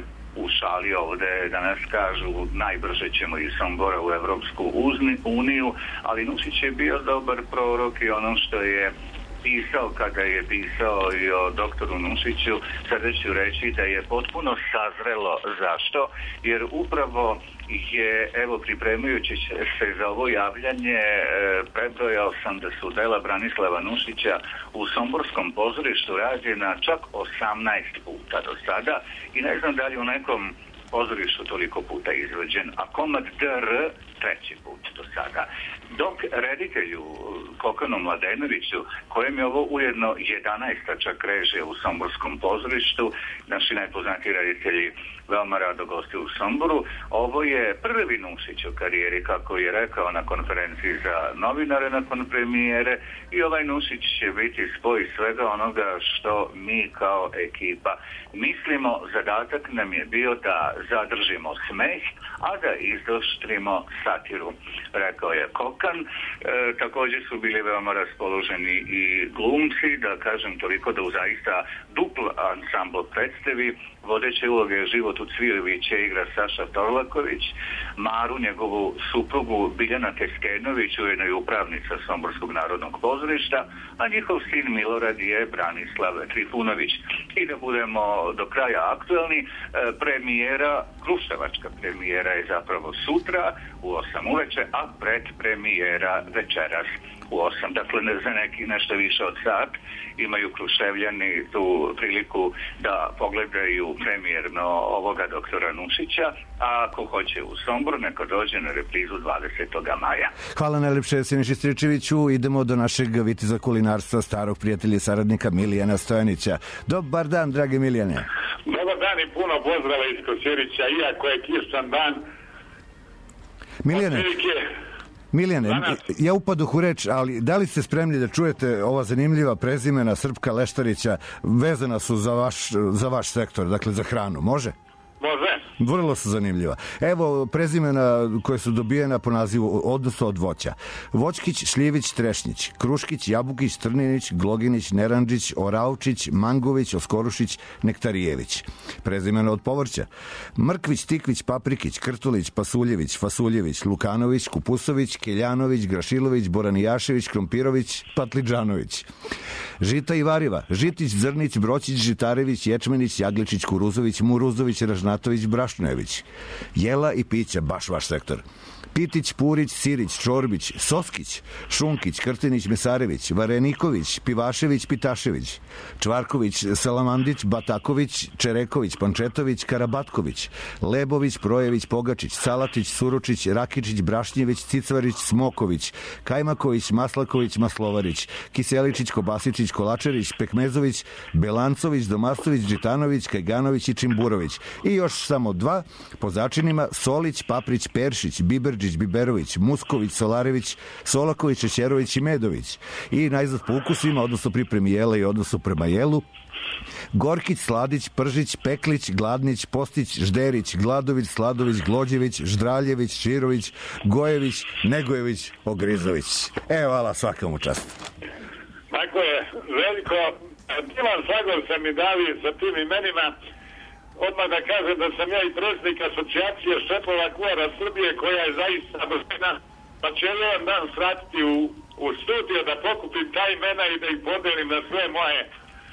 u šali ovde danas kažu najbrže ćemo iz Sombora u Evropsku uniju, ali Nušić je bio dobar prorok i ono što je pisao kada je pisao i o doktoru Nušiću, sada ću reći da je potpuno sazrelo. Zašto? Jer upravo je, evo, pripremajući se za ovo javljanje, prebrojao sam da su dela Branislava Nušića u Somborskom pozorištu rađena čak 18 puta do sada i ne znam da li u nekom pozorištu toliko puta izvođen, a komad DR 3. put do sada. Dok reditelju Kokanu Mladenoviću, kojem je ovo ujedno 11. čak režija u Somborskom pozorištu, naši najpoznatiji reditelji veoma rado gosti u Somboru, ovo je prvi Nušić u karijeri, kako je rekao na konferenciji za novinare nakon premijere, i ovaj Nušić će biti spoj svega onoga što mi kao ekipa mislimo. Zadatak nam je bio da zadržimo smeh, a da izoštrimo satiru, rekao je Kokan. Također su bili veoma raspoloženi i glumci, da kažem toliko da u zaista dupl ansambl predstavi. Vodeće uloge Životu Cvijovića igra Saša Torlaković, Maru, njegovu suprugu Biljana Teskenović, ujedno je upravnica Somborskog narodnog pozorišta, a njihov sin Milorad je Branislav Trifunović. I da budemo do kraja aktuelni, premijera, kruševačka premijera je zapravo sutra u 8 uveče, a predpremijera večeras u 8. Dakle, za nešto više od sat imaju Kruševljani tu priliku da pogledaju premijerno ovoga doktora Nušića, a ako hoće u Sombor, neka dođe na reprizu 20. maja. Hvala najlepše, Siniši Stričeviću. Idemo do našeg vitiza kulinarstva, starog prijatelja i saradnika Milijana Stojanića. Dobar dan, dragi Milijane. Dobar dan i puno pozdrava iz Kosjerića, iako je kišan dan. Milijane, ja upadoh u reč, ali da li ste spremni da čujete ova zanimljiva prezimena Srpka Leštarića, vezana su za vaš sektor, dakle za hranu, može? Može. Vrlo su zanimljiva. Evo prezimena koje su dobijena po nazivu, odnosno od voća. Voćkić, Šljivić, Trešnjić, Kruškić, Jabukić, Trninić, Gloginić, Neranđić, Oravčić, Mangović, Oskorušić, Nektarijević. Prezimena od povrća. Mrkvić, Tikvić, Paprikić, Krtulić, Pasuljević, Fasuljević, Lukanović, Kupusović, Keljanović, Grašilović, Boranijašević, Krompirović, Patliđanović. Žita i variva. Žitić, Zrnić, Broćić, Žitarević, Ječmenić, Jagličić, Kuruzović, Muruzović, Ražnatović, Brašnojević. Jela i pića, baš vaš sektor. Pitić, Purić, Sirić, Čorbić, Soskić, Šunkić, Krtinić, Mesarević, Vareniković, Pivašević, Pitašević, Čvarković, Salamandić, Bataković, Čereković, Pančetović, Karabatković, Lebović, Projević, Pogačić, Salatić, Suručić, Rakičić, Brašnjević, Cicvarić, Smoković, Kajmaković, Maslaković, Maslovarić, Kiseličić, Kobasičić, Kolačerić, Pekmezović, Belancović, Domastović, Đitanović, Kajganović i Čimburović. I još samo dva po začinima: Solić, Paprić, Peršić, Biberđić, Biberović, Musković, Solarević, Solaković, Šećerović i Medović. I najzad po ukusima, odnosno pripremi jela i odnosno prema jelu: Gorkić, Sladić, Pržić, Peklić, Gladnić, Postić, Žderić, Gladović, Sladović, Glođević, Ždraljević, Širović, Gojević, Negojević, Ogrizović. Hvala, svaka mu čast. Tako je, Željko, divan sagor se mi davi sa tim imenima. Odmah da kažem da sam ja i predsjednik asocijacije šefova kuhara Srbije, koja je zaista brojna, pa ću jedan dan svratiti u studio da pokupim ta imena i da ih podelim na sve moje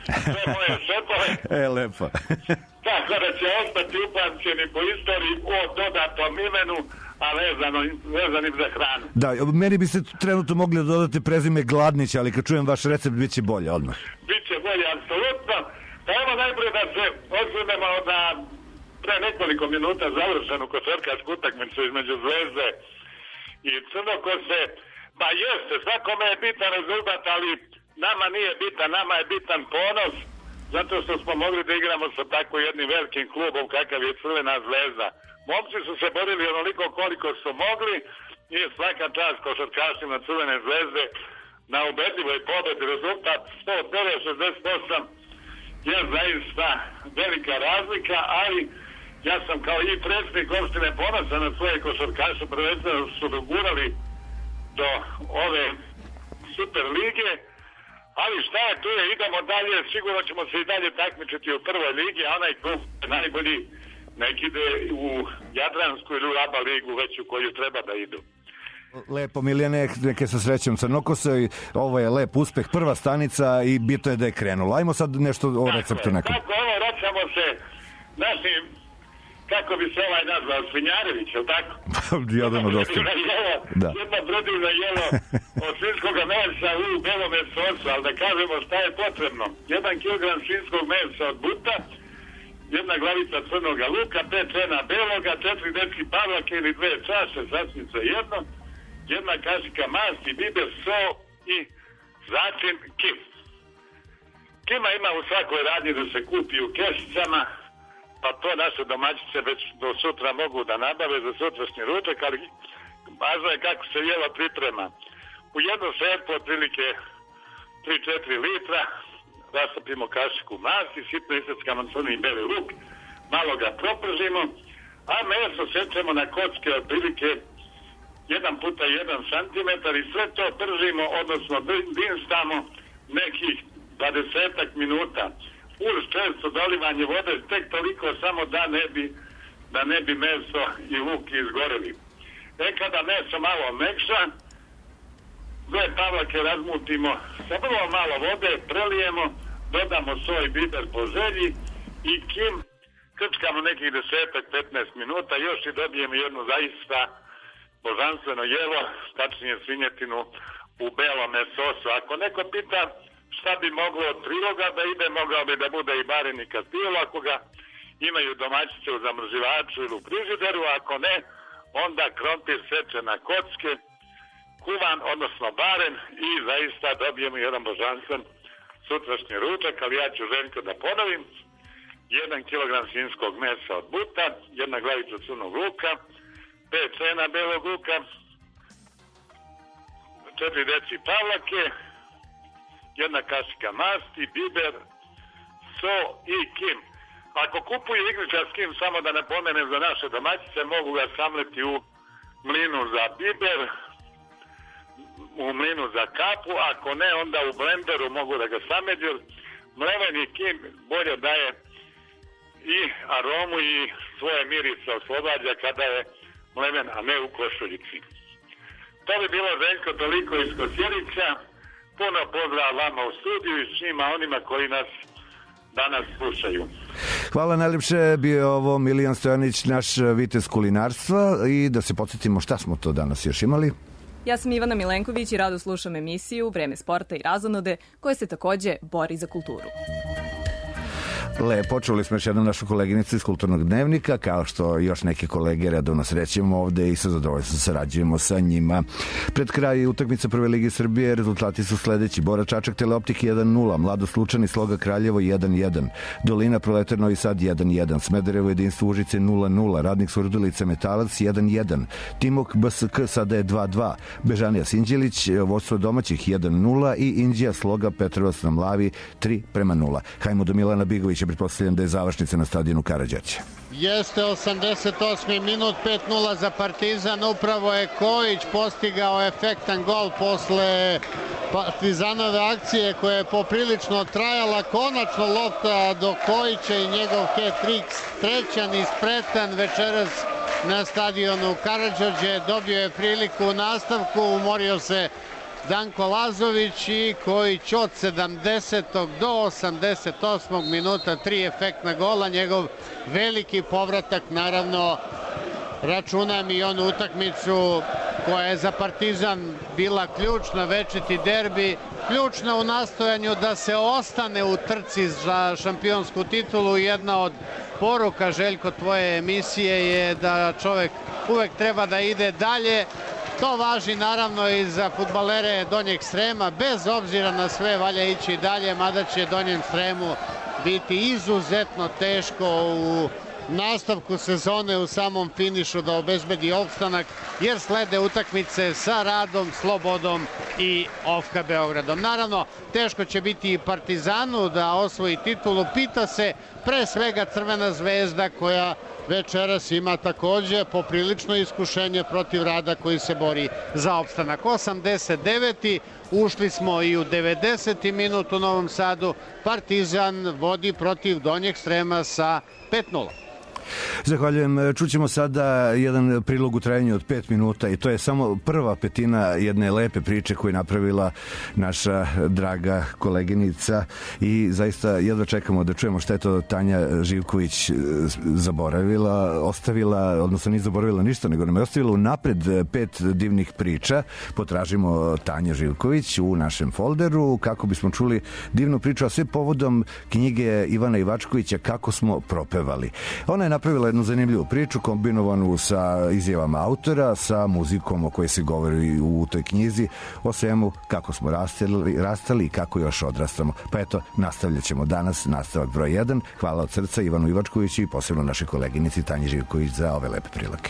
sve moje šepove. Lepo. Tako da će ostati upamćeni po istoriji o dodatom imenu, a vezanim za hranu. Da, meni biste trenutno mogli da dodate prezime Gladnić, ali kad čujem vaš recept, bit će bolje odmah. Biće bolje, apsolutno. Pa evo najprije da se osvrnemo na pre nekoliko minuta završenu košarkašku utakmicu između Zvezde i Crnokose. Pa jeste, svakome je bitan rezultat, ali nama nije bitan, nama je bitan ponos, zato što smo mogli da igramo sa tako jednim velikim klubom kakav je Crvena Zvezda. Momci su se borili onoliko koliko su mogli i svaka čast košarkašima Crvene Zvezde na ubedljivoj pobedi. Rezultat 109-68 je zaista velika razlika, ali ja sam kao i predsjednik opštine ponosan na svoje košarkaše, prvenstveno su dogurali do ove Super lige, ali šta je tu je, idemo dalje, sigurno ćemo se i dalje takmičiti u prvoj ligi, a onaj klub najbolji nek ide u Jadransku ili u ABA ligu već u koju treba da idu. Lepo, Milijane, neke sa srećom Crnokosoj, ovo je lep uspeh, prva stanica i bitno je da je krenula. Ajmo sad nešto o receptu nekom. Tako, ovo vraćamo se našim, kako bi se ovaj nazvao, Svinjarević, je li tako? Jedan od ostalih. Jedno predivno jelo od svinjskog mesa u belome sosu, ali da kažemo šta je potrebno. 1 kilogram svinjskog mesa od buta, 1 glavica crnoga luka, 5 čena beloga, 4 deci pavlake ili 2 čaše, sasvim svejedno, 1 kašika masti, biber, so i začin kim. Kima ima u svakoj radnji da se kupi u kešicama, pa to naše domaćice već do sutra mogu da nabave za sutrašnji ručak, ali važno je kako se jelo priprema. U jednu šerpu otprilike 3-4 litra rasapimo kašiku masti, sitno iseckamo crni i beli luk, malo ga propržimo, a meso sečemo na kocke otprilike 1 puta 1 centimetar i sve to pržimo, odnosno dinstamo nekih 20 minuta. Uz često dolivanje vode, tek toliko samo da ne bi meso i luk izgoreli. Kada meso malo mekša, 2 pavlake razmutimo sa vrlo malo vode, prelijemo, dodamo so i biber po želji i kim krčkamo nekih 10-15 minuta, još i dobijemo jednu zaista božanstveno jelo, tačnije svinjetinu u belome sosu. Ako neko pita šta bi moglo od priloga da ide, mogao bi da bude i baren i kastil, ako ga imaju domaćice u zamrživaču ili u frižideru, ako ne, onda krompir seče na kocke, kuvan, odnosno baren i zaista dobijemo jedan božanstven sutrašnji ručak, ali ja ću Željko da ponovim. 1 kilogram svinjskog mesa od buta, 1 glavica crnog luka, 5 čena belog luka, 4 deci pavlake, 1 kašika masti, biber, so i kim. Ako kupuju igričar s kim, samo da napomenem za naše domaćice, mogu ga samleti u mlinu za biber, u mlinu za kapu, ako ne, onda u blenderu mogu da ga sameđu. Mleveni kim bolje daje i aromu i svoje mirise oslobađa kada je mleven, a ne u košuljici. To bi bilo, Željko, toliko iz Kosjerića. Puno pozdrav vama u studiju i svima onima koji nas danas slušaju. Hvala najljepše, bio je ovo Milijan Stojanić, naš vitez kulinarstva, i da se podsjetimo šta smo to danas još imali. Ja sam Ivana Milenković i rado slušam emisiju Vreme sporta i razonode, koja se takođe bori za kulturu. Lepo, čuli smo još jednu našu koleginicu iz Kulturnog dnevnika, kao što još neke kolege redovno srećemo ovde i sa zadovoljstvom sarađujemo sa njima. Pred kraj utakmica Prve lige Srbije, rezultati su sledeći: Bora Čačak Teleoptiki 1-0, Mladost Lučani Sloga Kraljevo 1-1, Dolina Proletar Novi Sad 1-1, Smederevo Jedinstvo Užice 0-0, Radnik Surdulica Metalac 1-1, Timok BSK sada je 2-2, Bežanija Sinđelić vodstvo domaćih 1-0 i Inđija Sloga Petrovac na Mlavi 3-0. Hajmo do Milana Bigovića, pretpostavljam da je završnica na stadionu Karađorđe. Jeste, 88. minut, 5-0 za Partizan. Upravo je Kojić postigao efektan gol posle Partizanove akcije koja je poprilično trajala. Konačno lopta do Kojića i njegov hat-trick. Trećan i spretan večeras na stadionu Karađorđe. Dobio je priliku u nastavku, umorio se Danko Lazović i koji će od 70. do 88. minuta 3 efektna gola, njegov veliki povratak, naravno računam i onu utakmicu koja je za Partizan bila ključna, večiti derbi, ključna u nastojanju da se ostane u trci za šampionsku titulu. Jedna od poruka, Željko, tvoje emisije je da čovek uvek treba da ide dalje. To važi naravno i za fudbalere Donjeg Srema, bez obzira na sve valja ići dalje, mada će Donjem Sremu biti izuzetno teško u nastavku sezone, u samom finišu da obezbedi opstanak, jer slede utakmice sa Radom, Slobodom i OFK Beogradom. Naravno, teško će biti i Partizanu da osvoji titulu. Pita se pre svega Crvena zvezda, koja večeras ima takođe poprilično iskušenje protiv Rada koji se bori za opstanak. 89. Ušli smo i u 90. minut u Novom Sadu. Partizan vodi protiv Donjeg Srema sa 5:0. Zahvaljujem. Čućemo sada jedan prilog u trajanju od 5 minuta i to je samo prva petina jedne lepe priče koju je napravila naša draga koleginica i zaista jedva čekamo da čujemo šta je to Tanja Živković zaboravila, ostavila, odnosno nije zaboravila ništa, nego nam je ostavila unapred 5 divnih priča. Potražimo Tanja Živković u našem folderu kako bismo čuli divnu priču, a sve povodom knjige Ivana Ivačkovića Kako smo propevali. Ona je napravila jednu zanimljivu priču kombinovanu sa izjavama autora, sa muzikom o kojoj se govori u toj knjizi, o svemu kako smo rastali i kako još odrastamo. Pa eto, nastavljat ćemo danas nastavak broj 1. Hvala od srca Ivanu Ivačkoviću i posebno našoj koleginici Tanji Živković za ove lepe prilike.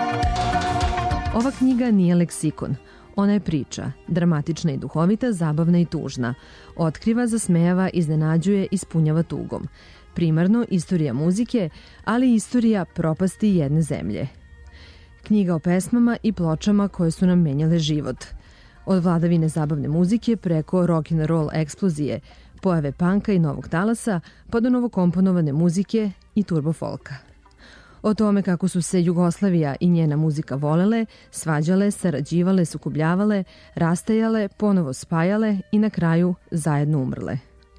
Ova knjiga nije leksikon. Ona je priča, dramatična i duhovita, zabavna i tužna. Otkriva, zasmejava, iznenađuje, ispunjava tugom. Primarno istorija muzike, ali i istorija propasti jedne zemlje. Knjiga o pesmama i pločama koje su nam menjale život. Od vladavine zabavne muzike preko rock'n'roll eksplozije, pojave panka i novog talasa, pa do novokomponovane muzike i turbo folka. O tome kako su se Jugoslavija i njena muzika volele, svađale, sarađivale, sukobljavale, rastajale, ponovo spajale i na kraju zajedno umrle.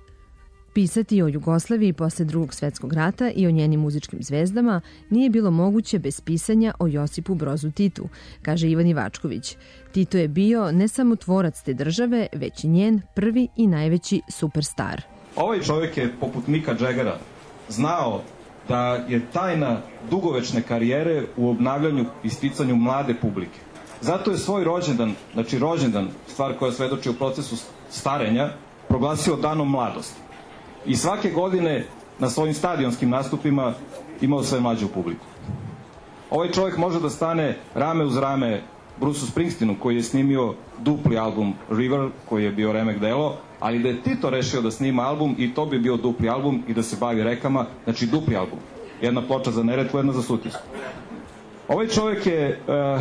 Pisati o Jugoslaviji posle Drugog svetskog rata i o njenim muzičkim zvezdama nije bilo moguće bez pisanja o Josipu Brozu Titu, kaže Ivan Ivačković. Tito je bio ne samo tvorac te države, već i njen prvi i najveći superstar. Ovaj čovjek je, poput Mika Džegara, znao da je tajna dugovečne karijere u obnavljanju i sticanju mlade publike. Zato je svoj rođendan, znači rođendan, stvar koja svedoči o procesu starenja, proglasio danom mladosti. I svake godine na svojim stadionskim nastupima imao sve mlađu publiku. Ovaj čovjek može da stane rame uz rame Bruceu Springsteenu, koji je snimio dupli album River, koji je bio remek delo, ali da je Tito rešio da snima album i to bi bio dupli album i da se bavi rekama, znači dupli album. Jedna ploča za Neretvu, jedna za Sutjesku. Ovaj čovjek je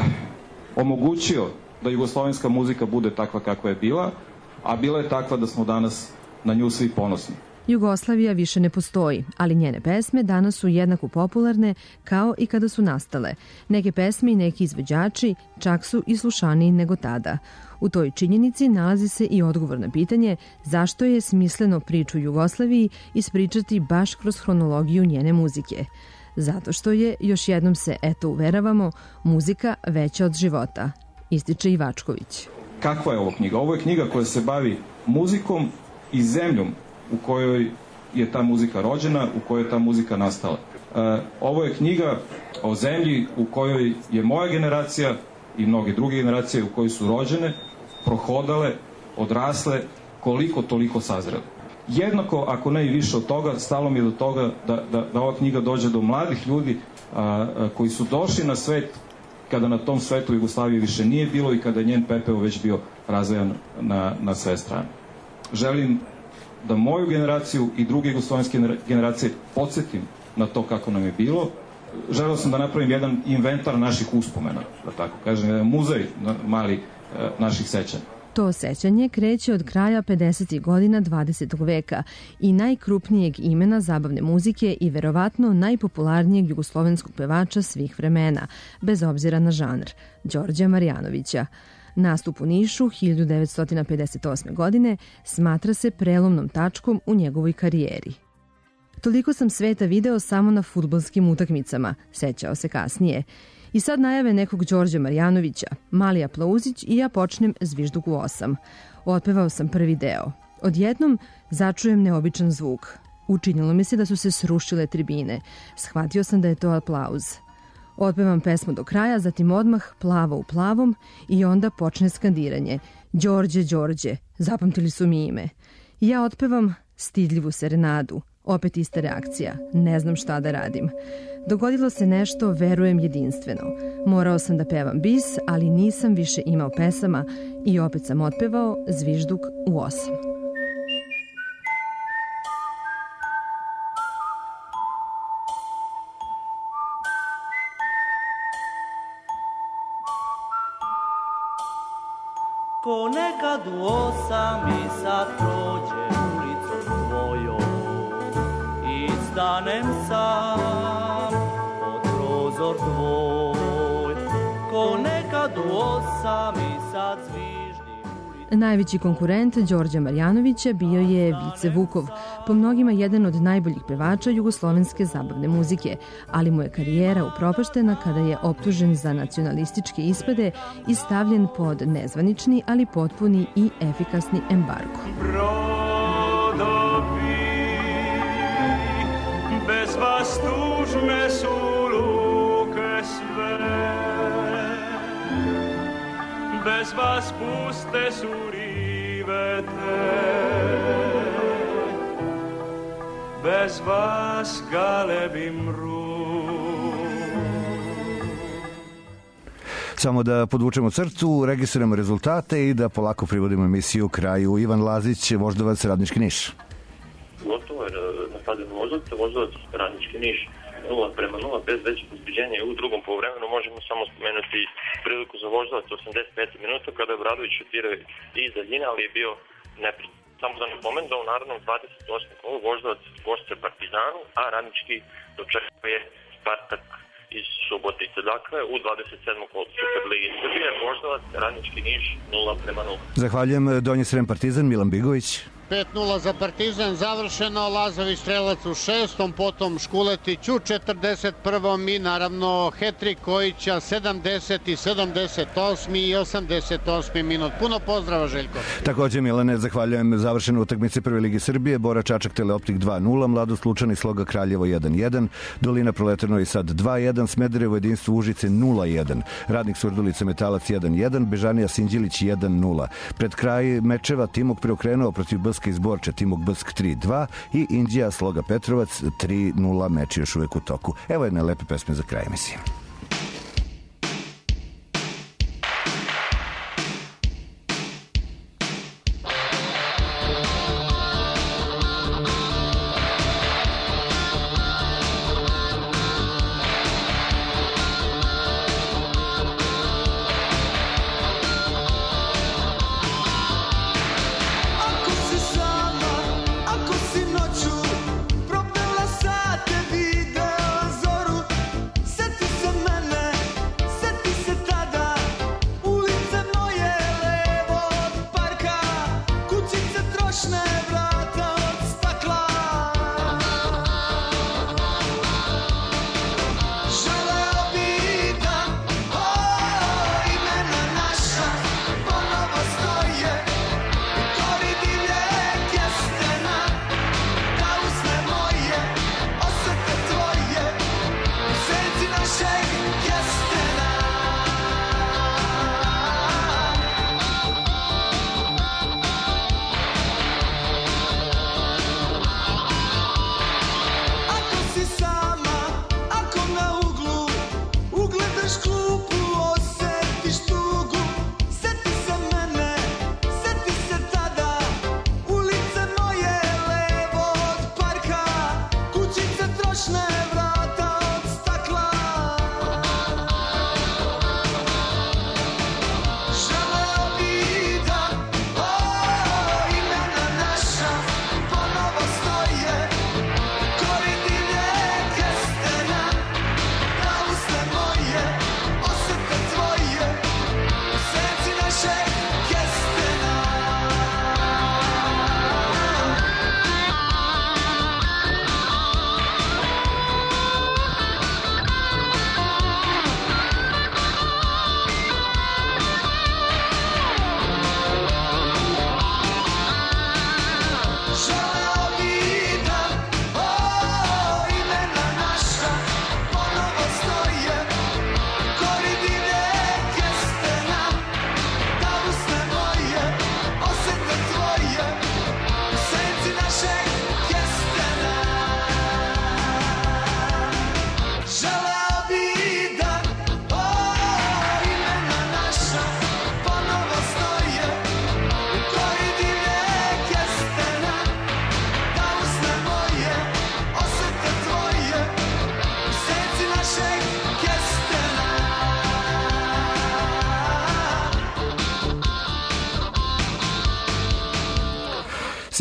omogućio da jugoslovenska muzika bude takva kakva je bila, a bila je takva da smo danas na nju svi ponosni. Jugoslavija više ne postoji, ali njene pesme danas su jednako popularne kao i kada su nastale. Neke pesme i neki izvođači čak su i slušaniji nego tada. U toj činjenici nalazi se i odgovor na pitanje zašto je smisleno priču Jugoslaviji ispričati baš kroz hronologiju njene muzike. Zato što je, još jednom se eto uveravamo, muzika veća od života, ističe Ivačković. Kakva je ovo knjiga? Ovo je knjiga koja se bavi muzikom i zemljom u kojoj je ta muzika rođena, u kojoj je ta muzika nastala. Ovo je knjiga o zemlji u kojoj je moja generacija i mnoge druge generacije u kojoj su rođene, prohodale, odrasle, koliko toliko sazrele. Jednako, ako ne i više od toga, stalo mi je do toga da ova knjiga dođe do mladih ljudi koji su došli na svet kada na tom svetu Jugoslavije više nije bilo i kada je njen pepeo već bio razvajan na sve strane. Želim da moju generaciju i druge jugoslovenske generacije podsjetim na to kako nam je bilo. Želeo sam da napravim jedan inventar naših uspomena, da tako kažem, jedan muzej mali naših sećanja. To sećanje kreće od kraja 50. godina 20. veka i najkrupnijeg imena zabavne muzike i verovatno najpopularnijeg jugoslovenskog pevača svih vremena, bez obzira na žanr, Đorđa Marjanovića. Nastup u Nišu 1958. godine smatra se prelomnom tačkom u njegovoj karijeri. Toliko sam sveta video samo na fudbalskim utakmicama, sećao se kasnije. I sad najave nekog Đorđa Marjanovića, mali aplauzić i ja počnem zvižduk u 8. Otpevao sam prvi deo. Odjednom začujem neobičan zvuk. Učinilo mi se da su se srušile tribine. Shvatio sam da je to aplauz. Otpevam pesmu do kraja, zatim odmah Plavo u plavom i onda počne skandiranje. Đorđe, Đorđe, zapamtili su mi ime. I ja otpevam Stidljivu serenadu. Opet ista reakcija. Ne znam šta da radim. Dogodilo se nešto, verujem, jedinstveno. Morao sam da pevam bis, ali nisam više imao pesama i opet sam otpevao zvižduk u 8. Ko nekad u 8 i sad prođe ulicom tvojom i stanem sam pod prozor tvoj. Ko nekad u 8 i sad zviždim. Najveći konkurent Đorđa Marjanovića bio je Vice Vukov, po mnogima jedan od najboljih pevača jugoslovenske zabavne muzike, ali mu je karijera upropaštena kada je optužen za nacionalističke ispade i stavljen pod nezvanični, ali potpuni i efikasni embargo. Brodovi, bez vas tužne su luke sve, bez vas puste su rive te, bez vas galebi mru. Samo da podvučemo crtu, registrujemo rezultate i da polako privodimo emisiju kraju. Ivan Lazić, Voždovac, Radnički Niš. Gotovo je na stadionu Voždovac, Radnički Niš 0:0, bez većeg uzbuđenja. U drugom poluvremenu možemo samo spomenuti priliku za Voždovac 85 minuta kada je Obradović šutirao iz daljine, ali je bio nepristojan. Samo da napomenem da u narednom 28. kolu Voždovac gošće Partizanu, a Radnički dočekuje Spartak iz Subotice. Dakle, u 27. kolu Superligi Srbije Voždovac, Radnički Niš 0:0. Zahvaljujem. Donji Srem Partizan, Milan Bigović. 5:0 za Partizan, završeno. Lazović strelac u 6. potom Škuletić u 41. i naravno hetrik Kojića 70. 78. i 88. minut. Puno pozdrava, Željko. Takođe, Milane, zahvaljujem. Završene utakmice Prve Lige Srbije, Bora Čačak Teleoptik 2:0, Mladost Lučani Sloga Kraljevo 1:1, Dolina Proletarno i sad 2:1, Smederevo Jedinstvo Užice 0:1, Radnik Surdulica Metalac 1:1, Bežanija Sinđilić 1:0. Pred kraj mečeva Timok preokrenuo protiv Bska iz Borča, Timok Bsk 3:2 i Indija Sloga Petrovac 3:0, meč još uvek u toku. Evo jedne lepe pesme za kraj emisije. Propela sate video zoru, seti se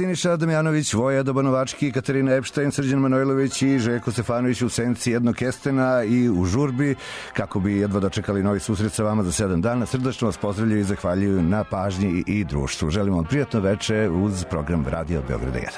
Siniša Damjanović, Voja Dobanovački, Katarina Epštajn, Srđan Manojlović i Željko Stefanović u senci jednog kestena i u žurbi kako bi jedva dočekali novi susret sa vama za 7 dana. Srdačno vas pozdravljaju i zahvaljuju na pažnji i društvu. Želim vam prijatno veče uz program Radio Beograda 1.